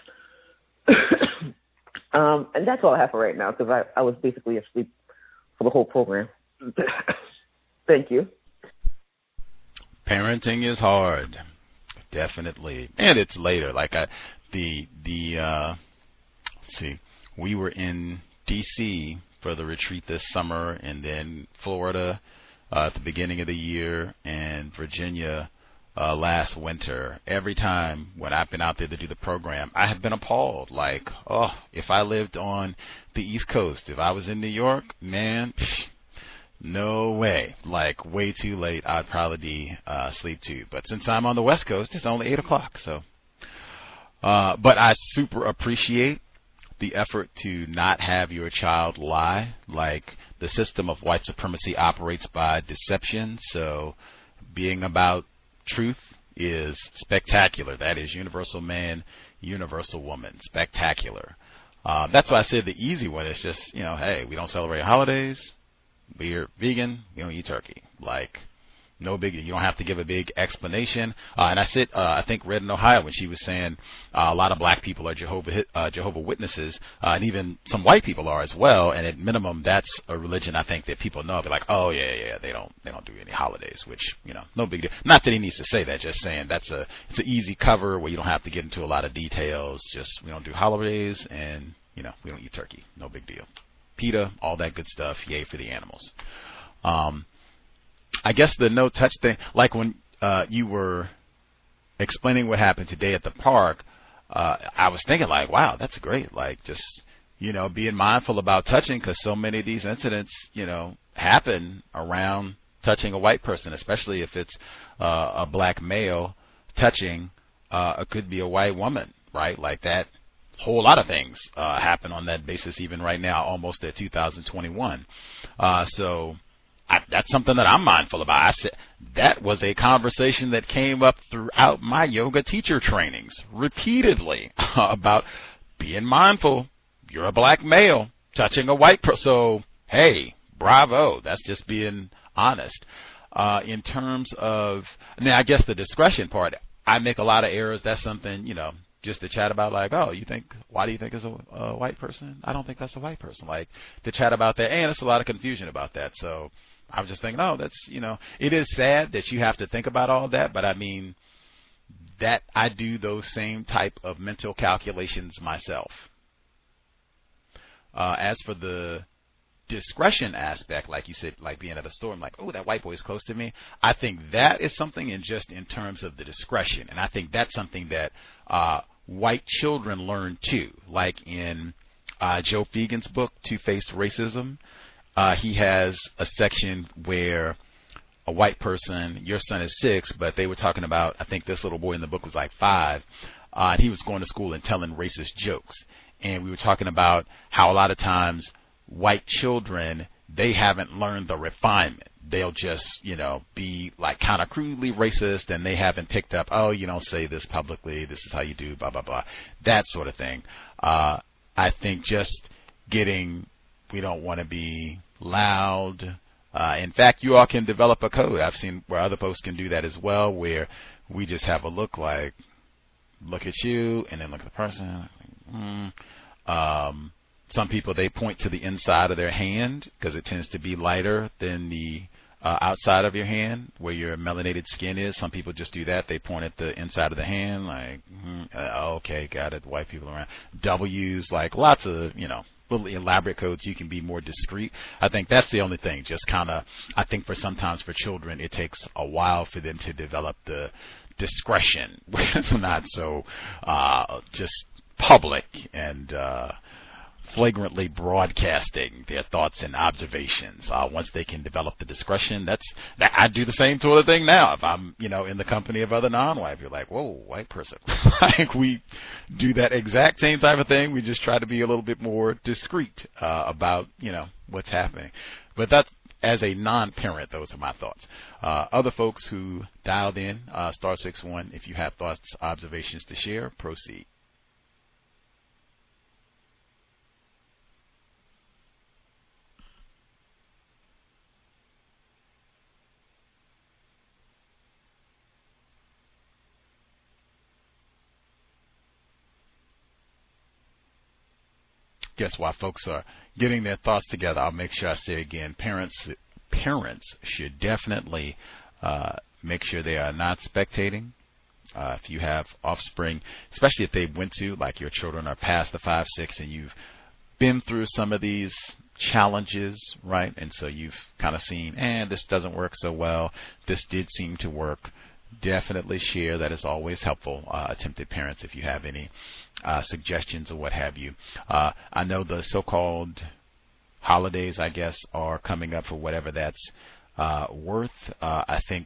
And that's all I have for right now because I was basically asleep for the whole program. Thank you. Parenting is hard. Definitely. And it's later. Like let's see, we were in D.C. for the retreat this summer, and then Florida at the beginning of the year, and Virginia last winter. Every time when I've been out there to do the program, I have been appalled. Like, oh, if I lived on the East Coast, if I was in New York, man, no way. Like, way too late. I'd probably be asleep too. But since I'm on the West Coast, it's only 8 o'clock. So, but I super appreciate the effort to not have your child lie. Like, the system of white supremacy operates by deception. So, being about truth is spectacular. That is universal man, universal woman. Spectacular. That's why I said the easy one is just, you know, hey, we don't celebrate holidays. We're vegan. We don't eat turkey. Like, no big. You don't have to give a big explanation. And I think read in Ohio when she was saying a lot of black people are Jehovah Witnesses, and even some white people are as well. And at minimum, that's a religion I think that people know. They're like, oh yeah, they don't do any holidays, which, you know, no big deal. Not that he needs to say that. Just saying it's an easy cover where you don't have to get into a lot of details. Just, we don't do holidays, and, you know, we don't eat turkey. No big deal. PETA, all that good stuff. Yay for the animals. I guess the no touch thing, like when you were explaining what happened today at the park, I was thinking like, wow, that's great. Like, just, you know, being mindful about touching, because so many of these incidents, you know, happen around touching a white person, especially if it's a black male touching. It could be a white woman, right? Like that. Whole lot of things happen on that basis even right now, almost at 2021. So that's something that I'm mindful about. I said that was a conversation that came up throughout my yoga teacher trainings repeatedly about being mindful. You're a black male touching a white person. So, hey, bravo. That's just being honest. In terms of, I mean, I guess the discretion part, I make a lot of errors. That's something, you know, just to chat about, like, oh, why do you think it's a white person? I don't think that's a white person. Like, to chat about that, and there's a lot of confusion about that. So I was just thinking, oh, that's, you know, it is sad that you have to think about all that, but I mean, that I do those same type of mental calculations myself. As for the discretion aspect, like you said, like being at a store, I'm like, oh, that white boy is close to me. I think that is something in terms of the discretion. And I think that's something that white children learn too. Like in Joe Fegan's book, Two-Faced Racism, he has a section where a white person, your son is 6, but they were talking about, I think this little boy in the book was like 5, and he was going to school and telling racist jokes. And we were talking about how a lot of times white children, they haven't learned the refinement. They'll just, you know, be like kind of crudely racist, and they haven't picked up, oh, you don't say this publicly, this is how you do, blah, blah, blah, that sort of thing. I think just we don't want to be loud. In fact, you all can develop a code. I've seen where other folks can do that as well, where we just have a look at you, and then look at the person. Some people, they point to the inside of their hand because it tends to be lighter than the outside of your hand where your melanated skin is. Some people just do that. They point at the inside of the hand, like, okay, got it. White people around. W's, like lots of, little elaborate codes. You can be more discreet. I think that's the only thing. Just kind of, I think sometimes for children, it takes a while for them to develop the discretion. Not so just public and flagrantly broadcasting their thoughts and observations. Once they can develop the discretion, I do the same sort of thing now. If I'm, in the company of other non-white, you're like, whoa, white person. Like we do that exact same type of thing. We just try to be a little bit more discreet about, what's happening. But that's, as a non-parent, those are my thoughts. Other folks who dialed in, *61, if you have thoughts, observations to share, proceed. Guess while folks are getting their thoughts together, I'll make sure I say again, parents should definitely make sure they are not spectating. If you have offspring, especially if they went to, like your children are past the 5, 6, and you've been through some of these challenges, right? And so you've kind of seen, this doesn't work so well. This did seem to work. Definitely share. That is always helpful. Attempted parents, if you have any suggestions or what have you. I know the so-called holidays, I guess, are coming up for whatever that's worth. I think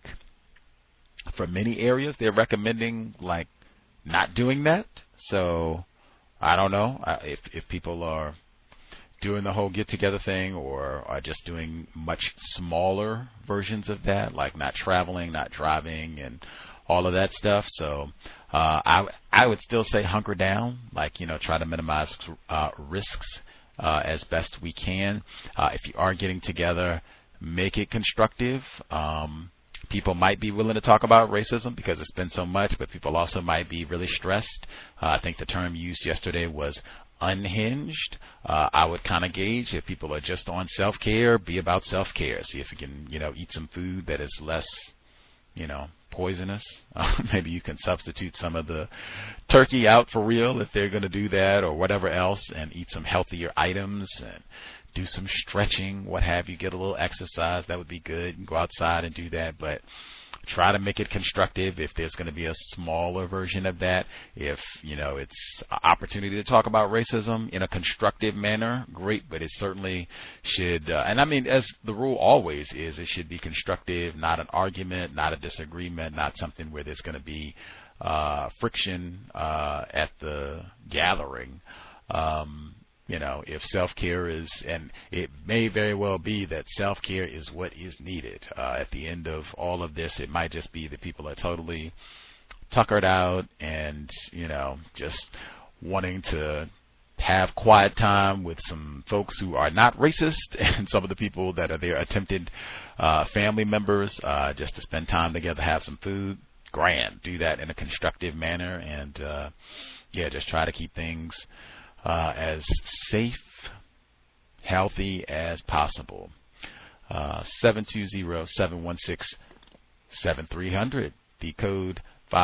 for many areas they're recommending like not doing that. So I don't know if people are doing the whole get-together thing or are just doing much smaller versions of that, like not traveling, not driving, and all of that stuff. So I would still say hunker down, like, try to minimize risks as best we can. If you are getting together, make it constructive. People might be willing to talk about racism because it's been so much, but people also might be really stressed. I think the term used yesterday was unhinged. I would kind of gauge if people are just on self-care, be about self-care. See if you can, eat some food that is less, poisonous. Maybe you can substitute some of the turkey out for real if they're going to do that or whatever else, and eat some healthier items and do some stretching, what have you. Get a little exercise. That would be good. You can go outside and do that, but try to make it constructive if there's going to be a smaller version of that. If, it's an opportunity to talk about racism in a constructive manner, great, but it certainly should, and I mean, as the rule always is, it should be constructive, not an argument, not a disagreement, not something where there's going to be friction at the gathering. If self-care is, and it may very well be that self-care is what is needed. At the end of all of this, it might just be that people are totally tuckered out and, just wanting to have quiet time with some folks who are not racist and some of the people that are their attempted family members, just to spend time together, have some food. Grand. Do that in a constructive manner and, just try to keep things as safe, healthy as possible. 720-716-7300. The code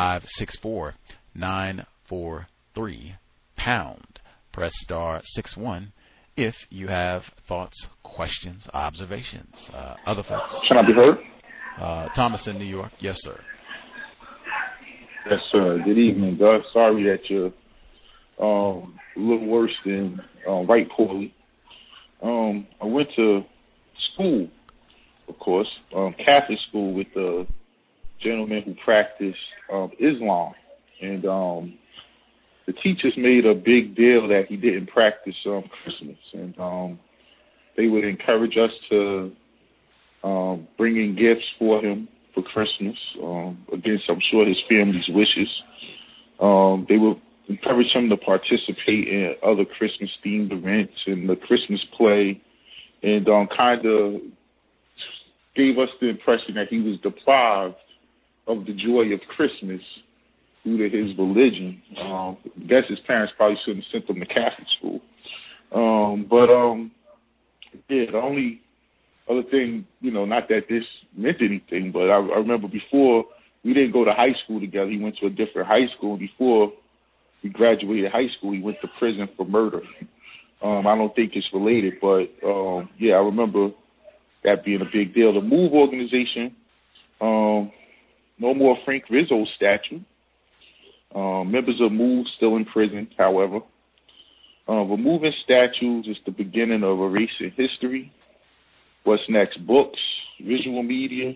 564-943 pound. Press *61 if you have thoughts, questions, observations. Other folks. Can I be heard? Thomas in New York. Yes, sir. Yes, sir. Good evening, Doug. Sorry that you're a little worse than right poorly. I went to school, of course, Catholic school with a gentleman who practiced Islam. And the teachers made a big deal that he didn't practice Christmas. And they would encourage us to bring in gifts for him for Christmas, against, I'm sure, his family's wishes. They would encourage him to participate in other Christmas-themed events and the Christmas play, and kind of gave us the impression that he was deprived of the joy of Christmas due to his religion. I guess his parents probably shouldn't have sent him to Catholic school. The only other thing, not that this meant anything, but I remember before we didn't go to high school together. He went to a different high school. Before we graduated high school, he went to prison for murder. I don't think it's related, but I remember that being a big deal. The MOVE organization, no more Frank Rizzo statue. Members of MOVE still in prison, however. Removing statues is the beginning of erasing history. What's next? Books, visual media.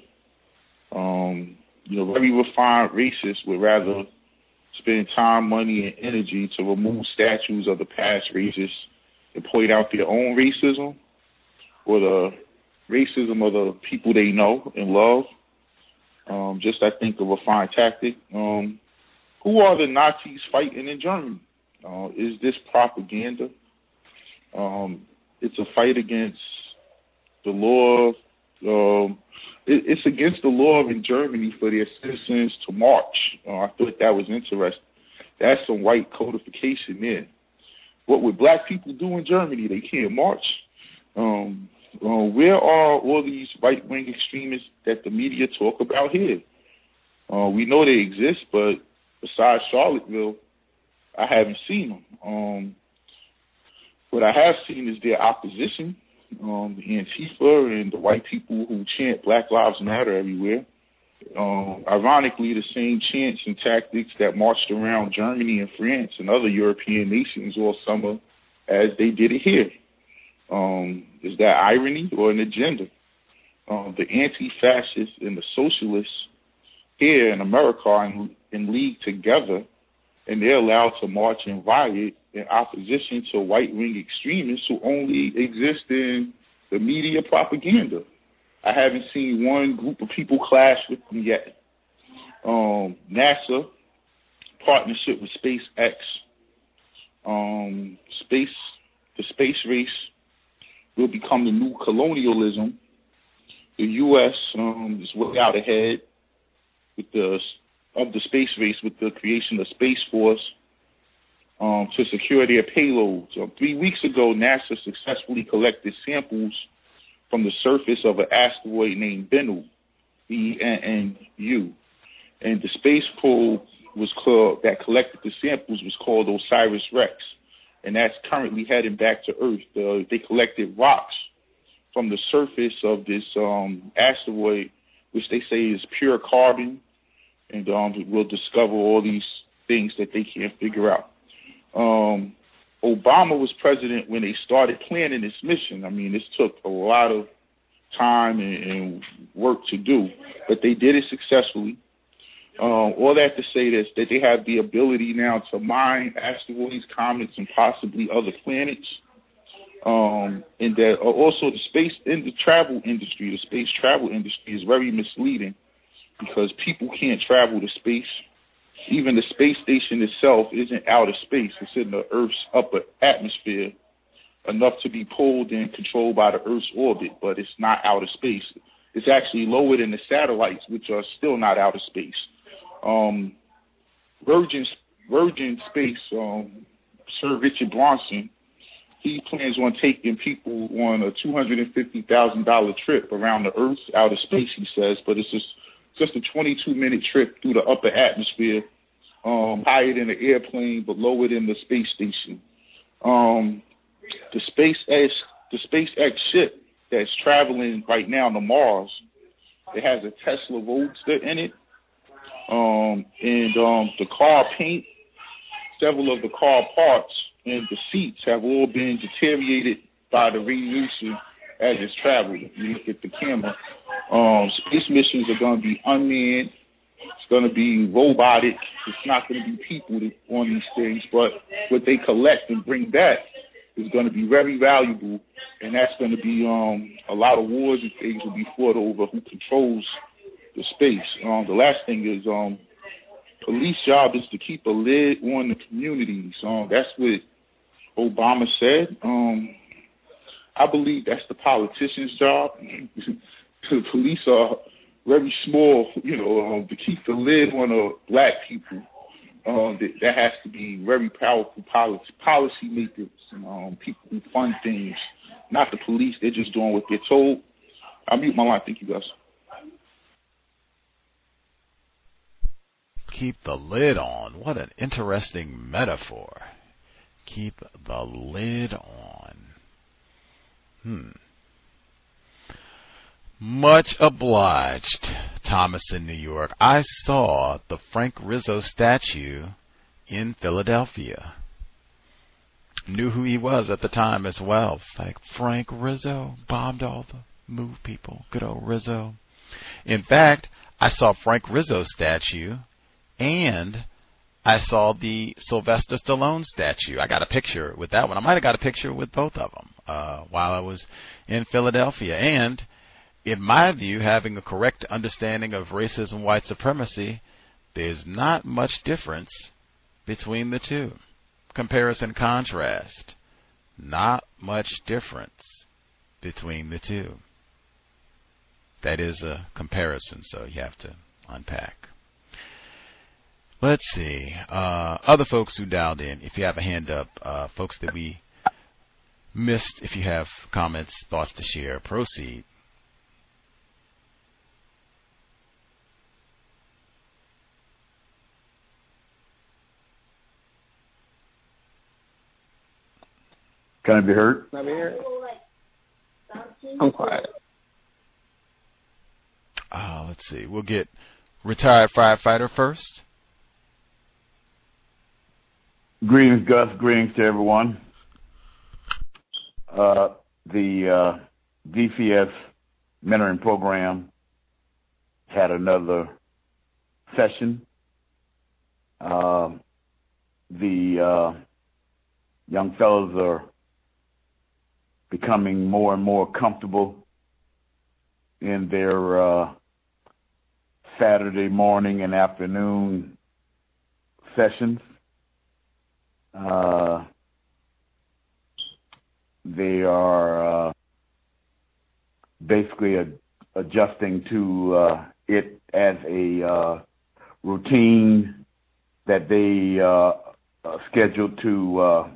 Very refined racists would rather spend time, money, and energy to remove statues of the past racists and point out their own racism or the racism of the people they know and love. I think, a refined tactic. Who are the Nazis fighting in Germany? Is this propaganda? It's a fight against the law. It's against the law in Germany for their citizens to march. I thought that was interesting. That's some white codification there. What would black people do in Germany? They can't march. Where are all these right-wing extremists that the media talk about here? We know they exist, but besides Charlottesville, I haven't seen them. What I have seen is their opposition, the Antifa and the white people who chant Black Lives Matter everywhere. Ironically, the same chants and tactics that marched around Germany and France and other European nations all summer as they did it here. Is that irony or an agenda? The anti-fascists and the socialists here in America are in league together, and they're allowed to march and riot in opposition to right-wing extremists who only exist in the media propaganda. I haven't seen one group of people clash with them yet. NASA, partnership with SpaceX, the space race will become the new colonialism. The U.S. is way out ahead with the space race with the creation of Space Force to secure their payloads. 3 weeks ago, NASA successfully collected samples from the surface of an asteroid named Bennu, B-N-N-U. And the space probe that collected the samples was called OSIRIS-REx, and that's currently heading back to Earth. They collected rocks from the surface of this asteroid, which they say is pure carbon, and we'll discover all these things that they can't figure out. Obama was president when they started planning this mission. I mean, this took a lot of time and work to do, but they did it successfully. All that to say this, that they have the ability now to mine asteroids, comets, and possibly other planets. And that also the space travel industry is very misleading because people can't travel to space. Even the space station itself isn't outer space. It's in the Earth's upper atmosphere, enough to be pulled and controlled by the Earth's orbit, but it's not outer space. It's actually lower than the satellites, which are still not outer space. Virgin Space, Sir Richard Branson, he plans on taking people on a $250,000 trip around the Earth's outer space, he says, but it's just a 22-minute trip through the upper atmosphere, higher than an airplane, but lower than the space station. The SpaceX ship that's traveling right now to Mars, it has a Tesla Roadster in it, and the car paint, several of the car parts, and the seats have all been deteriorated by the radiation as it's traveling. You look at the camera. Space missions are going to be unmanned. It's going to be robotic. It's not going to be people on these things, but what they collect and bring back is going to be very valuable, and that's going to be a lot of wars and things will be fought over who controls the space. The last thing is police job is to keep a lid on the communities. That's what Obama said. I believe that's the politician's job. The police are very small, to keep the lid on black people. That has to be very powerful policy makers and people who fund things, not the police. They're just doing what they're told. I'll mute my line. Thank you, guys. Keep the lid on. What an interesting metaphor. Keep the lid on. Much obliged, Thomas in New York. I saw the Frank Rizzo statue in Philadelphia. Knew who he was at the time as well. It's like, Frank Rizzo bombed all the MOVE people. Good old Rizzo. In fact, I saw Frank Rizzo's statue, and I saw the Sylvester Stallone statue. I got a picture with that one. I might have got a picture with both of them while I was in Philadelphia. And in my view, having a correct understanding of racism, white supremacy, there's not much difference between the two. Comparison, contrast. Not much difference between the two. That is a comparison, so you have to unpack. Let's see. Other folks who dialed in, if you have a hand up, folks that we missed, if you have comments, thoughts to share, proceed. Can I be heard? Can I be heard? I'm quiet. Let's see. We'll get retired firefighter first. Greetings, Gus. Greetings to everyone. The DCS mentoring program had another session. The young fellows are becoming more and more comfortable in their Saturday morning and afternoon sessions. They are basically adjusting to it as a routine that they scheduled to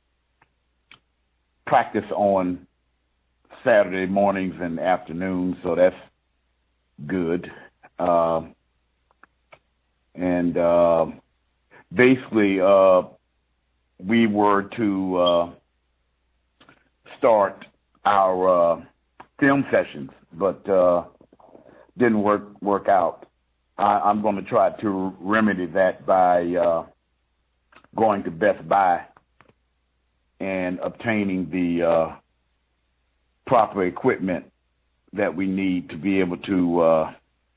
practice on Saturday mornings and afternoons, so that's good. Basically, we were to start our film sessions, but didn't work out. I'm going to try to remedy that by going to Best Buy and obtaining the proper equipment that we need to be able to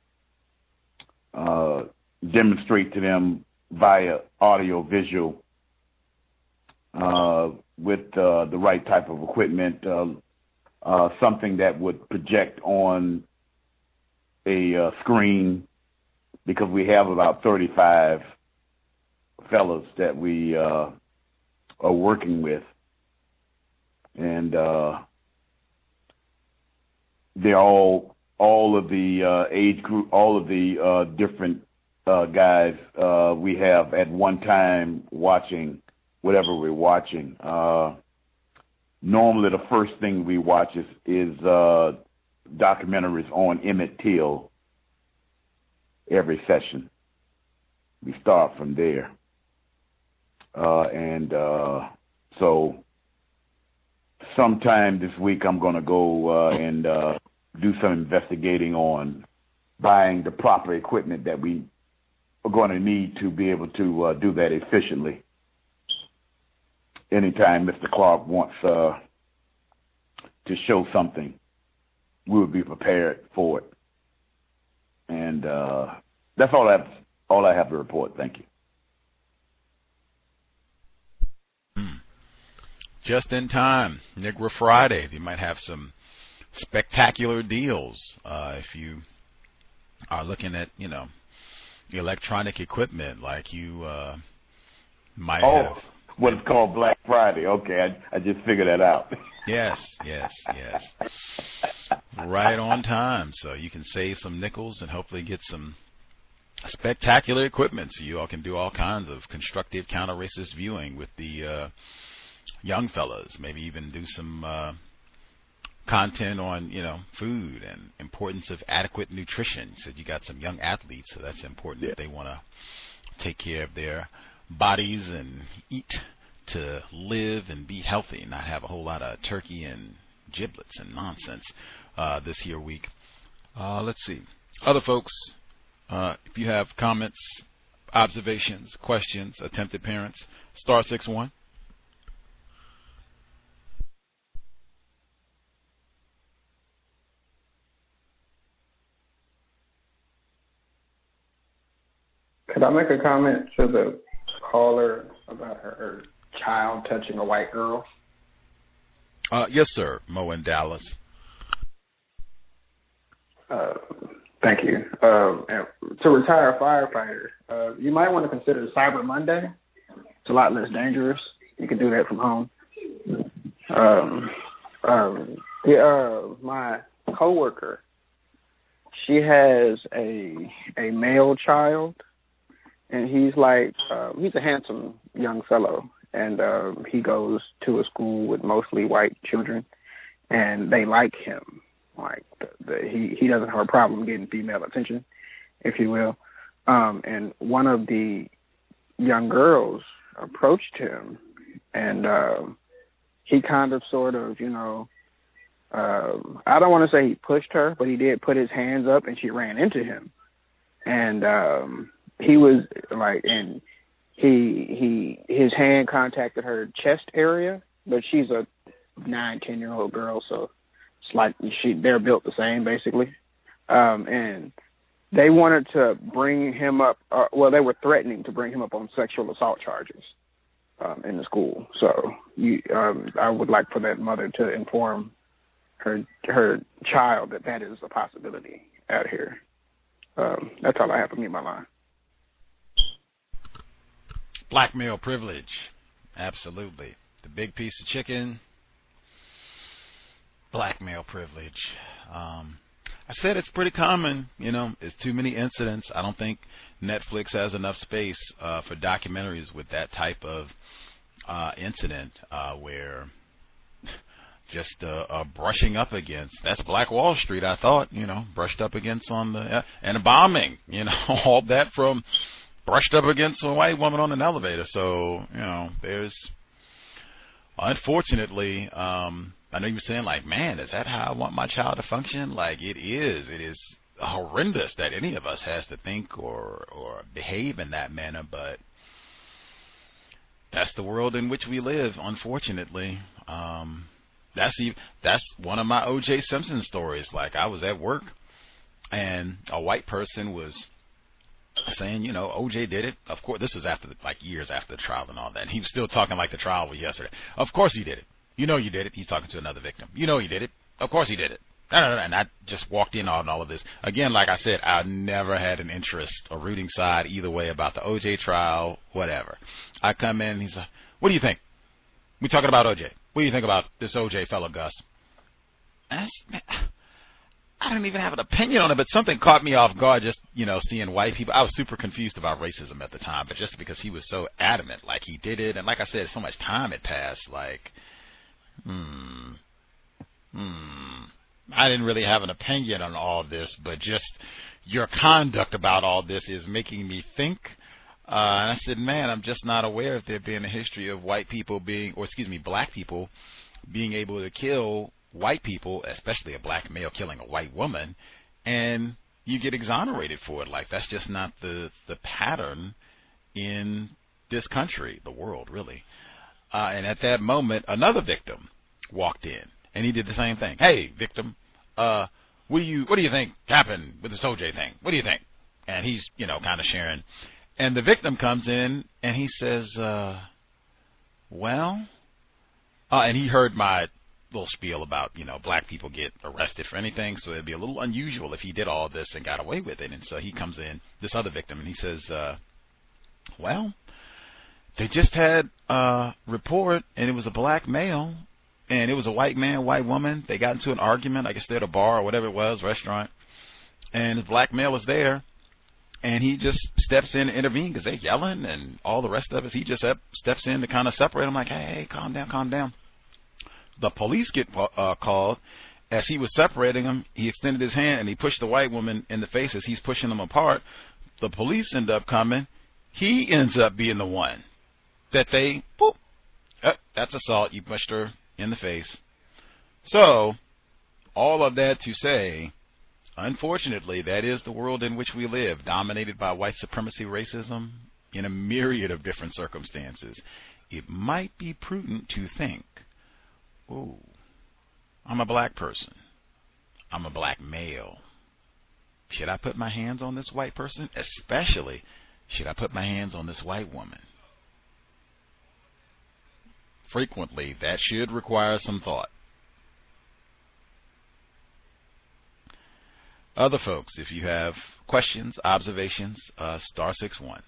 demonstrate to them via audio-visual with the right type of equipment, something that would project on a screen, because we have about 35 fellows that we are working with, and they're all of the age group, all of the different guys we have at one time watching whatever we're watching. Normally the first thing we watch is documentaries on Emmett Till every session. We start from there. So sometime this week I'm going to go and do some investigating on buying the proper equipment that we are going to need to be able to do that efficiently. Anytime Mr. Clark wants to show something, we will be prepared for it. And that's all I have to report. Thank you. Just in time, Negro Friday. You might have some spectacular deals if you are looking at, electronic equipment, like you might have. What it's called Black Friday. Okay, I just figured that out. Yes. Right on time. So you can save some nickels and hopefully get some spectacular equipment so you all can do all kinds of constructive counter-racist viewing with the young fellas. Maybe even do some content on, food and importance of adequate nutrition. You said you got some young athletes, so that's important if they want to take care of their bodies and eat to live and be healthy, not have a whole lot of turkey and giblets and nonsense this here week. Let's see. Other folks, if you have comments, observations, questions, attempted parents, *61. Could I make a comment to the caller about her child touching a white girl? Yes, sir. Mo in Dallas. Thank you. To retire a firefighter, you might want to consider Cyber Monday. It's a lot less dangerous. You can do that from home. My coworker, she has a male child, and he's he's a handsome young fellow, and he goes to a school with mostly white children, and they like him. He doesn't have a problem getting female attention, if you will. And one of the young girls approached him, and he kind of sort of, I don't want to say he pushed her, but he did put his hands up, and she ran into him. And he was and his hand contacted her chest area, but she's a 9-10-year-old girl, so it's they're built the same basically. And they wanted to bring him up. They were threatening to bring him up on sexual assault charges in the school. So I would like for that mother to inform her child that is a possibility out here. That's all I have for me in my line. Black male privilege. Absolutely. The big piece of chicken. Black male privilege. I said it's pretty common, It's too many incidents. I don't think Netflix has enough space for documentaries with that type of incident where just brushing up against. That's Black Wall Street, I thought, brushed up against on the and a bombing, all that from brushed up against a white woman on an elevator. So, there's unfortunately. I know you were saying, man, is that how I want my child to function? It is. It is horrendous that any of us has to think or behave in that manner, but that's the world in which we live, unfortunately. That's one of my O.J. Simpson stories. I was at work, and a white person was saying, O.J. did it. Of course, this was after, years after the trial and all that. And he was still talking like the trial was yesterday. Of course he did it. You did it. He's talking to another victim. You did it. Of course he did it. And I just walked in on all of this. Again, like I said, I never had an interest or rooting side either way about the O.J. trial, whatever. I come in, and he's like, what do you think? We talking about O.J. What do you think about this O.J. fellow, Gus? I didn't even have an opinion on it, but something caught me off guard just, seeing white people. I was super confused about racism at the time, but just because he was so adamant, he did it. And like I said, so much time had passed, I didn't really have an opinion on all this, but just your conduct about all this is making me think. And I said, man, I'm just not aware of there being a history of black people being able to kill white people, especially a black male killing a white woman, and you get exonerated for it. That's just not the pattern in this country, the world, really. And at that moment, another victim walked in, and he did the same thing. Hey, victim, what do you think happened with this O.J. thing? What do you think? And he's, kind of sharing. And the victim comes in, and he says, and he heard my little spiel about, black people get arrested for anything, so it'd be a little unusual if he did all this and got away with it. And so he comes in, this other victim, and he says, they just had a report, and it was a black male, and it was a white man, white woman. They got into an argument. I guess they're at a bar or whatever it was, restaurant. And the black male is there, and he just steps in to intervene because they're yelling and all the rest of it. He just steps in to kind of separate them, hey, calm down. The police get called, as he was separating them, he extended his hand and he pushed the white woman in the face as he's pushing them apart. The police end up coming. He ends up being the one that they, boop, that's assault. You pushed her in the face. So, all of that to say, unfortunately, that is the world in which we live, dominated by white supremacy, racism, in a myriad of different circumstances. It might be prudent to think, ooh, I'm a black person. I'm a black male. Should I put my hands on this white person? Especially, should I put my hands on this white woman? Frequently, that should require some thought. Other folks, if you have questions, observations, *61.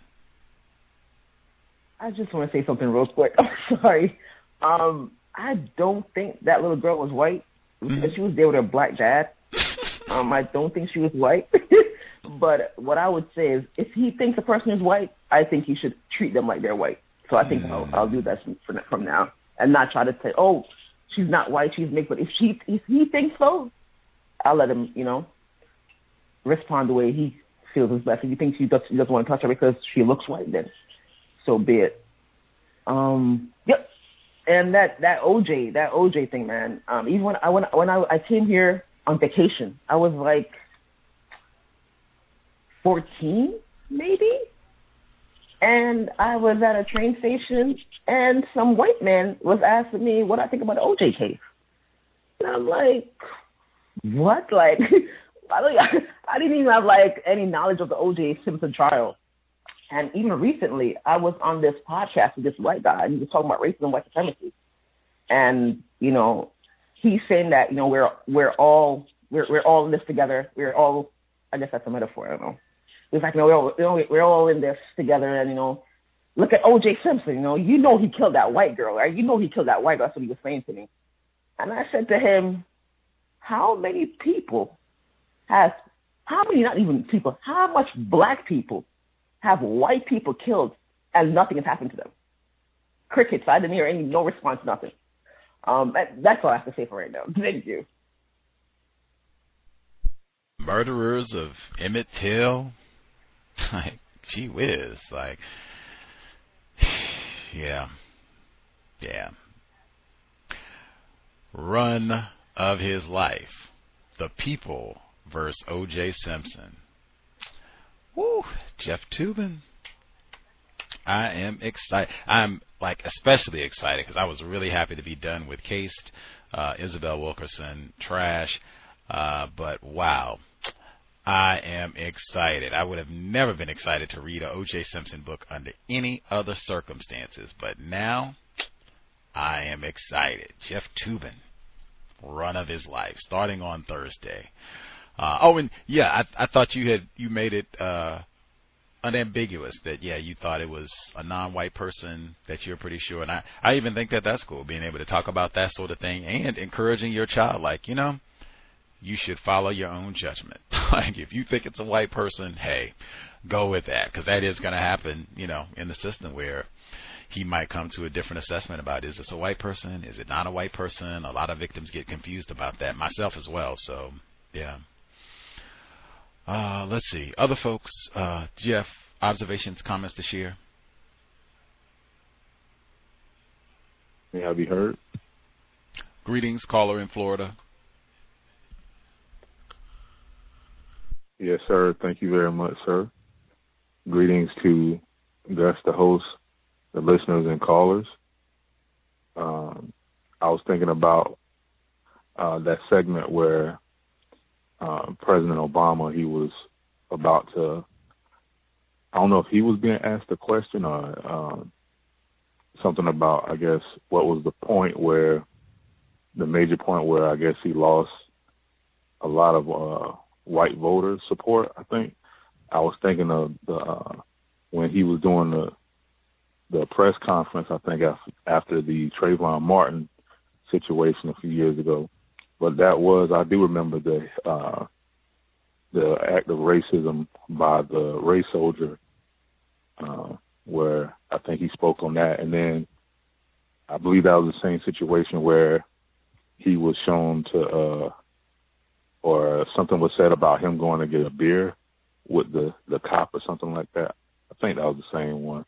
I just want to say something real quick. I'm sorry. I don't think that little girl was white. She was there with her black dad. I don't think she was white. But what I would say is, if he thinks a person is white, I think he should treat them like they're white. So I think I'll do that from now, and not try to say, oh, she's not white, she's mixed. But if he thinks so, I'll let him, respond the way he feels is best. If he thinks he doesn't want to touch her because she looks white, then so be it. Yep. And that OJ thing, man. Even when I came here on vacation, I was like 14, maybe. And I was at a train station, and some white man was asking me what I think about the OJ case. And I'm like, what? Like, I didn't even have any knowledge of the OJ Simpson trial. And even recently, I was on this podcast with this white guy, and he was talking about racism and white supremacy. And he's saying that we're all in this together. We're all, I guess that's a metaphor. I don't know. It's like we're all in this together, and look at O.J. Simpson. He killed that white girl, right? He killed that white girl. That's what he was saying to me. And I said to him, how much black people have white people killed and nothing has happened to them? Crickets. I didn't hear no response, nothing. That's all I have to say for right now. Thank you. Murderers of Emmett Till. Gee whiz. Yeah. Run of his life. The People versus O.J. Simpson. Woo, Jeff Toobin. I am excited. I'm especially excited because I was really happy to be done with Cased, Isabel Wilkerson, trash. But wow, I am excited. I would have never been excited to read a O.J. Simpson book under any other circumstances, but now I am excited. Jeff Toobin, run of his life, starting on Thursday. And yeah, I thought you made it unambiguous that you thought it was a non-white person that you're pretty sure, and I even think that's cool, being able to talk about that sort of thing and encouraging your child, you should follow your own judgment. If you think it's a white person, hey, go with that, because that is going to happen, in the system where he might come to a different assessment about, is this a white person? Is it not a white person? A lot of victims get confused about that, myself as well. So, yeah. Let's see. Other folks, Jeff, observations, comments to share? May I be heard? Greetings, caller in Florida. Yes, sir. Thank you very much, sir. Greetings to Gus, the host, the listeners and callers. I was thinking about that segment where President Obama, he was about to, I don't know if he was being asked a question or something about, I guess, what was the major point where I guess he lost a lot of white voters support, I think. I was thinking of when he was doing the press conference, I think after the Trayvon Martin situation a few years ago. But I do remember the act of racism by the race soldier, where I think he spoke on that. And then I believe that was the same situation where he was shown to or something was said about him going to get a beer with the cop or something like that. I think that was the same one.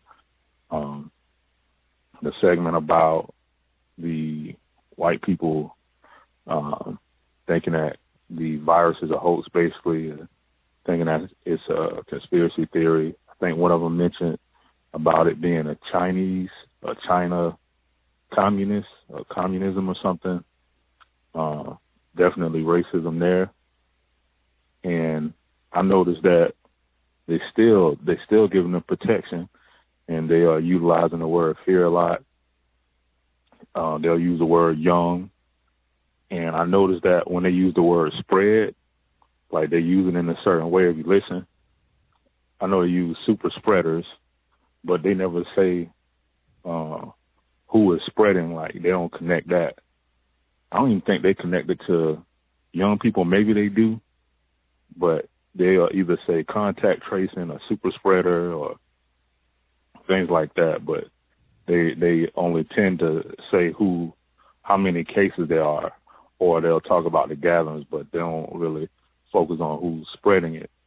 The segment about the white people thinking that the virus is a hoax, basically, thinking that it's a conspiracy theory. I think one of them mentioned about it being a China communist, communism or something. Definitely racism there. And I noticed that they still giving them protection, and they are utilizing the word fear a lot. They'll use the word young. And I noticed that when they use the word spread, like they use it in a certain way if you listen. I know they use super spreaders, but they never say who is spreading. Like, they don't connect that. I don't even think they connect it to young people. Maybe they do, but they'll either say contact tracing or super spreader or things like that. But they only tend to say how many cases there are, or they'll talk about the gatherings, but they don't really focus on who's spreading it.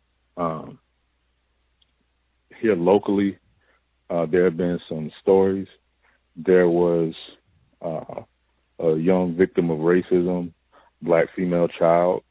Here locally, there have been some stories. There was a young victim of racism, black female child.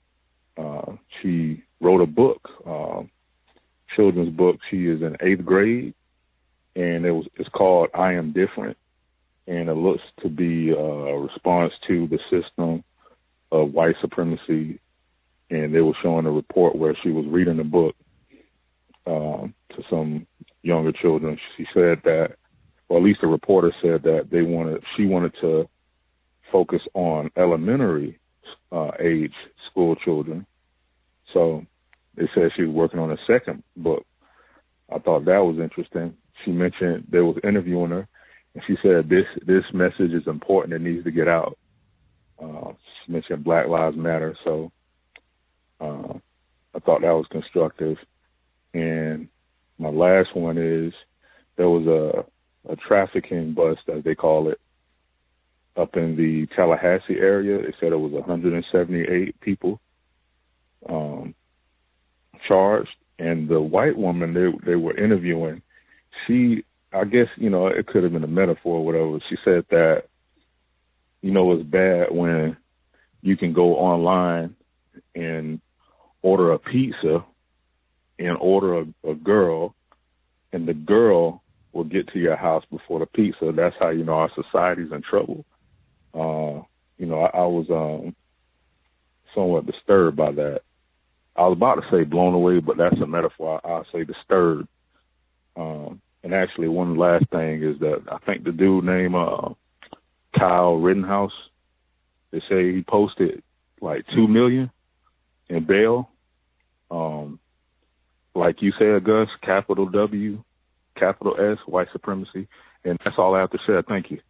She wrote a book, children's book. She is in 8th grade, and it's called I Am Different, and it looks to be a response to the system of white supremacy. And they were showing a report where she was reading the book to some younger children. She said that, or at least the reporter said that she wanted to focus on elementary age school children. So they said she was working on a second book. I thought that was interesting. She mentioned they was interviewing her, and she said this message is important. It needs to get out. She mentioned Black Lives Matter, so I thought that was constructive. And my last one is there was a trafficking bust, as they call it, up in the Tallahassee area. They said it was 178 people charged. And the white woman they were interviewing, I guess, it could have been a metaphor or whatever. She said that, it's bad when you can go online and order a pizza and order a girl, and the girl will get to your house before the pizza. That's how our society's in trouble. I was somewhat disturbed by that. I was about to say blown away, but that's a metaphor. I'll say disturbed. And actually, one last thing is that I think the dude named Kyle Rittenhouse, they say he posted like $2 million in bail. Like you said, Gus, capital W, capital S, white supremacy. And that's all I have to say. Thank you.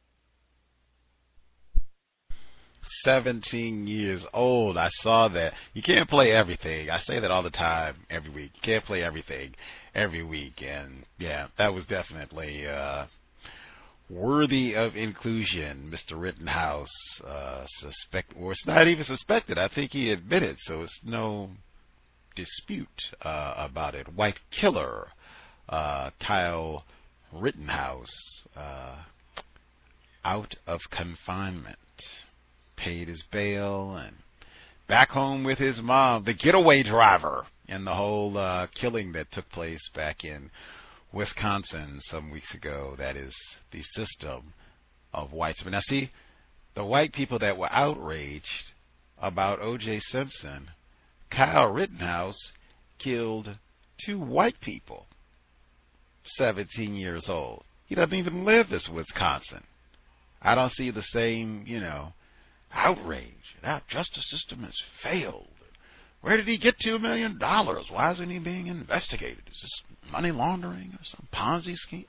17 years old. I saw that. You can't play everything. I say that all the time, every week. You can't play everything every week. And yeah, that was definitely worthy of inclusion. Mr. Rittenhouse, it's not even suspected. I think he admitted, so it's no dispute about it. White killer, Kyle Rittenhouse, out of confinement. Paid his bail and back home with his mom, the getaway driver in the whole killing that took place back in Wisconsin some weeks ago. That is the system of whites. But now see, the white people that were outraged about O.J. Simpson, Kyle Rittenhouse killed 2 white people, 17 years old. He doesn't even live in Wisconsin. I don't see the same, outrage. That justice system has failed. Where did he get $2 million? Why isn't he being investigated? Is this money laundering or some Ponzi scheme?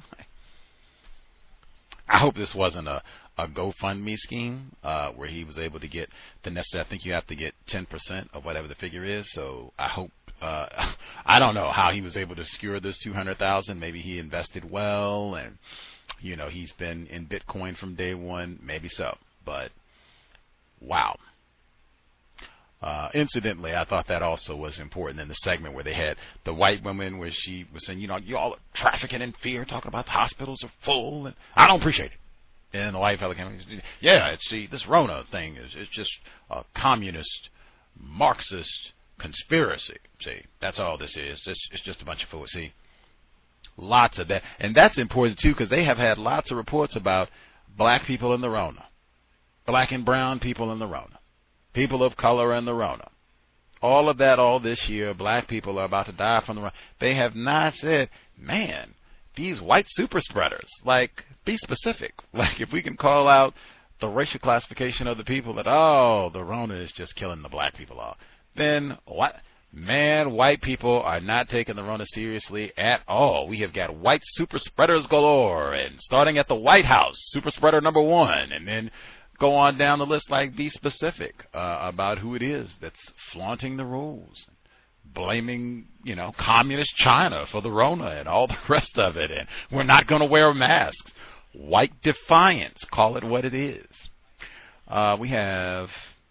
I hope this wasn't a GoFundMe scheme where he was able to get the necessary. I think you have to get 10% of whatever the figure is. So I hope. I don't know how he was able to secure this $200,000. Maybe he invested well, and he's been in Bitcoin from day one. Maybe so, but. Wow. Incidentally, I thought that also was important in the segment where they had the white woman where she was saying, you all are trafficking in fear, talking about the hospitals are full, and I don't appreciate it. And the white fella came and said, yeah, this Rona thing it's just a communist, Marxist conspiracy. See, that's all this is. It's just a bunch of fools. See, lots of that. And that's important, too, because they have had lots of reports about black people in the Rona, black and brown people in the Rona, people of color in the Rona. All of that, all this year, black people are about to die from the Rona. They have not said, man, these white super spreaders, like, be specific. Like, if we can call out the racial classification of the people that, the Rona is just killing the black people off, then what? Man, white people are not taking the Rona seriously at all. We have got white super spreaders galore, and starting at the White House, super spreader number 1, and then go on down the list, like, be specific about who it is that's flaunting the rules, blaming, communist China for the Rona and all the rest of it, and we're not going to wear masks. White defiance, call it what it is. We have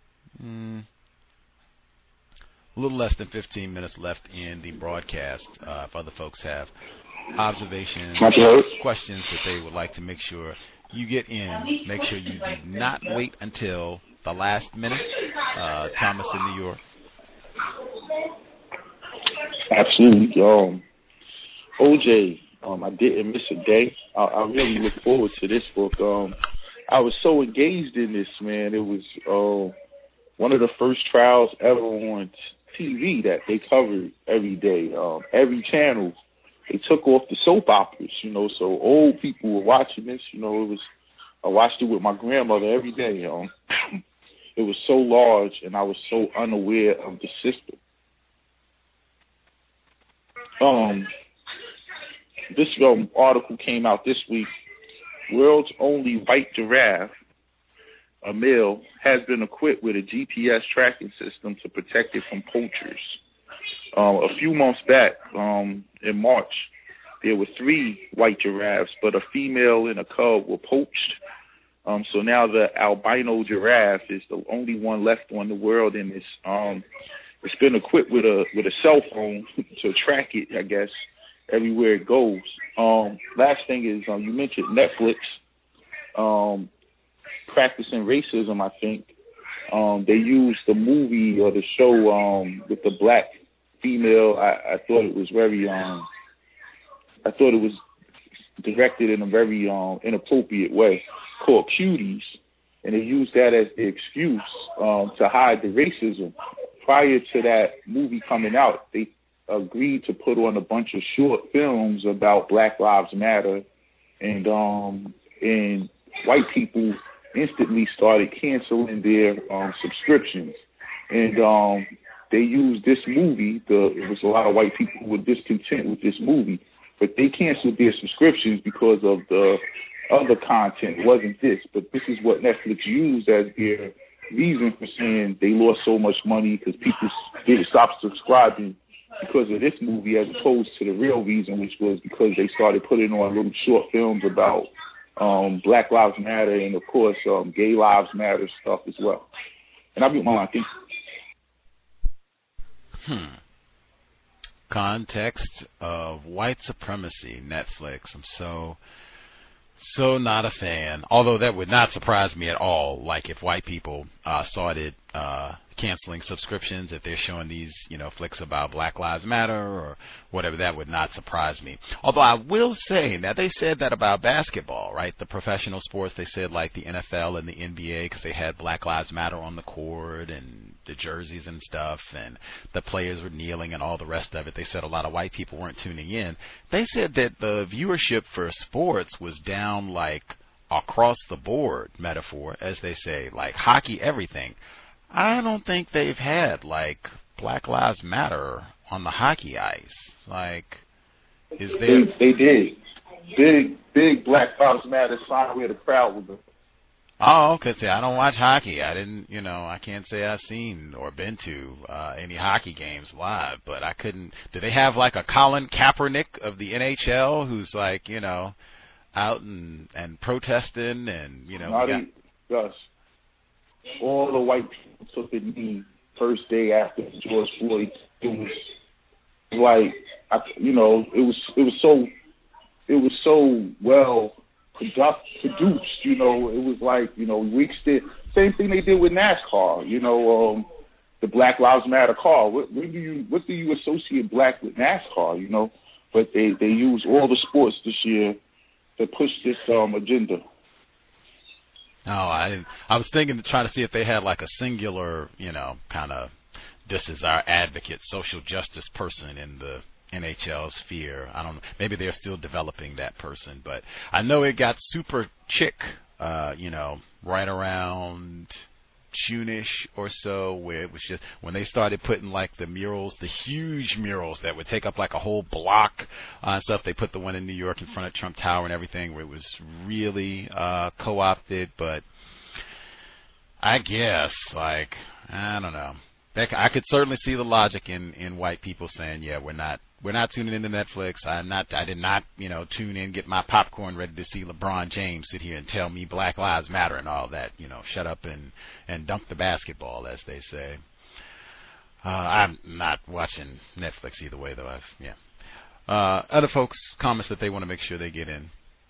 a little less than 15 minutes left in the broadcast. If other folks have observations, questions that they would like to make sure you get in, make sure you do not wait until the last minute. Thomas in New York. Absolutely. OJ, I didn't miss a day. I really look forward to this book. I was so engaged in this, man. It was one of the first trials ever on TV that they covered every day. Every channel, they took off the soap operas, so old people were watching this. I watched it with my grandmother every day. It was so large, and I was so unaware of the system. This article came out this week. World's only white giraffe, a male, has been equipped with a GPS tracking system to protect it from poachers. A few months back, in March, there were 3 white giraffes, but a female and a cub were poached. So now the albino giraffe is the only one left on the world, and it's been equipped with a cell phone to track it, I guess, everywhere it goes. Last thing is, you mentioned Netflix practicing racism. I think they used the movie or the show with the black female. I thought it was very I thought it was directed in a very inappropriate way, called Cuties, and they used that as the excuse to hide the racism. Prior to that movie coming out, they agreed to put on a bunch of short films about Black Lives Matter, and white people instantly started canceling their subscriptions. And they used this movie. It was a lot of white people who were discontent with this movie, but they canceled their subscriptions because of the other content. It wasn't this, but this is what Netflix used as their reason for saying they lost so much money because people didn't stop subscribing because of this movie, as opposed to the real reason, which was because they started putting on little short films about Black Lives Matter and, of course, Gay Lives Matter stuff as well. And I'll be on, I think. Context of white supremacy, Netflix. I'm so not a fan. Although that would not surprise me at all. Like if white people started canceling subscriptions, if they're showing these, flicks about Black Lives Matter or whatever, that would not surprise me. Although I will say, now they said that about basketball, right? The professional sports, they said like the NFL and the NBA, because they had Black Lives Matter on the court and the jerseys and stuff, and the players were kneeling and all the rest of it. They said a lot of white people weren't tuning in. They said that the viewership for sports was down like across the board, metaphor, as they say, like hockey, everything. I don't think they've had, like, Black Lives Matter on the hockey ice. Like, is there... They did. Big Black Lives Matter sign where the crowd was. Oh, okay. See, I don't watch hockey. I didn't, I can't say I've seen or been to any hockey games live, but I couldn't... Do they have, like, a Colin Kaepernick of the NHL who's, like, out and protesting and, Yes. All the white people took a knee first day after George Floyd. It was like, it was so well produced. You know, it was like, weeks did same thing they did with NASCAR. The Black Lives Matter car. What do you associate black with NASCAR? But they use all the sports this year to push this agenda. No, I didn't. I was thinking to try to see if they had like a singular, kind of, this is our advocate, social justice person in the NHL sphere. I don't know. Maybe they're still developing that person, but I know it got super chick, right around June-ish or so, where it was just when they started putting like the murals, the huge murals that would take up like a whole block and stuff. They put the one in New York in front of Trump Tower and everything, where it was really co-opted. But I guess, like, I don't know. I could certainly see the logic in white people saying, yeah, we're not tuning into Netflix. I did not, tune in, get my popcorn ready to see LeBron James sit here and tell me Black Lives Matter and all that. Shut up and dunk the basketball, as they say. I'm not watching Netflix either way, though. Other folks' comments that they want to make sure they get in.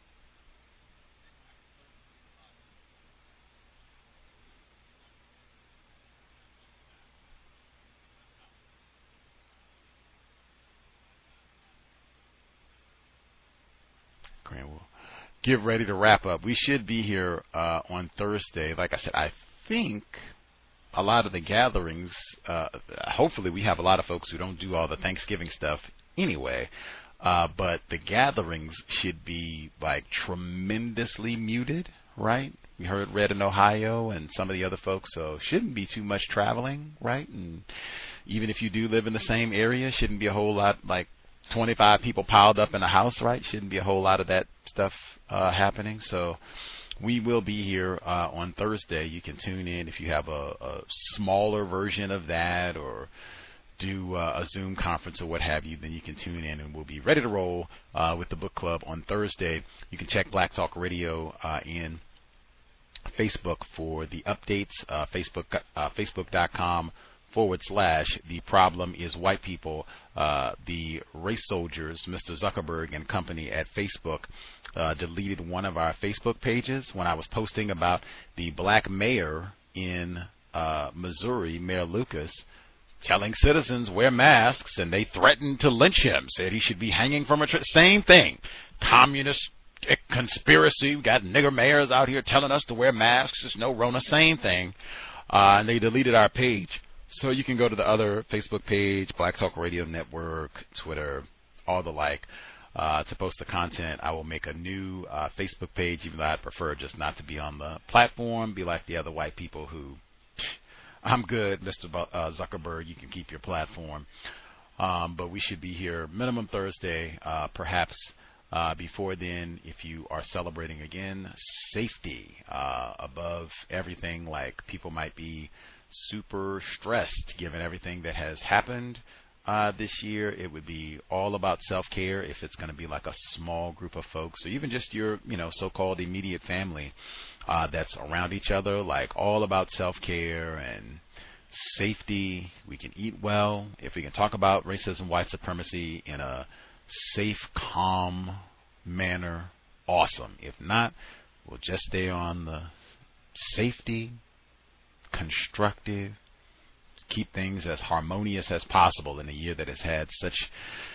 We'll get ready to wrap up. We should be here on Thursday. Like I said, I think a lot of the gatherings, hopefully we have a lot of folks who don't do all the Thanksgiving stuff anyway, but the gatherings should be like tremendously muted, right? We heard Red in Ohio and some of the other folks, so shouldn't be too much traveling, right? And even if you do live in the same area, shouldn't be a whole lot, like 25 people piled up in a house, right? Shouldn't be a whole lot of that stuff happening. So we will be here on Thursday. You can tune in if you have a smaller version of that, or do a Zoom conference or what have you, then you can tune in and we'll be ready to roll with the book club on Thursday. You can check Black Talk Radio in Facebook for the updates, facebook.com/ the problem is white people. The race soldiers, Mr. Zuckerberg and company at Facebook, deleted one of our Facebook pages when I was posting about the black mayor in Missouri, Mayor Lucas, telling citizens wear masks, and they threatened to lynch him, said he should be hanging from a tree. Same thing. Communist conspiracy. We got nigger mayors out here telling us to wear masks. There's no Rona. Same thing. And they deleted our page. So you can go to the other Facebook page, Black Talk Radio Network, Twitter, all the like, to post the content. I will make a new Facebook page, even though I'd prefer just not to be on the platform, be like the other white people who, I'm good, Mr. Zuckerberg, you can keep your platform. But we should be here minimum Thursday, perhaps before then, if you are celebrating again, safety above everything. Like, people might be super stressed given everything that has happened this year. It would be all about self-care if it's going to be like a small group of folks, or even just your so-called immediate family that's around each other. Like, all about self-care and safety. We can eat well if we can talk about racism, white supremacy in a safe, calm manner. Awesome. If not, we'll just stay on the safety, constructive, keep things as harmonious as possible in a year that has had such,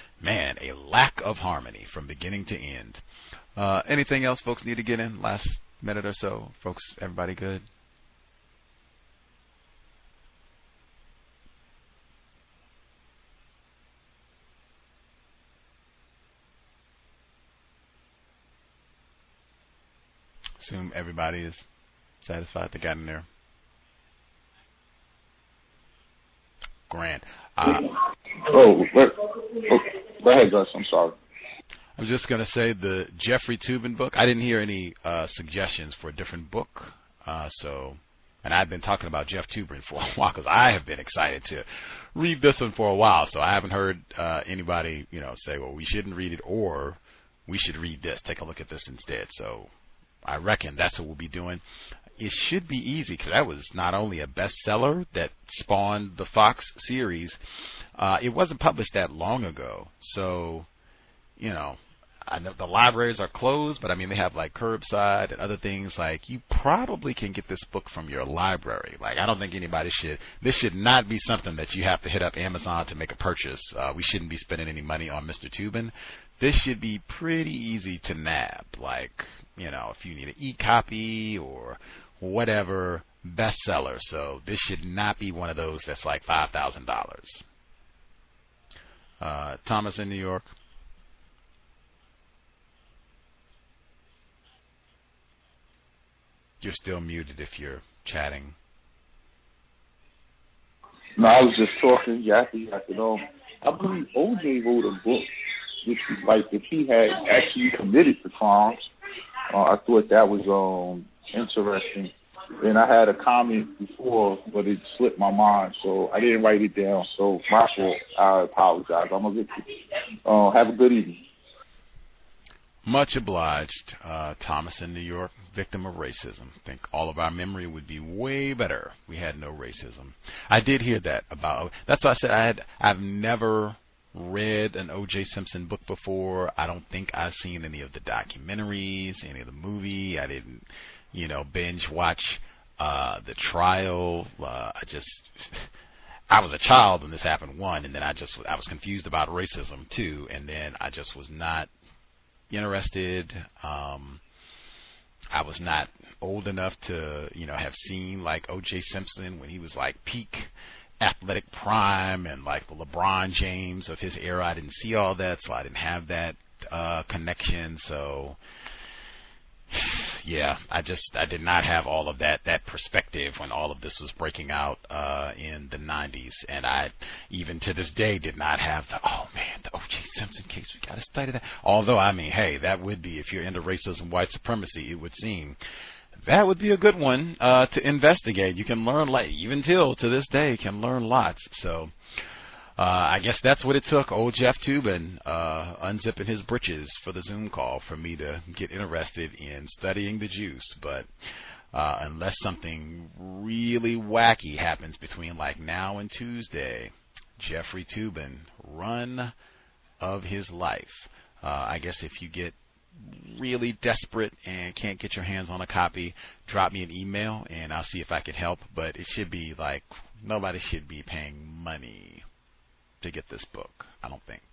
a lack of harmony from beginning to end. Anything else folks need to get in last minute or so? Folks, everybody good? Assume everybody is satisfied they got in there. Grant. Go ahead, Gus. I'm sorry. I was just going to say the Jeffrey Toobin book. I didn't hear any suggestions for a different book. And I've been talking about Jeff Toobin for a while because I have been excited to read this one for a while. So I haven't heard anybody, say, well, we shouldn't read it or we should read this. Take a look at this instead. So I reckon that's what we'll be doing. it should be easy because that was not only a bestseller that spawned the Fox series. It wasn't published that long ago, so I know the libraries are closed, but I mean they have like curbside and other things. Like you probably can get this book from your library. Like I don't think anybody should. This should not be something that you have to hit up Amazon to make a purchase. We shouldn't be spending any money on Mr. Toobin. This should be pretty easy to nab. Like if you need an e-copy or whatever, bestseller. So this should not be one of those that's like $5,000. Thomas in New York. You're still muted if you're chatting. No, I was just talking. Yeah, I believe OJ wrote a book, which was like if he had actually committed the crimes. I thought that was interesting. And I had a comment before, but it slipped my mind, so I didn't write it down. So my fault. I apologize. I'm a victim. Have a good evening. Much obliged, Thomas in New York, victim of racism. I think all of our memory would be way better if we had no racism. I did hear that about. That's why I said I've never read an O.J. Simpson book before. I don't think I've seen any of the documentaries, any of the movie. I didn't, binge watch the trial. I was a child when this happened, one, and then I was confused about racism, two, and then I just was not interested. I was not old enough to, have seen like O.J. Simpson when he was like peak athletic prime and like the LeBron James of his era. I didn't see all that, so I didn't have that connection. So yeah, I did not have all of that perspective when all of this was breaking out in the 90s, and I even to this day did not have the O.J. Simpson case. We got to study that. Although I mean, hey, that would be, if you're into racism, white supremacy, it would seem that would be a good one to investigate. You can learn, like even till to this day, you can learn lots. So I guess that's what it took. Old Jeff Toobin unzipping his britches for the Zoom call for me to get interested in studying the juice. But unless something really wacky happens between like now and Tuesday, Jeffrey Toobin, run of his life. I guess if you get really desperate and can't get your hands on a copy, drop me an email and I'll see if I can help. But it should be like nobody should be paying money to get this book, I don't think.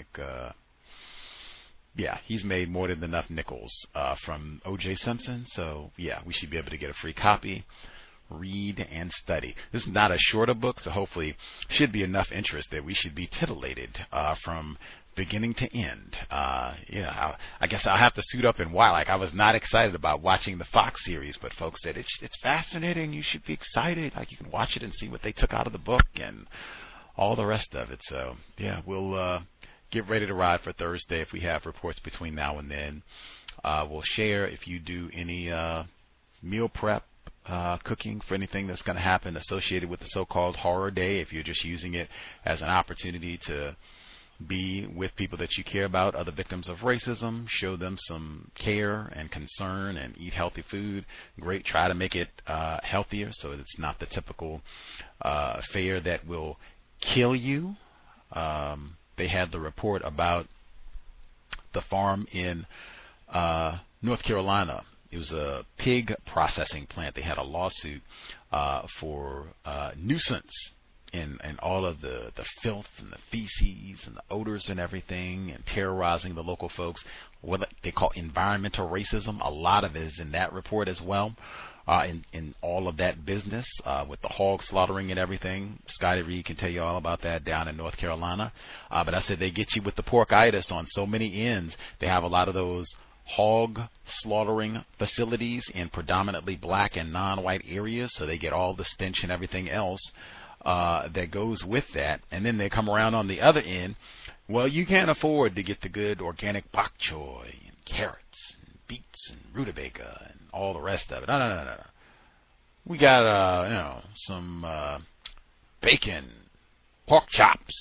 Yeah, he's made more than enough nickels from O.J. Simpson, so yeah, we should be able to get a free copy, read and study. This is not a shorter book, so hopefully should be enough interest that we should be titillated from beginning to end. I guess I'll have to suit up and why. Like, I was not excited about watching the Fox series, but folks said it's fascinating, you should be excited. Like, you can watch it and see what they took out of the book and all the rest of it. So yeah, we'll get ready to ride for Thursday if we have reports between now and then. We'll share if you do any meal prep cooking for anything that's going to happen associated with the so-called horror day, if you're just using it as an opportunity to be with people that you care about, other victims of racism, show them some care and concern and eat healthy food. Great. Try to make it healthier so that it's not the typical fare that will kill you. They had the report about the farm in North Carolina. It was a pig processing plant. They had a lawsuit for nuisance and all of the filth and the feces and the odors and everything, and terrorizing the local folks. What they call environmental racism. A lot of it is in that report as well. In all of that business with the hog slaughtering and everything. Scotty Reed can tell you all about that down in North Carolina. But I said they get you with the porkitis on so many ends. They have a lot of those hog slaughtering facilities in predominantly black and non-white areas, so they get all the stench and everything else that goes with that. And then they come around on the other end. Well, you can't afford to get the good organic bok choy and carrots and beets and rutabaga and all the rest of it. No. We got some bacon, pork chops, and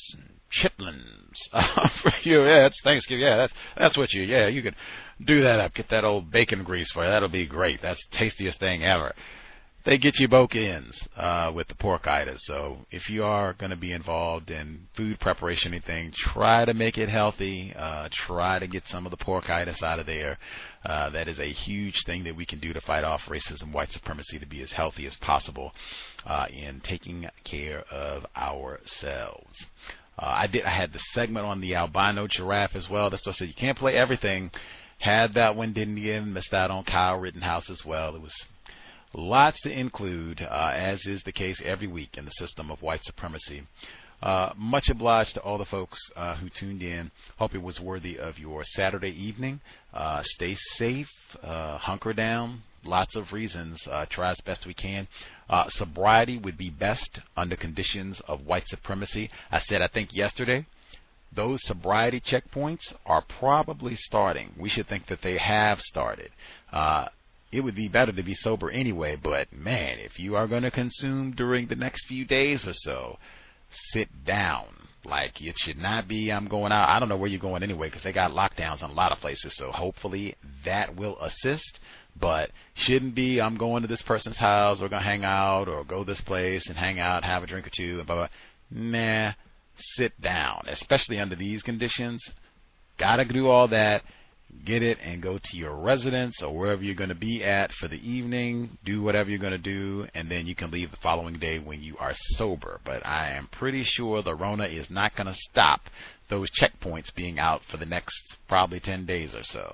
chitlins for you. Yeah, it's Thanksgiving. Yeah, that's what you. Yeah, you could do that up. Get that old bacon grease for you. That'll be great. That's the tastiest thing ever. They get you both ends with the porkitis. So if you are going to be involved in food preparation, anything, try to make it healthy. Try to get some of the porkitis out of there. That is a huge thing that we can do to fight off racism, white supremacy, to be as healthy as possible in taking care of ourselves. I had the segment on the albino giraffe as well. That's what I said. You can't play everything. Had that one, didn't again. Missed out on Kyle Rittenhouse as well. It was lots to include, as is the case every week in the system of white supremacy. Much obliged to all the folks who tuned in. Hope it was worthy of your Saturday evening. Stay safe. Hunker down. Lots of reasons. Try as best we can. Sobriety would be best under conditions of white supremacy. I think yesterday, those sobriety checkpoints are probably starting. We should think that they have started. It would be better to be sober anyway, but man, if you are going to consume during the next few days or so, sit down. Like, it should not be, I'm going out. I don't know where you're going anyway, because they got lockdowns in a lot of places, so hopefully that will assist. But shouldn't be, I'm going to this person's house, we're going to hang out, or go this place and hang out, have a drink or two, and blah, blah. Nah, sit down, especially under these conditions. Got to do all that. Get it and go to your residence or wherever you're going to be at for the evening. Do whatever you're going to do, and then you can leave the following day when you are sober. But I am pretty sure the Rona is not going to stop those checkpoints being out for the next probably 10 days or so.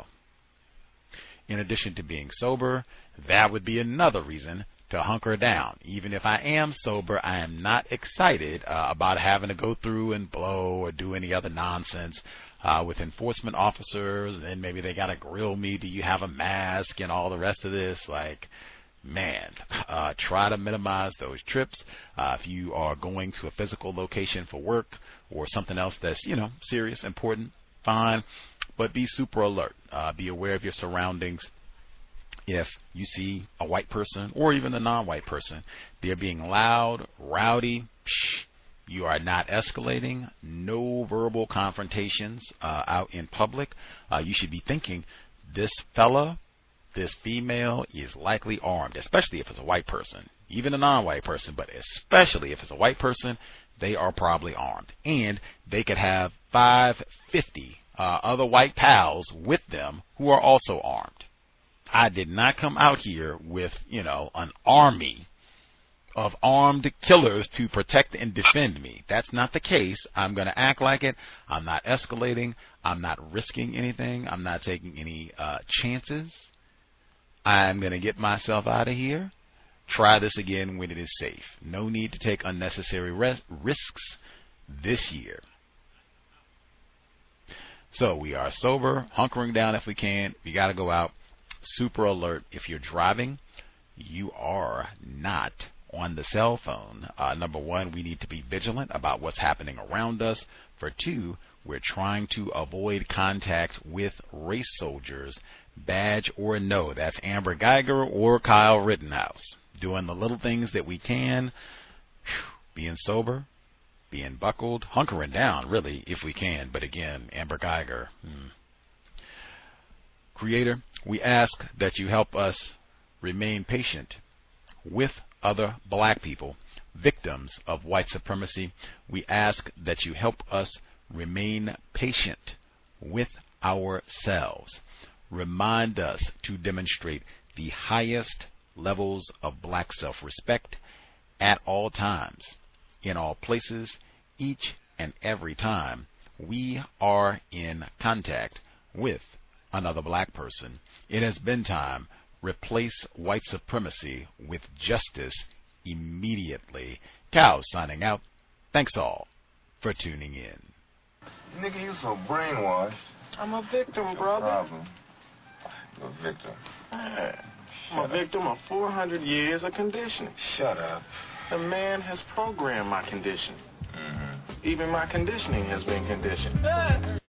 In addition to being sober, that would be another reason to hunker down. Even if I am sober, I am not excited about having to go through and blow or do any other nonsense with enforcement officers, and then maybe they got to grill me, do you have a mask, and all the rest of this. Like, man, try to minimize those trips. If you are going to a physical location for work or something else that's, serious, important, fine, but be super alert. Be aware of your surroundings. If you see a white person or even a non-white person, they're being loud, rowdy, you are not escalating. No verbal confrontations out in public. You should be thinking, this fella, this female is likely armed, especially if it's a white person, even a non-white person, but especially if it's a white person, they are probably armed. And they could have 550 other white pals with them who are also armed. I did not come out here with, an army of armed killers to protect and defend me. That's not the case. I'm going to act like it. I'm not escalating. I'm not risking anything. I'm not taking any chances. I'm going to get myself out of here. Try this again when it is safe. No need to take unnecessary risks this year. So we are sober, hunkering down if we can. We got to go out. Super alert. If you're driving, you are not on the cell phone. Number one, we need to be vigilant about what's happening around us. For two, we're trying to avoid contact with race soldiers, badge or no. That's Amber Geiger or Kyle Rittenhouse. Doing the little things that we can, being sober, being buckled, hunkering down, really, if we can. But again, Amber Geiger. Creator, we ask that you help us remain patient with other black people, victims of white supremacy. We ask that you help us remain patient with ourselves. Remind us to demonstrate the highest levels of black self-respect at all times, in all places, each and every time we are in contact with another black person. It has been time. Replace white supremacy with justice immediately. Cow signing out. Thanks all for tuning in. Nigga, you so brainwashed. I'm a victim, brother. Problem. You're a victim. I'm a victim of 400 years of conditioning. Shut up. The man has programmed my conditioning. Even my conditioning has been conditioned.